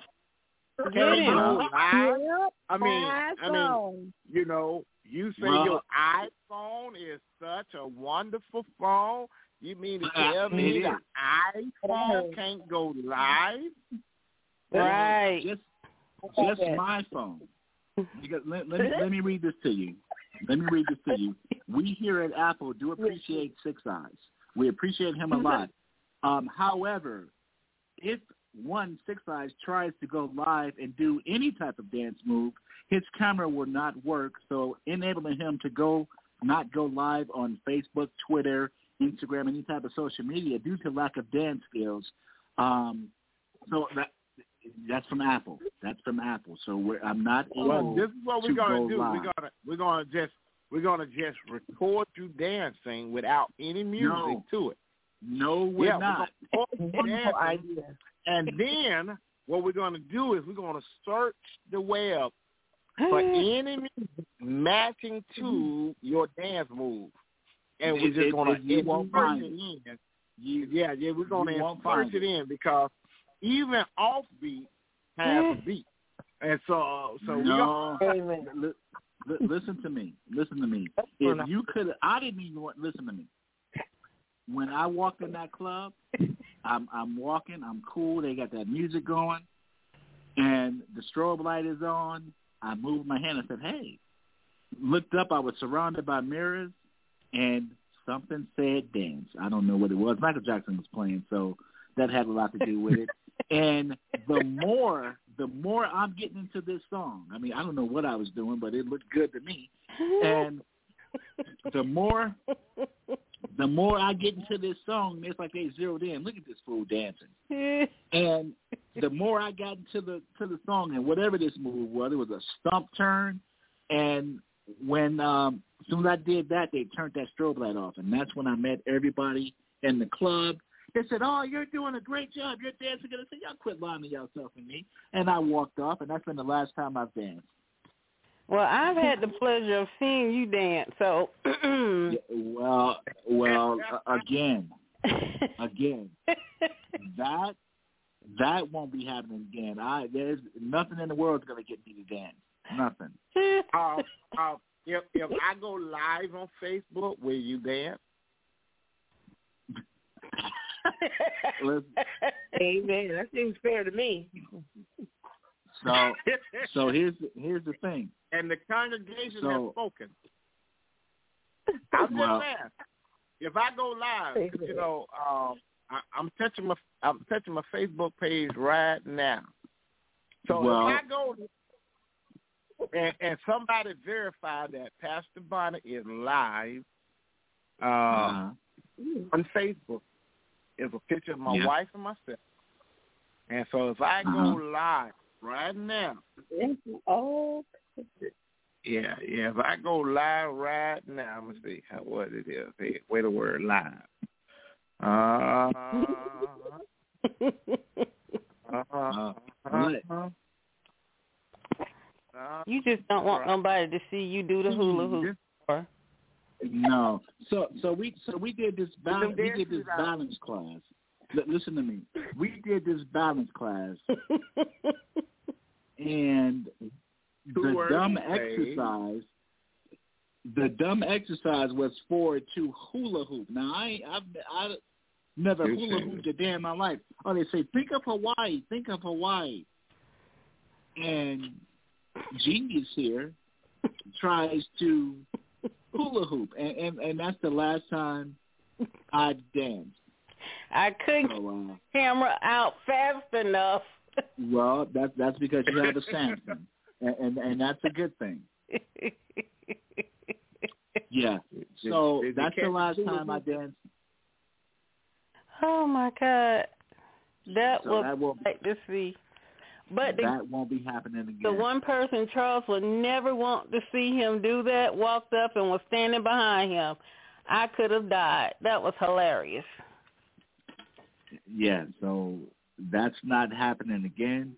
I mean, you know, you say your iPhone is such a wonderful phone. You mean to tell me the iPhone can't go live? Right. Just my phone. Because let me read this to you. We here at Apple do appreciate 6 Eyes. We appreciate him a lot. However, if 6 Eyes tries to go live and do any type of dance move, his camera will not work, so enabling him to not go live on Facebook, Twitter, Instagram, any type of social media due to lack of dance skills. So that's from Apple. So I'm not able. Well, this is what we're gonna do. Live. We're gonna just record you dancing without any music to it. No, we're not. And then what we're going to do is we're going to search the web for any music matching to your dance move. And we're just going to insert it in. We're going to insert it in because even offbeat has a beat. And so listen to me. If you could, I didn't even want, listen to me. When I walked in that club, I'm walking, I'm cool, they got that music going, and the strobe light is on. I moved my hand and said, hey. Looked up, I was surrounded by mirrors, and something said dance. I don't know what it was. Michael Jackson was playing, so that had a lot to do with it. And the more I'm getting into this song, I mean, I don't know what I was doing, but it looked good to me. And the more I get into this song, it's like they zeroed in. Look at this fool dancing. And the more I got into the song, and whatever this move was, it was a stump turn. And when as soon as I did that, they turned that strobe light off, and that's when I met everybody in the club. They said, "Oh, you're doing a great job. You're dancing." I said, "Y'all quit lying to yourself and me." And I walked off, and that's been the last time I've danced. Well, I've had the pleasure of seeing you dance, so. Well, again, that won't be happening again. There's nothing in the world that's going to get me to dance. Nothing. if I go live on Facebook, will you dance? Amen. That seems fair to me. So here's the thing. And the congregation has spoken. I'm just saying, if I go live, you know, I'm touching my Facebook page right now. So if I go and somebody verify that Pastor Bonner is live on Facebook, is a picture of my wife and myself. And so if I go live right now, if I go live right now, let me see what it is. Hey, wait the word live. You just don't want nobody to see you do the hula hoop. No. So we did this balance class. Listen to me. We did this balance class, and the dumb exercise was forward to hula hoop. Now I've never hula hooped a day in my life. Oh, they say think of Hawaii, and Genius here tries to hula hoop, and that's the last time I danced. I couldn't get the camera out fast enough. Well, that's because you have a Samsung, and that's a good thing. Yeah. So that's the last time I danced. Oh my God, that was like to see. But that won't be happening again. The one person Charles would never want to see him do that walked up and was standing behind him. I could have died. That was hilarious. Yeah, so that's not happening again.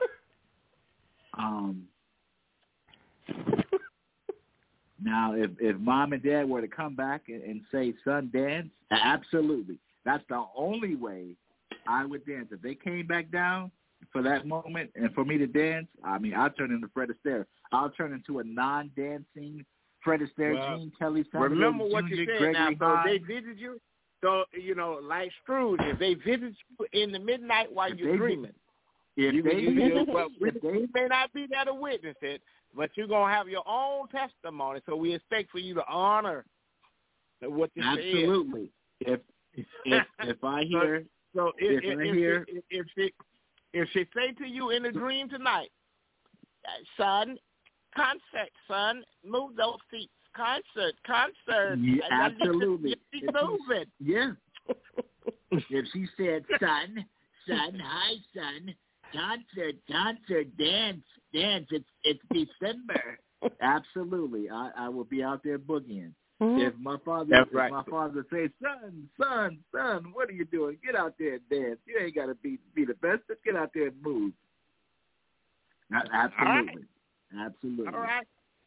Now, if mom and dad were to come back and say, son, dance, absolutely. That's the only way I would dance. If they came back down for that moment and for me to dance, I mean, I'll turn into Fred Astaire. I'll turn into a non-dancing Fred Astaire, Gene Kelly, remember what Jr., you said Gregory now. So Hines. they visit you. So, you know, like Scrooge, if they visit you in the midnight while you're dreaming, we may not be there to witness it, but you're going to have your own testimony. So we expect for you to honor what you said. Absolutely. If I hear, if she say to you in a dream tonight, son, concert, son, move those feet. Concert. Yeah, absolutely. Move it. Yeah. If she said, son, hi, son, concert, dance, it's December. Absolutely, I will be out there boogieing. If my father says, son, what are you doing? Get out there and dance. You ain't got to be the best. Just get out there and move. Absolutely. Absolutely. All right.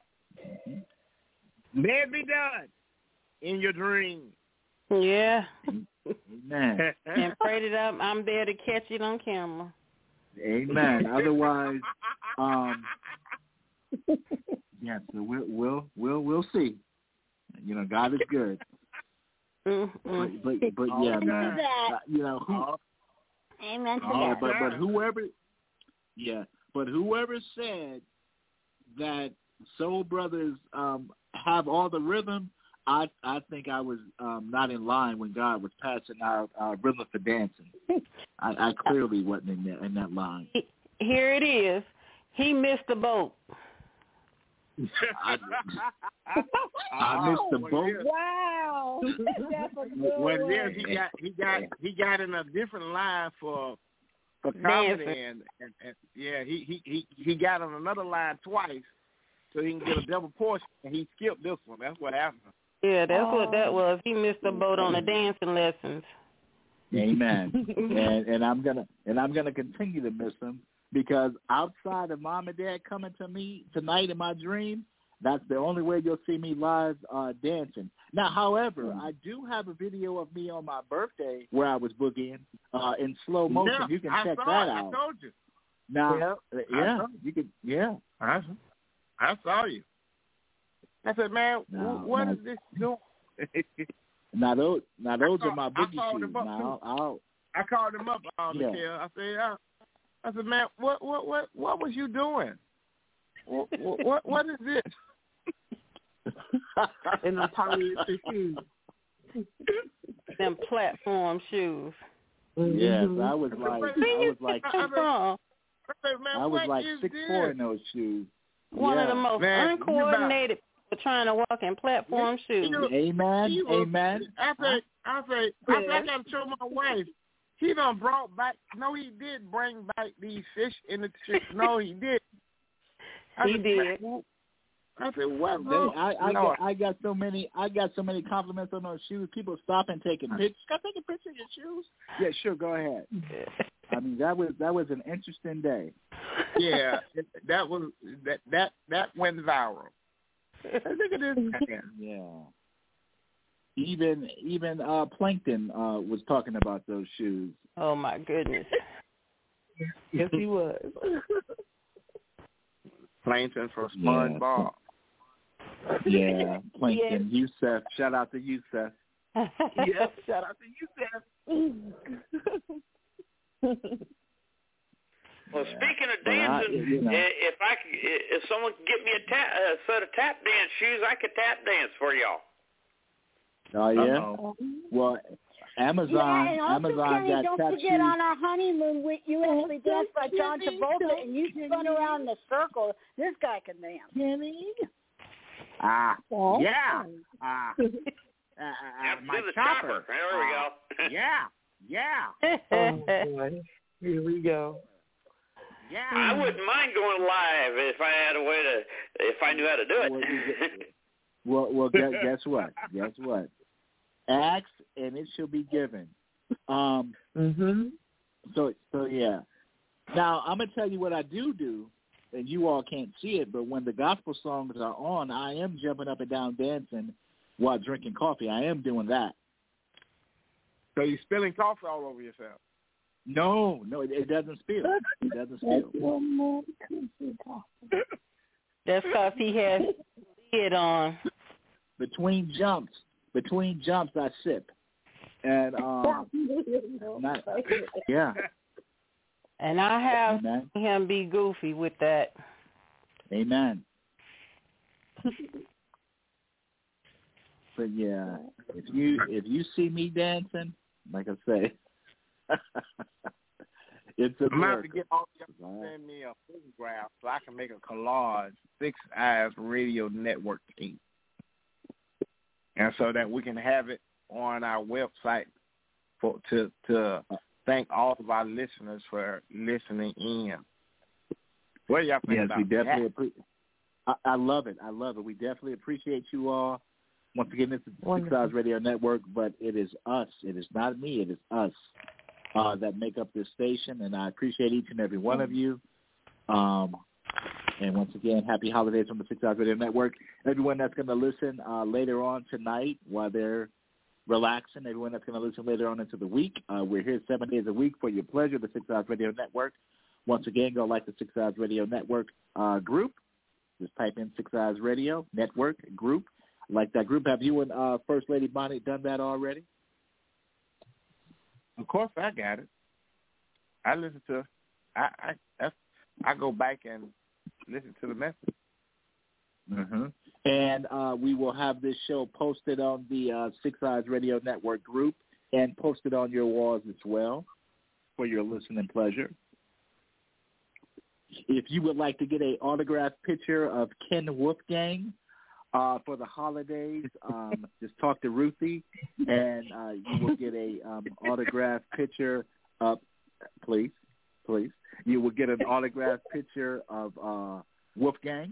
May it be done in your dream. Yeah. Amen. And pray that I'm there to catch it on camera. Amen. Otherwise, yeah. So we'll see. You know, God is good. But yeah, man. You know, amen to that. But whoever said that Soul Brothers have all the rhythm, I think I was not in line when God was passing our rhythm for dancing. I clearly wasn't in that line. Here it is. He missed the boat. I missed the boat. Wow. Well, yeah, he got in a different line for comedy, and yeah, he got on another line twice, so he can get a double portion, and he skipped this one. That's what happened. Yeah, that's what that was. He missed the boat on the dancing lessons. Amen. and I'm gonna continue to miss him, because outside of mom and dad coming to me tonight in my dream, that's the only way you'll see me live dancing. Now, however, I do have a video of me on my birthday where I was boogieing in slow motion. Yeah, you can check that out. I told you. Now, you can. Yeah, I saw you. I said, man, what is this doing? Now those are my boogie shoes. I called him up on the kill. I said, man, what was you doing? What is this? And the polyester shoes. Them platform shoes. Yes, I was like 6'4" in those shoes. One of the most uncoordinated people trying to walk in platform shoes. Amen. I got to show my wife. He done brought back. No, he did bring back these fish in the tree. No, he did. He did. I said, what? I got so many compliments on those shoes. People stop and taking pictures. Can I take a picture of your shoes? Yeah, sure. Go ahead. I mean, that was an interesting day. Yeah, that went viral. Look at this. Yeah. Even Plankton was talking about those shoes. Oh my goodness. Yes, he was. Plankton from SpongeBob. Yeah, Plankton. Yusef. Shout out to Yusef. Yes, shout out to Yusef. Well, speaking of dancing, if someone could get me a set of tap dance shoes, I could tap dance for y'all. Oh yeah. Well, Amazon. And also, Amazon Kenny, got don't tap forget shoes. on our honeymoon, you actually danced by John Travolta, and you spun around in a circle. This guy can dance. Kenny. Yeah. My chopper. There we go. Yeah. Oh boy. Here we go. Yeah. I wouldn't mind going live if I had a way if I knew how to do it. Well, guess what? Guess what? Ask and it shall be given. So yeah. Now I'm gonna tell you what I do, and you all can't see it, but when the gospel songs are on, I am jumping up and down dancing while drinking coffee. I am doing that. So you're spilling coffee all over yourself? No, it doesn't spill. It doesn't spill. That's because he has lid on. Between jumps, I sip, and yeah. And I have him be goofy with that. Amen. But yeah, if you see me dancing, like I say, it's a I'm miracle. about to get all y'all to send me a photograph so I can make a collage, Six Eyes Radio Network team. And so that we can have it on our website to thank all of our listeners for listening in. What do y'all think about we definitely that? I love it. We definitely appreciate you all. Once again, this is the Six Eyes Radio Network, but it is us. It is not me. It is us that make up this station, and I appreciate each and every one of you. And once again, happy holidays from the Six Eyes Radio Network. Everyone that's going to listen later on tonight while they're relaxing, everyone that's going to listen later on into the week, we're here 7 days a week for your pleasure, the Six Eyes Radio Network. Once again, go like the Six Eyes Radio Network group. Just type in Six Eyes Radio Network group. Like that group. Have you and First Lady Bonnie done that already? Of course, I got it. I listen to. I go back and listen to the message. Mm-hmm. And we will have this show posted on the Six Eyes Radio Network group and posted on your walls as well for your listening pleasure. If you would like to get an autographed picture of Ken Wolfgang for the holidays, just talk to Ruthie, and you will get a autographed picture of, please. You will get an autographed picture of Wolfgang.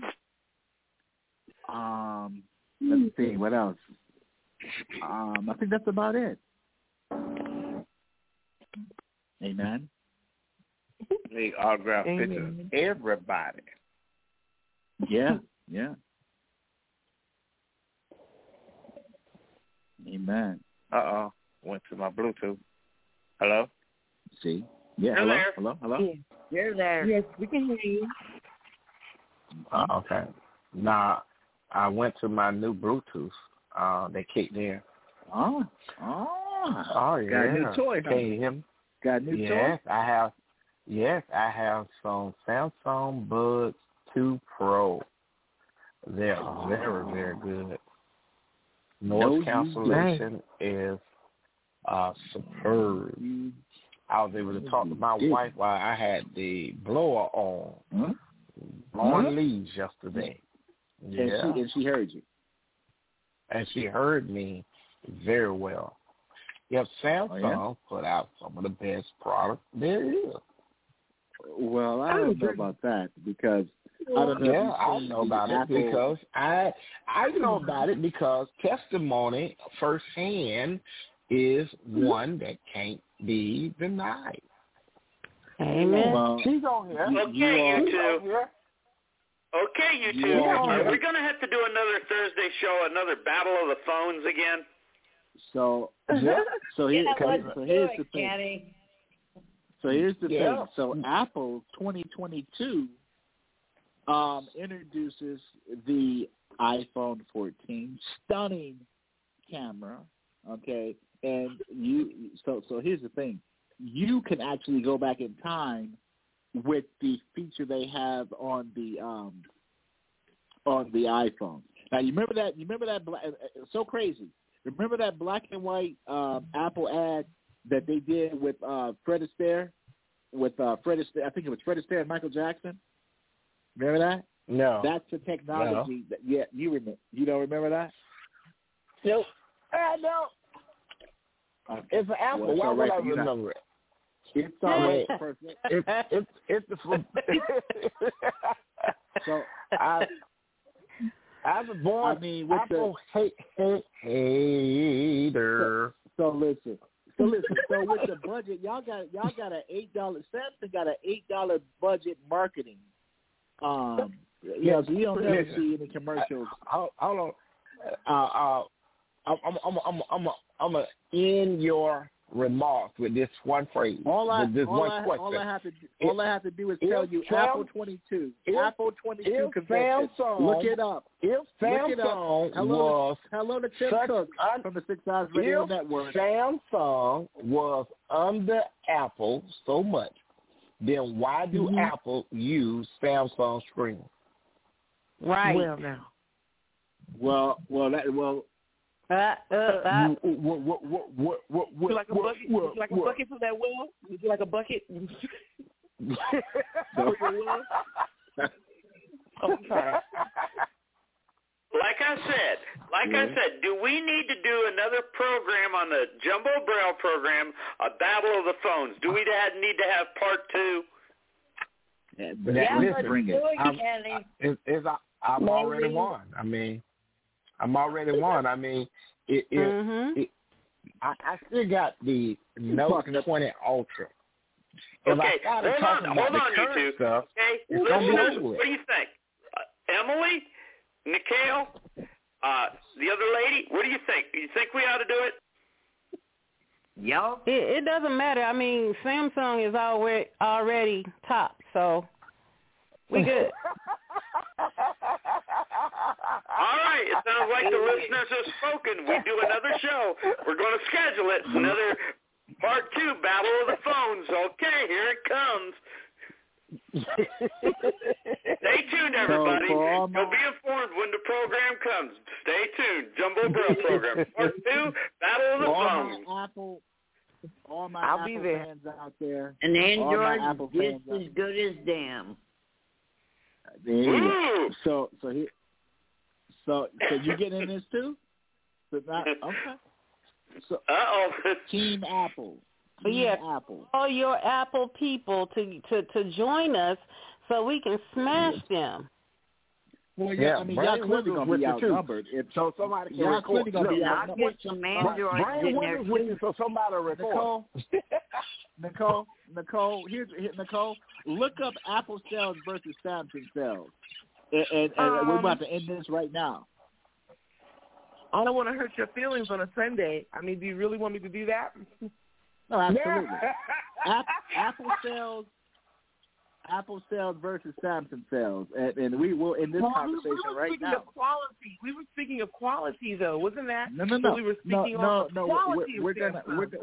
Let's see, what else? I think that's about it. Amen. The autographed picture of everybody. Yeah. Amen. Went to my Bluetooth. Hello? See? Yeah, hello? Yeah. You're there. Yes, we can hear you. Okay. Now, I went to my new Bluetooth. They kicked in. Oh, yeah. Got a new toy. Can you hear me? Got a new toy? I have some Samsung Buds 2 Pro. They're very, very good. Noise cancellation is superb. I was able to talk to my wife while I had the blower on, blowing leaves yesterday. Yeah. And she heard you. And she heard me very well. Yep, Samsung put out some of the best products there is. Well, I don't know about that because I don't know. I know about it because I know about it because testimony firsthand is one that can't be denied. Amen. Well, she's on here. Okay, you two. Are we going to have to do another Thursday show, another Battle of the Phones again? So here's the thing. So here's the thing. So Apple 2022 introduces the iPhone 14, stunning camera. Okay, and so here's the thing. You can actually go back in time with the feature they have on the iPhone. Now you remember that so crazy. Remember that black and white Apple ad that they did with Fred Astaire? I think it was Fred Astaire and Michael Jackson. Remember that? No. That's the technology that you remember. You don't remember that? Nope. No. Okay. It's an Apple. Well, why would I remember it? It's all right. It's the So I was born Apple hater. So listen. So with the budget, y'all got an $8. Samsung got an $8 budget marketing. So you don't never see any commercials. Hold on. I'm end your remarks with this one phrase. All I have to do is tell you Apple 22. Apple 22 convention. Look it up. If Samsung was hello to Tim Cook from the 6 Eyes Radio Network. Samsung was under Apple so much, then why do Apple use Samsung screen? Right. Well, now. Well. Like a bucket from that well? Would you like a bucket? I'm sorry. Like I said, do we need to do another program on the Jumbo Braille program, a Battle of the Phones? Do we need to have part 2? Listen, bring it. I'm already won. I'm already won. I still got the Note 20 Ultra. Okay, hold on, you two. Stuff, okay, listeners, what do you think? Emily, Nikhil, the other lady, what do you think? Do you think we ought to do it? Yep. It doesn't matter. Samsung is already top, so we good. All right, it sounds like the listeners have spoken. We do another show. We're going to schedule it. Another part 2, Battle of the Phones. Okay, here it comes. Stay tuned, everybody. You'll be informed when the program comes. Stay tuned. Jumbo Braille program. Part 2, Battle of the Phones. All my I'll Apple be there. fans out there. And Android is just as good as damn. So you get in this too? Okay. So Team Apple. Apple. All your Apple people to join us so we can smash them. Well, y'all clearly gonna be outnumbered. So somebody can record. I'll get some Androids in there too. So somebody record. Nicole, Nicole, look up Apple sales versus Samsung sales, and we're about to end this right now. I don't want to hurt your feelings on a Sunday. Do you really want me to do that? No, absolutely. Apple sales Apple sales versus Samsung sales, and we will in this conversation right now. Of quality. We were speaking of quality, though, wasn't that? No. We were speaking on quality. We're gonna.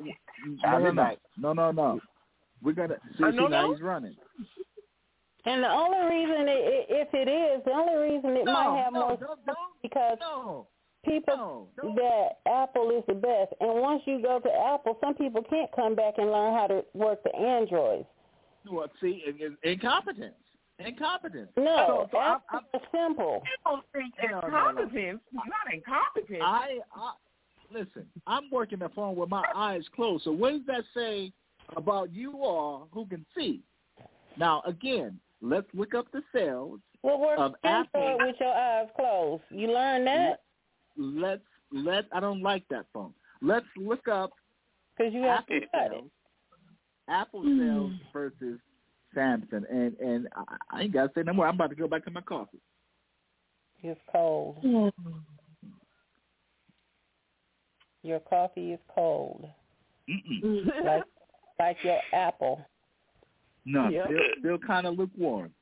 No. We're gonna see now he's running. And the only reason, if it is, the only reason it might have more because people that Apple is the best. And once you go to Apple, some people can't come back and learn how to work the Androids. Well, see, incompetence. No, it's simple. I don't think incompetence. Not incompetence. Listen, I'm working the phone with my eyes closed. So what does that say about you all who can see? Now, again, let's look up the sales of Apple with your eyes closed. You learn that? I don't like that phone. Let's look up because you have to cut it. Apple sales versus Samsung, and I ain't got to say no more. I'm about to go back to my coffee. It's cold. Your coffee is cold. Like your apple. No, still kind of lukewarm.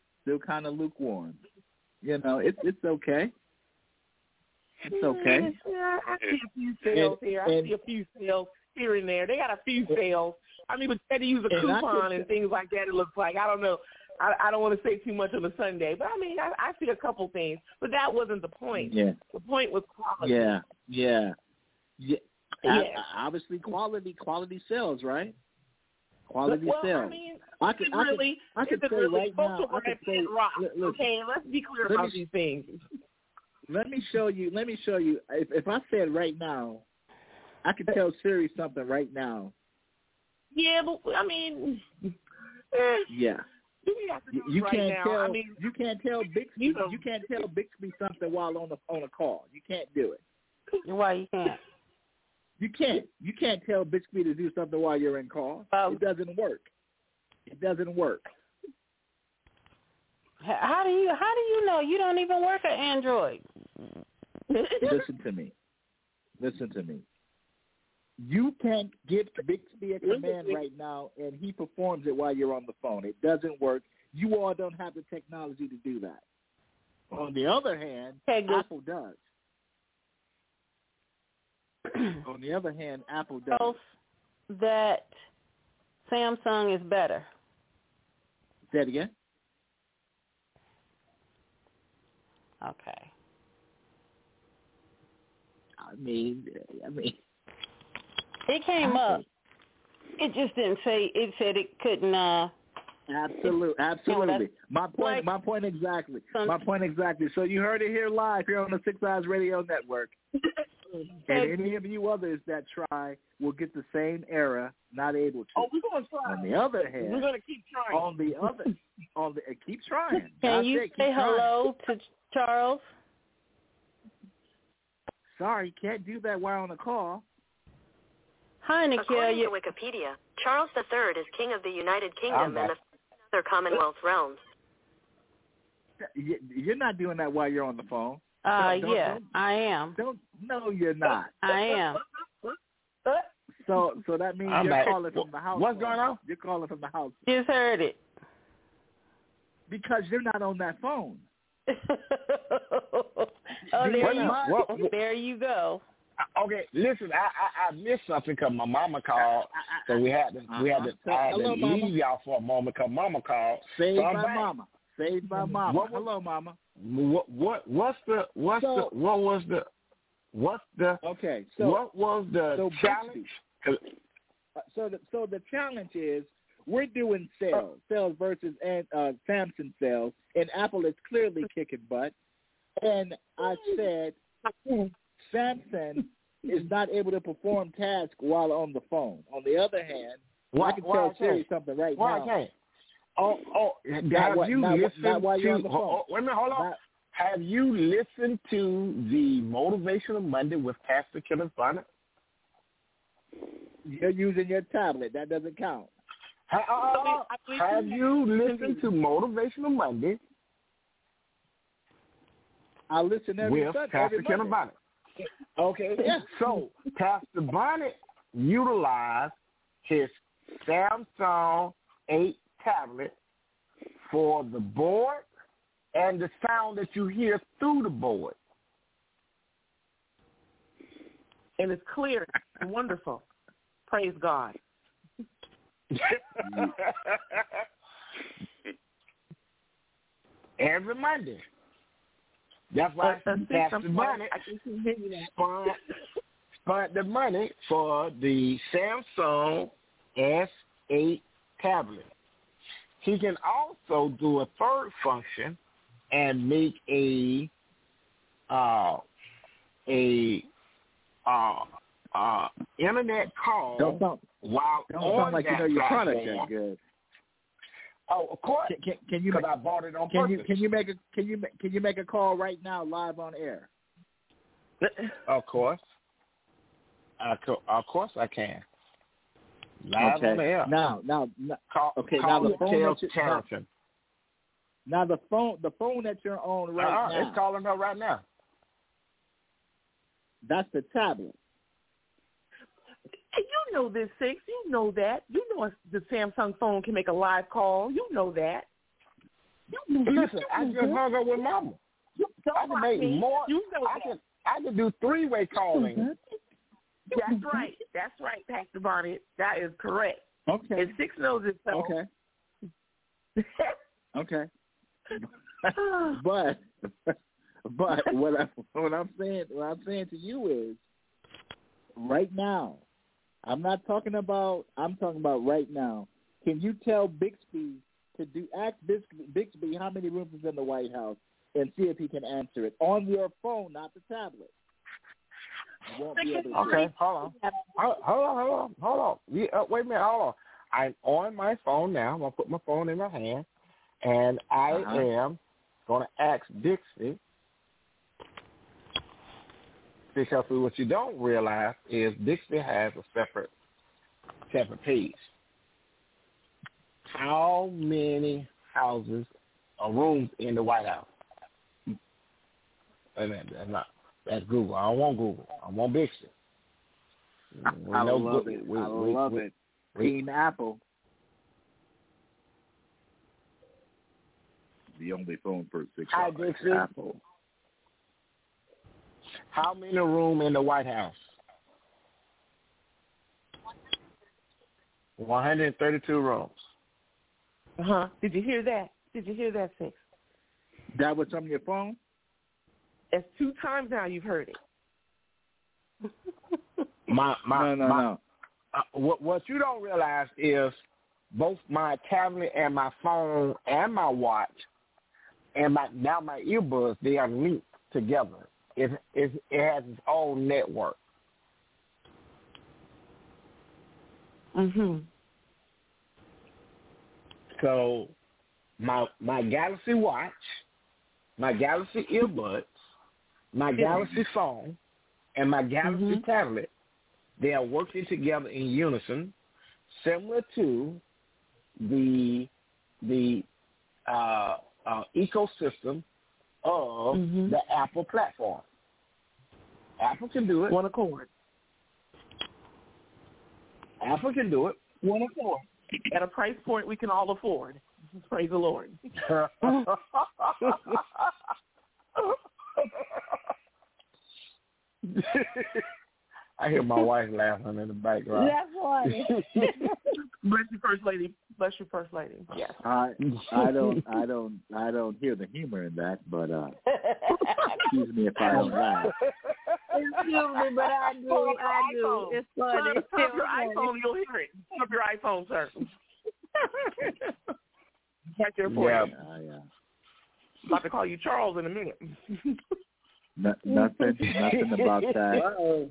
You know, it's okay. It's okay. I see a few sales here. I see a few sales here and there. They got a few sales. I mean, but they had to use a coupon and things like that, it looks like. I don't know. I don't want to say too much on a Sunday. But, I mean, I see a couple things. But that wasn't the point. Yeah. The point was quality. Yeah. Obviously, quality sales, right? Quality sales. I mean, I could say right now. Okay, let's be clear about these things. Let me show you. If I said right now, I could tell Siri something right now. Yeah, but I mean, yeah. You can't tell. I mean, you can't tell Bixby. You can't tell Bixby something while on a call. You can't do it. Why you can't? You can't. You can't tell Bixby to do something while you're in call. It doesn't work. How do you know? You don't even work at Android. Listen to me. You can't give Bixby a command right now, and he performs it while you're on the phone. It doesn't work. You all don't have the technology to do that. On the other hand, Apple does. On the other hand, Apple does. That Samsung is better. Say it again. Okay. I mean. It came up. It just didn't say. It said it couldn't. Absolutely. My point exactly. So you heard it here live here on the Six Eyes Radio Network. And any of you others that try will get the same error, not able to. Oh, we're going to try. On the other hand, we're going to keep trying. Keep trying. Can you say hello to Charles? Sorry, can't do that while on a call. Hi, Nikhil. According to Wikipedia, Charles III is King of the United Kingdom and the other Commonwealth realms. You're not doing that while you're on the phone. I am. No, you're not. I am. So that means you're calling from the house. What's going on? You're calling from the house. Just heard it. Because you're not on that phone. There you go. Okay, listen, I missed something because my mama called, so we had to leave y'all for a moment because mama called. Saved by mama. Hello, mama. What was the challenge? So the challenge is we're doing sales versus Samsung sales, and Apple is clearly kicking butt. And I said Samsung is not able to perform tasks while on the phone. On the other hand, I can tell Siri something right now. Have you listened to? Wait a minute, hold on. Have you listened to the Motivational Monday with Pastor Kenneth Bonnet? You're using your tablet. That doesn't count. Have you listened to Motivational Monday? I listen every with Sunday, Pastor Kenneth Bonnet. Okay, yeah. So Pastor Bonnet utilized his Samsung 8 tablet for the board and the sound that you hear through the board. And it's clear and wonderful. Praise God. Every Monday. That's why Pastor Bunny spent the money for the Samsung S8 tablet. He can also do a third function and make a internet call while don't on sound like that you know your product platform. that good. Oh, of course. Can you? I bought it on purpose. Can you make a call right now live on air? Of course. Of course I can. Live on the air. Now the phone that you're on right now. It's calling her right now. That's the tablet. And you know this, Six. You know that. You know the Samsung phone can make a live call. You know that. Listen, I just hung up with Mama. I can make more. I can do three-way calling. That's right. That's right, Pastor Barnett. That is correct. Okay. And Six knows itself. Okay. Okay. But what I'm saying to you is right now. I'm talking about right now. Can you tell Bixby ask Bixby how many rooms is in the White House and see if he can answer it on your phone, not the tablet. Okay, hold on. Wait a minute, hold on. I'm on my phone now. I'm going to put my phone in my hand, and I am going to ask Dixie, because what you don't realize is Dixie has a separate page. How many houses or rooms in the White House? Wait a minute, that's Google. I don't want Google. I want Bixby. I love it. Team Apple. The only phone for 6 Hi, hours. Dixie. Apple. How many room in the White House? 132 rooms. Did you hear that? Six? That was on your phone? That's 2 times now you've heard it. No. What you don't realize is both my tablet and my phone and my watch and my earbuds, they are linked together. It has its own network. So my Galaxy Watch, my Galaxy earbuds, my Galaxy phone, and my Galaxy tablet, they are working together in unison, similar to the ecosystem of the Apple platform. Apple can do it. One accord. Apple can do it. One accord. At a price point we can all afford. Praise the Lord. I hear my wife laughing in the background. That's funny. Bless you, First Lady. Yes. I don't hear the humor in that, but excuse me if I don't laugh. Excuse me, but I do. It's funny. Turn up your iPhone, you'll hear it. Turn up your iPhone, sir. Right there for you. Yeah. About to call you Charles in a minute. Nothing about that.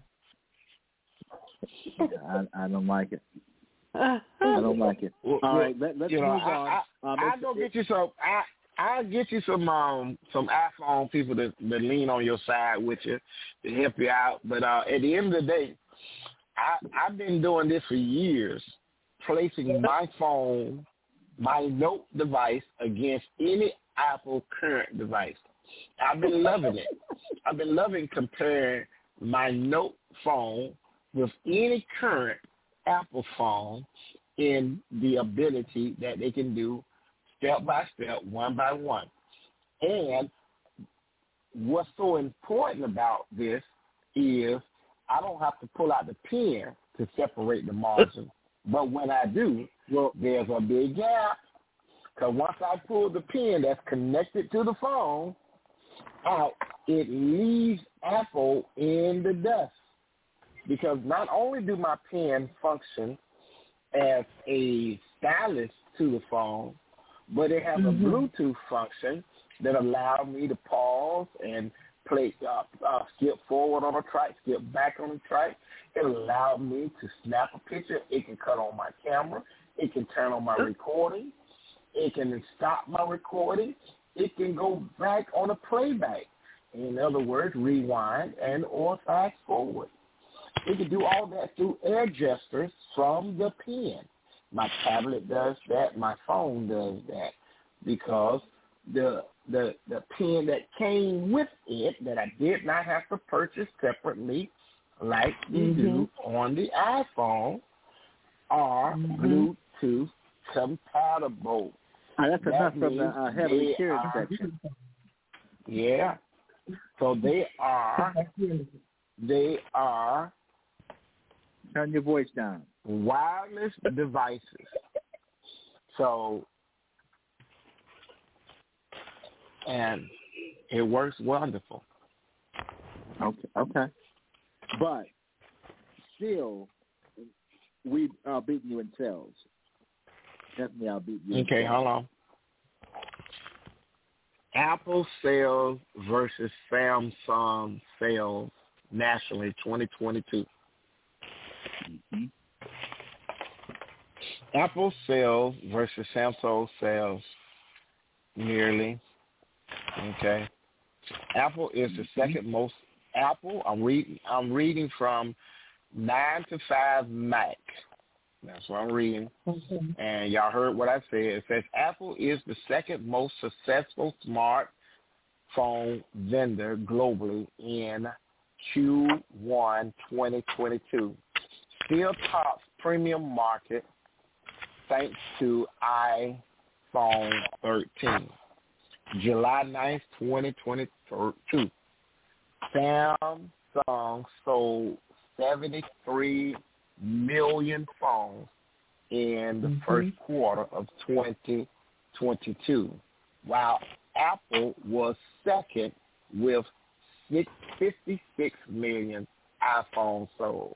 I don't like it. I don't like it. All right, let's move on. I'll go get you some. I'll get you some iPhone people that lean on your side with you to help you out. But at the end of the day, I've been doing this for years, placing my phone, my Note device against any Apple current device. I've been loving it. I've been loving comparing my Note phone with any current Apple phone in the ability that they can do step by step, one by one. And what's so important about this is I don't have to pull out the pen to separate the margin. But when I do, there's a big gap. Because once I pull the pen that's connected to the phone out, it leaves Apple in the dust. Because not only do my pen function as a stylus to the phone, but it has a Bluetooth function that allows me to pause and play, skip forward on a track, skip back on a track. It allows me to snap a picture. It can cut on my camera. It can turn on my recording. It can stop my recording. It can go back on a playback. In other words, rewind and or fast forward. It can do all that through air gestures from the pen. My tablet does that. My phone does that because the pen that came with it that I did not have to purchase separately like you do on the iPhone are Bluetooth compatible. That's enough from the heavily shared section. Yeah. So they are turn your voice down. Wireless devices. So, and it works wonderful. Okay. But still, we are beating you in sales. Definitely, I'll beat you. Okay, hold on. Apple sales versus Samsung sales nationally 2022. Apple sales versus Samsung sales nearly. Okay. Apple is the second most. Apple, I'm reading from 9 to 5 Mac. That's what I'm reading. And y'all heard what I said. It says Apple is the second most successful smartphone vendor globally in Q1 2022. Still tops premium market thanks to iPhone 13. July 9th, 2022. Samsung sold 73 million phones in the first quarter of 2022, while Apple was second with 56 million iPhones sold.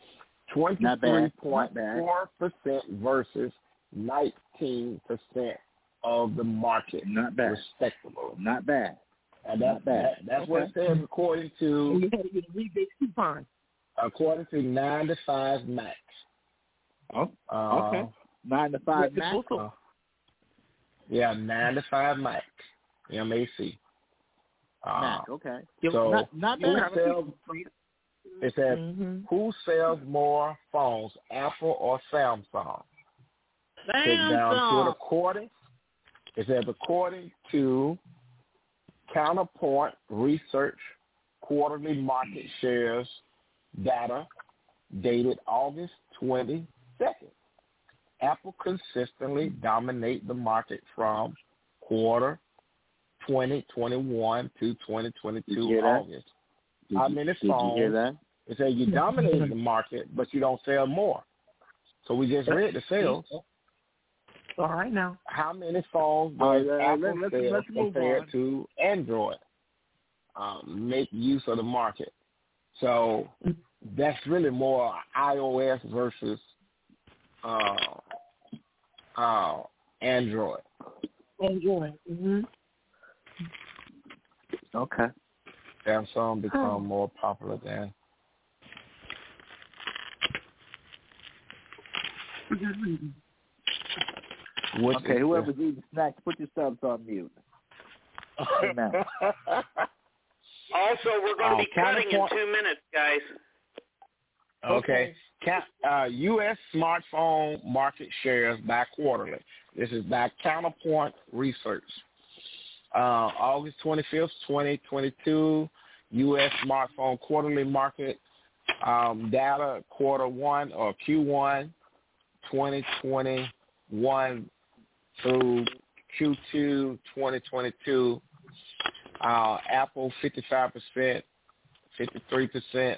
23.4% versus 19% of the market, respectively. Not bad. And that's what it says according to. You had to get a rebate coupon. According to 9 to 5 Max. Oh, okay. 9 to 5 Max. Yeah, 9 to 5 Max. MAC. Mac. Okay. So not bad. It says who sells more phones, Apple or Samsung? Take down to it according. It says according to Counterpoint Research quarterly market shares data dated August 22nd. Apple consistently dominate the market from quarter 2021 to 2022 August. How many phones? Did you hear that? It says you dominate the market, but you don't sell more. So we just read the sales. All right now. How many phones does Apple sell compared to Android? Make use of the market. So that's really more iOS versus Android. Android. Okay. Samsung become more popular than. Okay, whoever's eating snacks, put yourselves on mute. Amen. Also, we're going to be cutting in 2 minutes, guys. Okay. U.S. smartphone market shares by quarterly. This is by Counterpoint Research. August 25th, 2022, U.S. smartphone quarterly market data quarter one or Q1 2021 through Q2 2022. Apple 55%, 53%.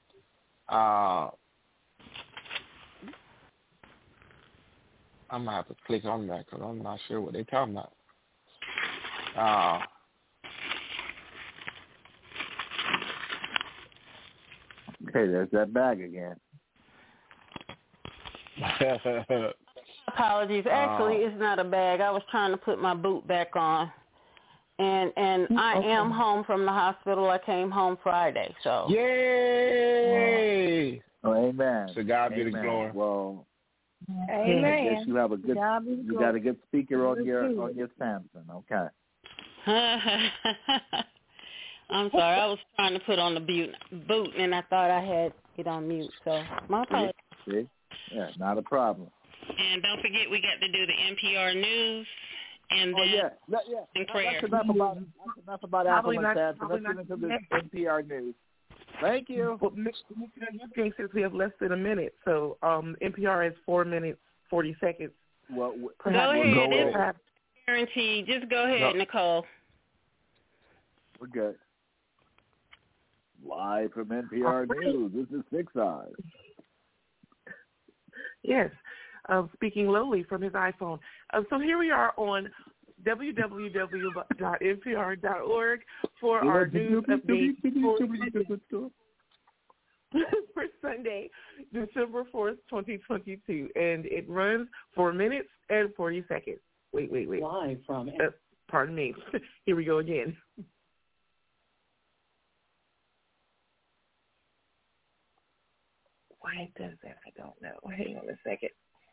I'm gonna have to click on that because I'm not sure what they're talking about. Okay, there's that bag again. Apologies. Actually, it's not a bag. I was trying to put my boot back on. And I am home from the hospital. I came home Friday, so. Yay! Oh, amen. So God be the glory. Well, amen. I guess you have a good. You got a good speaker on your Samsung. Okay. I'm sorry. I was trying to put on the boot, and I thought I had it on mute. So my apologies. See? Yeah, not a problem. And don't forget, we got to do the NPR news. And then prayer. That's enough about Apple and Samsung. Let's get into the NPR news. Thank you. Well, Mr. King says we have less than a minute, so NPR has 4 minutes, 40 seconds. Well, go ahead. Guarantee. Just go ahead, Nicole. We're good. Live from NPR News, this is Six Eyes. Yes. Speaking lowly from his iPhone. So here we are on www.npr.org for our news update for Sunday, December 4th, 2022. And it runs 4 minutes and 40 seconds. Wait. Live from pardon me. Here we go again. Why it does that, I don't know. Hang on a second.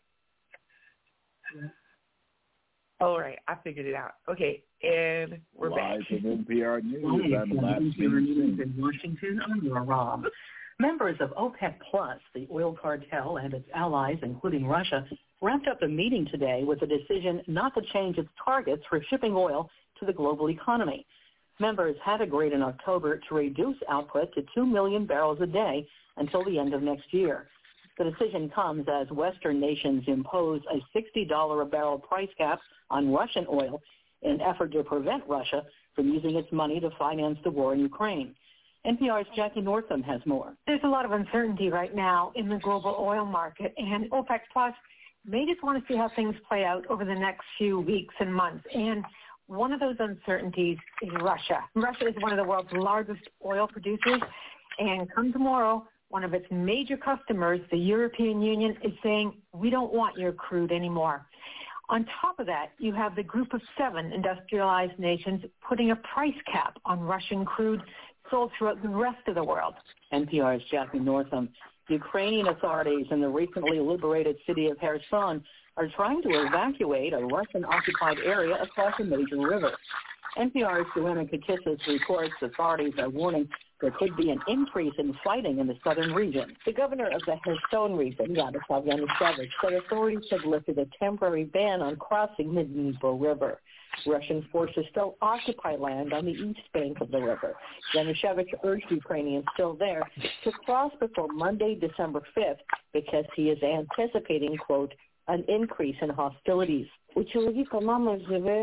All right, I figured it out. Okay, and we're live back. From NPR News. Live from NPR News in Washington, I'm Laura Robb. Members of OPEC Plus, the oil cartel, and its allies, including Russia, wrapped up a meeting today with a decision not to change its targets for shipping oil to the global economy. Members had agreed in October to reduce output to 2 million barrels a day until the end of next year. The decision comes as Western nations impose a $60 a barrel price cap on Russian oil in an effort to prevent Russia from using its money to finance the war in Ukraine. NPR's Jackie Northam has more. There's a lot of uncertainty right now in the global oil market, and OPEC Plus may just want to see how things play out over the next few weeks and months. And one of those uncertainties is Russia. Russia is one of the world's largest oil producers, and come tomorrow, one of its major customers, the European Union, is saying, we don't want your crude anymore. On top of that, you have the Group of 7 industrialized nations putting a price cap on Russian crude sold throughout the rest of the world. NPR's Jackie Northam. Ukrainian authorities in the recently liberated city of Kherson are trying to evacuate a Russian-occupied area across a major river. NPR's Joanna Kakissis reports authorities are warning there could be an increase in fighting in the southern region. The governor of the Kherson region, Yaroslav Yanushevich, said authorities have lifted a temporary ban on crossing the Dnipro River. Russian forces still occupy land on the east bank of the river. Yanushevich urged Ukrainians still there to cross before Monday, December 5th, because he is anticipating, quote, an increase in hostilities. Kindergarten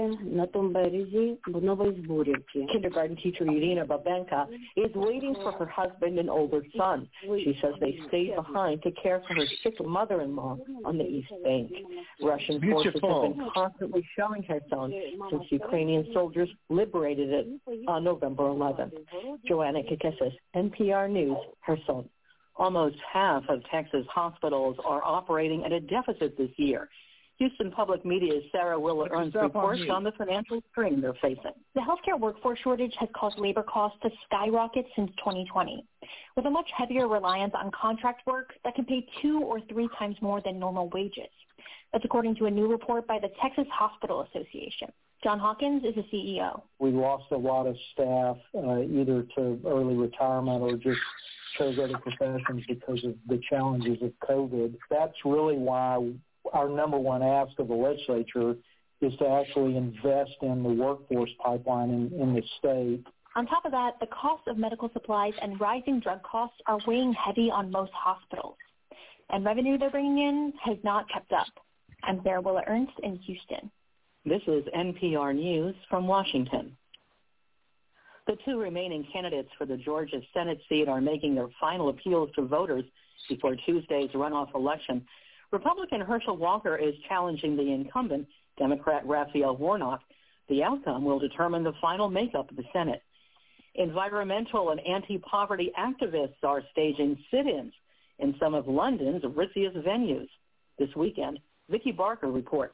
teacher Irina Babenka is waiting for her husband and older son. She says they stayed behind to care for her sick mother-in-law on the East Bank. Russian forces have been constantly shelling Kherson since Ukrainian soldiers liberated it on November 11th. Joanna Kakissis, NPR News, Kherson. Almost half of Texas hospitals are operating at a deficit this year. Houston Public Media's Sarah Willa Ernst reports on the financial strain they're facing. The healthcare workforce shortage has caused labor costs to skyrocket since 2020, with a much heavier reliance on contract work that can pay 2 or 3 times more than normal wages. That's according to a new report by the Texas Hospital Association. John Hawkins is the CEO. We lost a lot of staff either to early retirement or just chose other professions because of the challenges of COVID. That's really why our number one ask of the legislature is to actually invest in the workforce pipeline in the state. On top of that, the cost of medical supplies and rising drug costs are weighing heavy on most hospitals. And revenue they're bringing in has not kept up. I'm Sarah Willa Ernst in Houston. This is NPR News from Washington. The two remaining candidates for the Georgia Senate seat are making their final appeals to voters before Tuesday's runoff election. Republican Herschel Walker is challenging the incumbent, Democrat Raphael Warnock. The outcome will determine the final makeup of the Senate. Environmental and anti-poverty activists are staging sit-ins in some of London's ritziest venues. This weekend, Vicki Barker reports.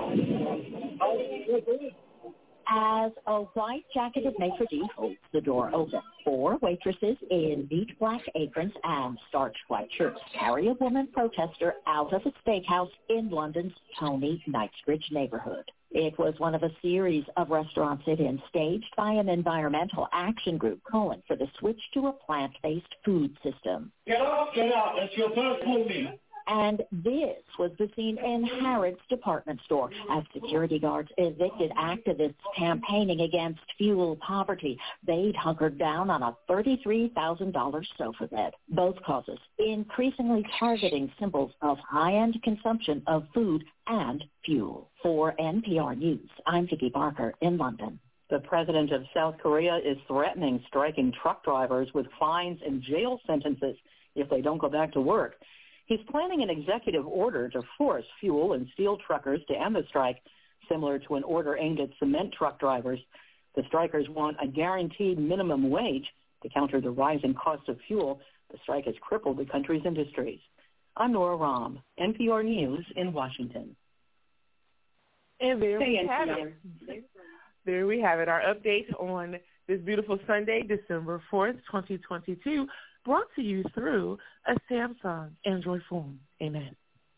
As a white-jacketed maitre d' holds the door open, 4 waitresses in neat black aprons and starched white shirts carry a woman protester out of a steakhouse in London's Tony Knightsbridge neighborhood. It was one of a series of restaurant sit-ins staged by an environmental action group calling for the switch to a plant-based food system. Get out, that's your first warning. And this was the scene in Harrods department store as security guards evicted activists campaigning against fuel poverty. They'd hunkered down on a $33,000 sofa bed. Both causes increasingly targeting symbols of high-end consumption of food and fuel. For NPR News, I'm Vicki Barker in London. The president of South Korea is threatening striking truck drivers with fines and jail sentences if they don't go back to work. He's planning an executive order to force fuel and steel truckers to end the strike, similar to an order aimed at cement truck drivers. The strikers want a guaranteed minimum wage to counter the rising cost of fuel. The strike has crippled the country's industries. I'm Nora Rahm, NPR News in Washington. And there we have it. There we have it, our update on this beautiful Sunday, December 4th, 2022. Brought to you through a Samsung Android phone. Amen.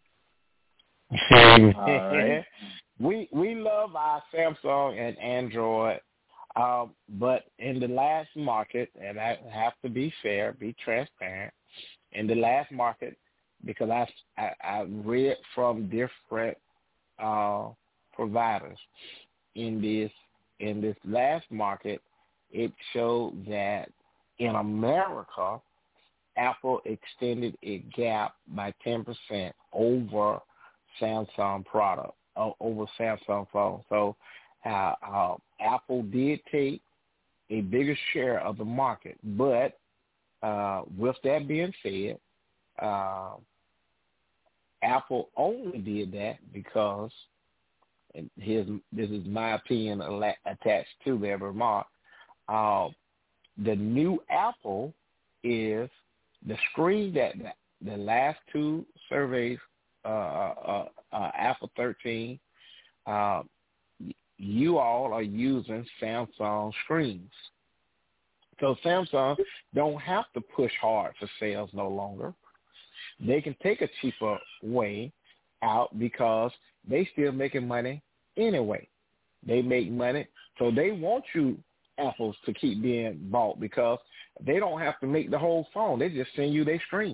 Right. We love our Samsung and Android, but in the last market, and I have to be fair, be transparent, in the last market, because I read from different providers in this last market, it showed that in America, Apple extended its gap by 10% over Samsung product, over Samsung phone. So Apple did take a bigger share of the market. But with that being said, Apple only did that because, and this is my opinion attached to their remark, the new Apple is the screen that the last two surveys, Apple 13, you all are using Samsung screens. So Samsung don't have to push hard for sales no longer. They can take a cheaper way out because they still making money anyway. They make money, so they want you Apples to keep being bought because they don't have to make the whole phone. They just send you their screens.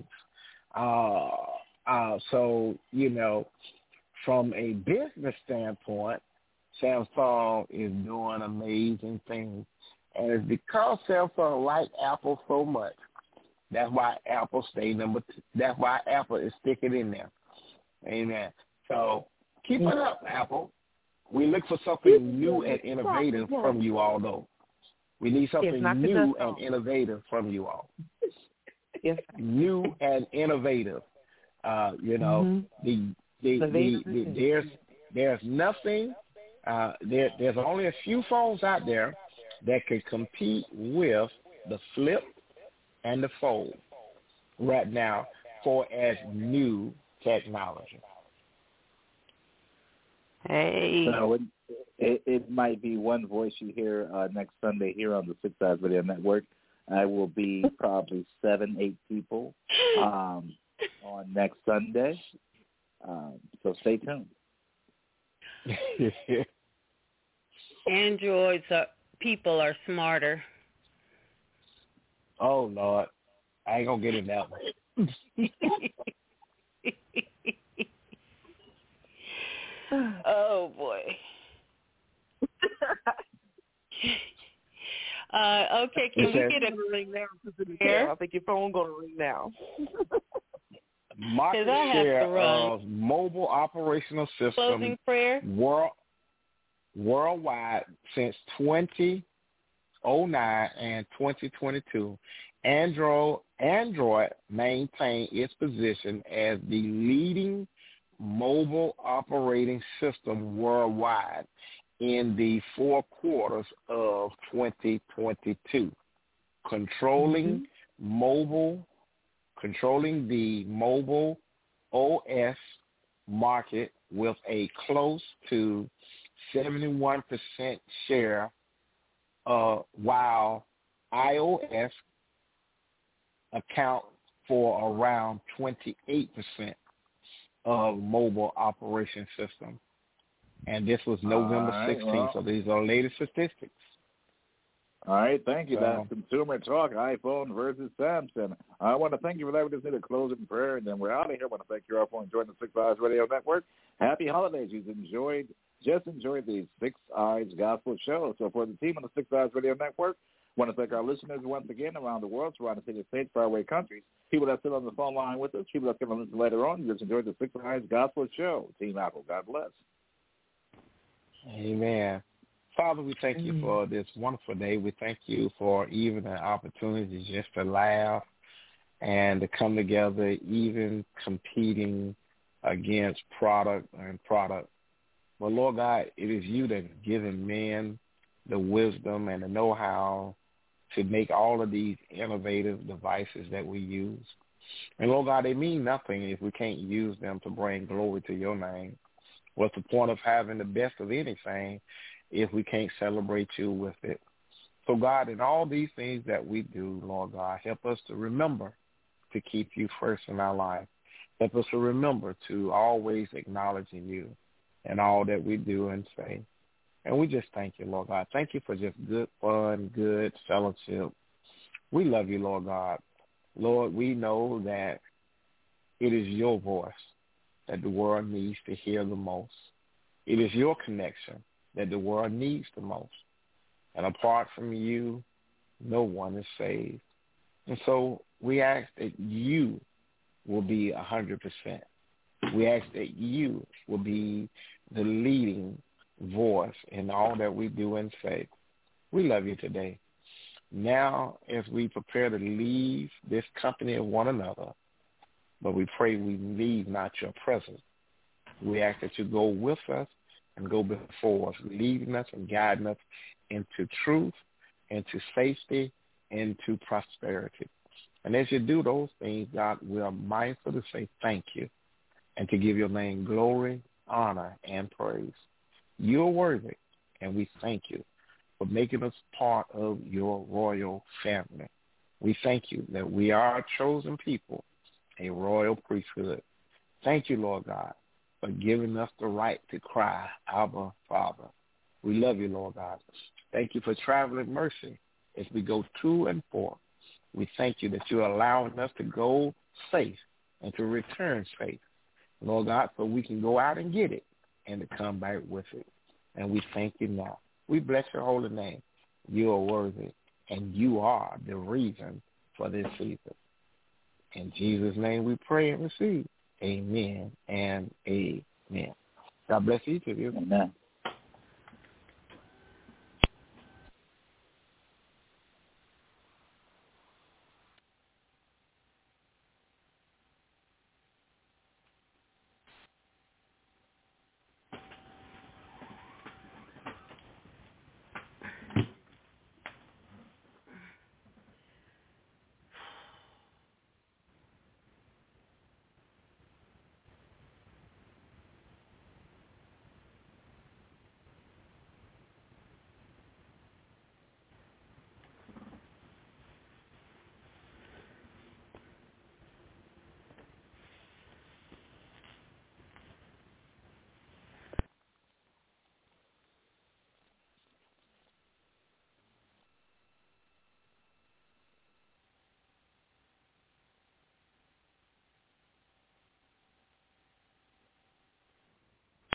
So, from a business standpoint, Samsung is doing amazing things. And it's because Samsung likes Apple so much. That's why Apple stay number 2. That's why Apple is sticking in there. Amen. So keep it up, Apple. We look for something new and innovative from you all, though. We need something new and innovative from you all. Yes. New and innovative. There's nothing. There's only a few phones out there that can compete with the Flip and the Fold right now for as new technology. Hey. So it might be one voice you hear next Sunday here on the Six Eyes Radio Network. I will be probably 7-8 people on next Sunday. So stay tuned. Androids people are smarter. Oh Lord, I ain't gonna get in that one. Oh boy. Okay, can we get a ring now? I think your phone gonna ring now. Market share of mobile operational systems. Closing prayer. worldwide since 2009 and 2022. Android maintained its position as the leading mobile operating system worldwide in the 4 quarters of 2022, controlling the mobile OS market with a close to 71% share, while iOS account for around 28% of mobile operation system. And this was November 16th, so these are latest statistics. All right, thank you. That's Consumer Talk, iPhone versus Samsung. I want to thank you for that. We just need a closing prayer, and then we're out of here. I want to thank you all for enjoying the Six Eyes Radio Network. Happy holidays. You've just enjoyed the Six Eyes Gospel Show. So for the team on the Six Eyes Radio Network, I want to thank our listeners once again around the world, surrounding cities, states, faraway countries, people that sit on the phone line with us, people that's going to listen later on. You just enjoyed the Six Eyes Gospel Show. Team Apple, God bless. Amen. Father, we thank you for this wonderful day. We thank you for even an opportunity just to laugh and to come together, even competing against product. But, Lord God, it is you that have given men the wisdom and the know-how to make all of these innovative devices that we use. And, Lord God, they mean nothing if we can't use them to bring glory to your name. What's the point of having the best of anything if we can't celebrate you with it? So, God, in all these things that we do, Lord God, help us to remember to keep you first in our life. Help us to remember to always acknowledge you in all that we do and say. And we just thank you, Lord God. Thank you for just good fun, good fellowship. We love you, Lord God. Lord, we know that it is your voice that the world needs to hear the most. It is your connection that the world needs the most. And apart from you, no one is saved. And so we ask that you will be 100%. We ask that you will be the leading voice in all that we do and say. We love you today. Now, as we prepare to leave this company of one another, but we pray we leave not your presence. We ask that you go with us and go before us, leading us and guiding us into truth, into safety, into prosperity. And as you do those things, God, we are mindful to say thank you and to give your name glory, honor, and praise. You're worthy, and we thank you for making us part of your royal family. We thank you that we are a chosen people, a royal priesthood. Thank you, Lord God, for giving us the right to cry, Abba, Father. We love you, Lord God. Thank you for traveling mercy as we go to and forth. We thank you that you're allowing us to go safe and to return safe, Lord God, so we can go out and get it and to come back with it. And we thank you now. We bless your holy name. You are worthy, and you are the reason for this season. In Jesus' name we pray and receive. Amen and amen. God bless each of you. Amen.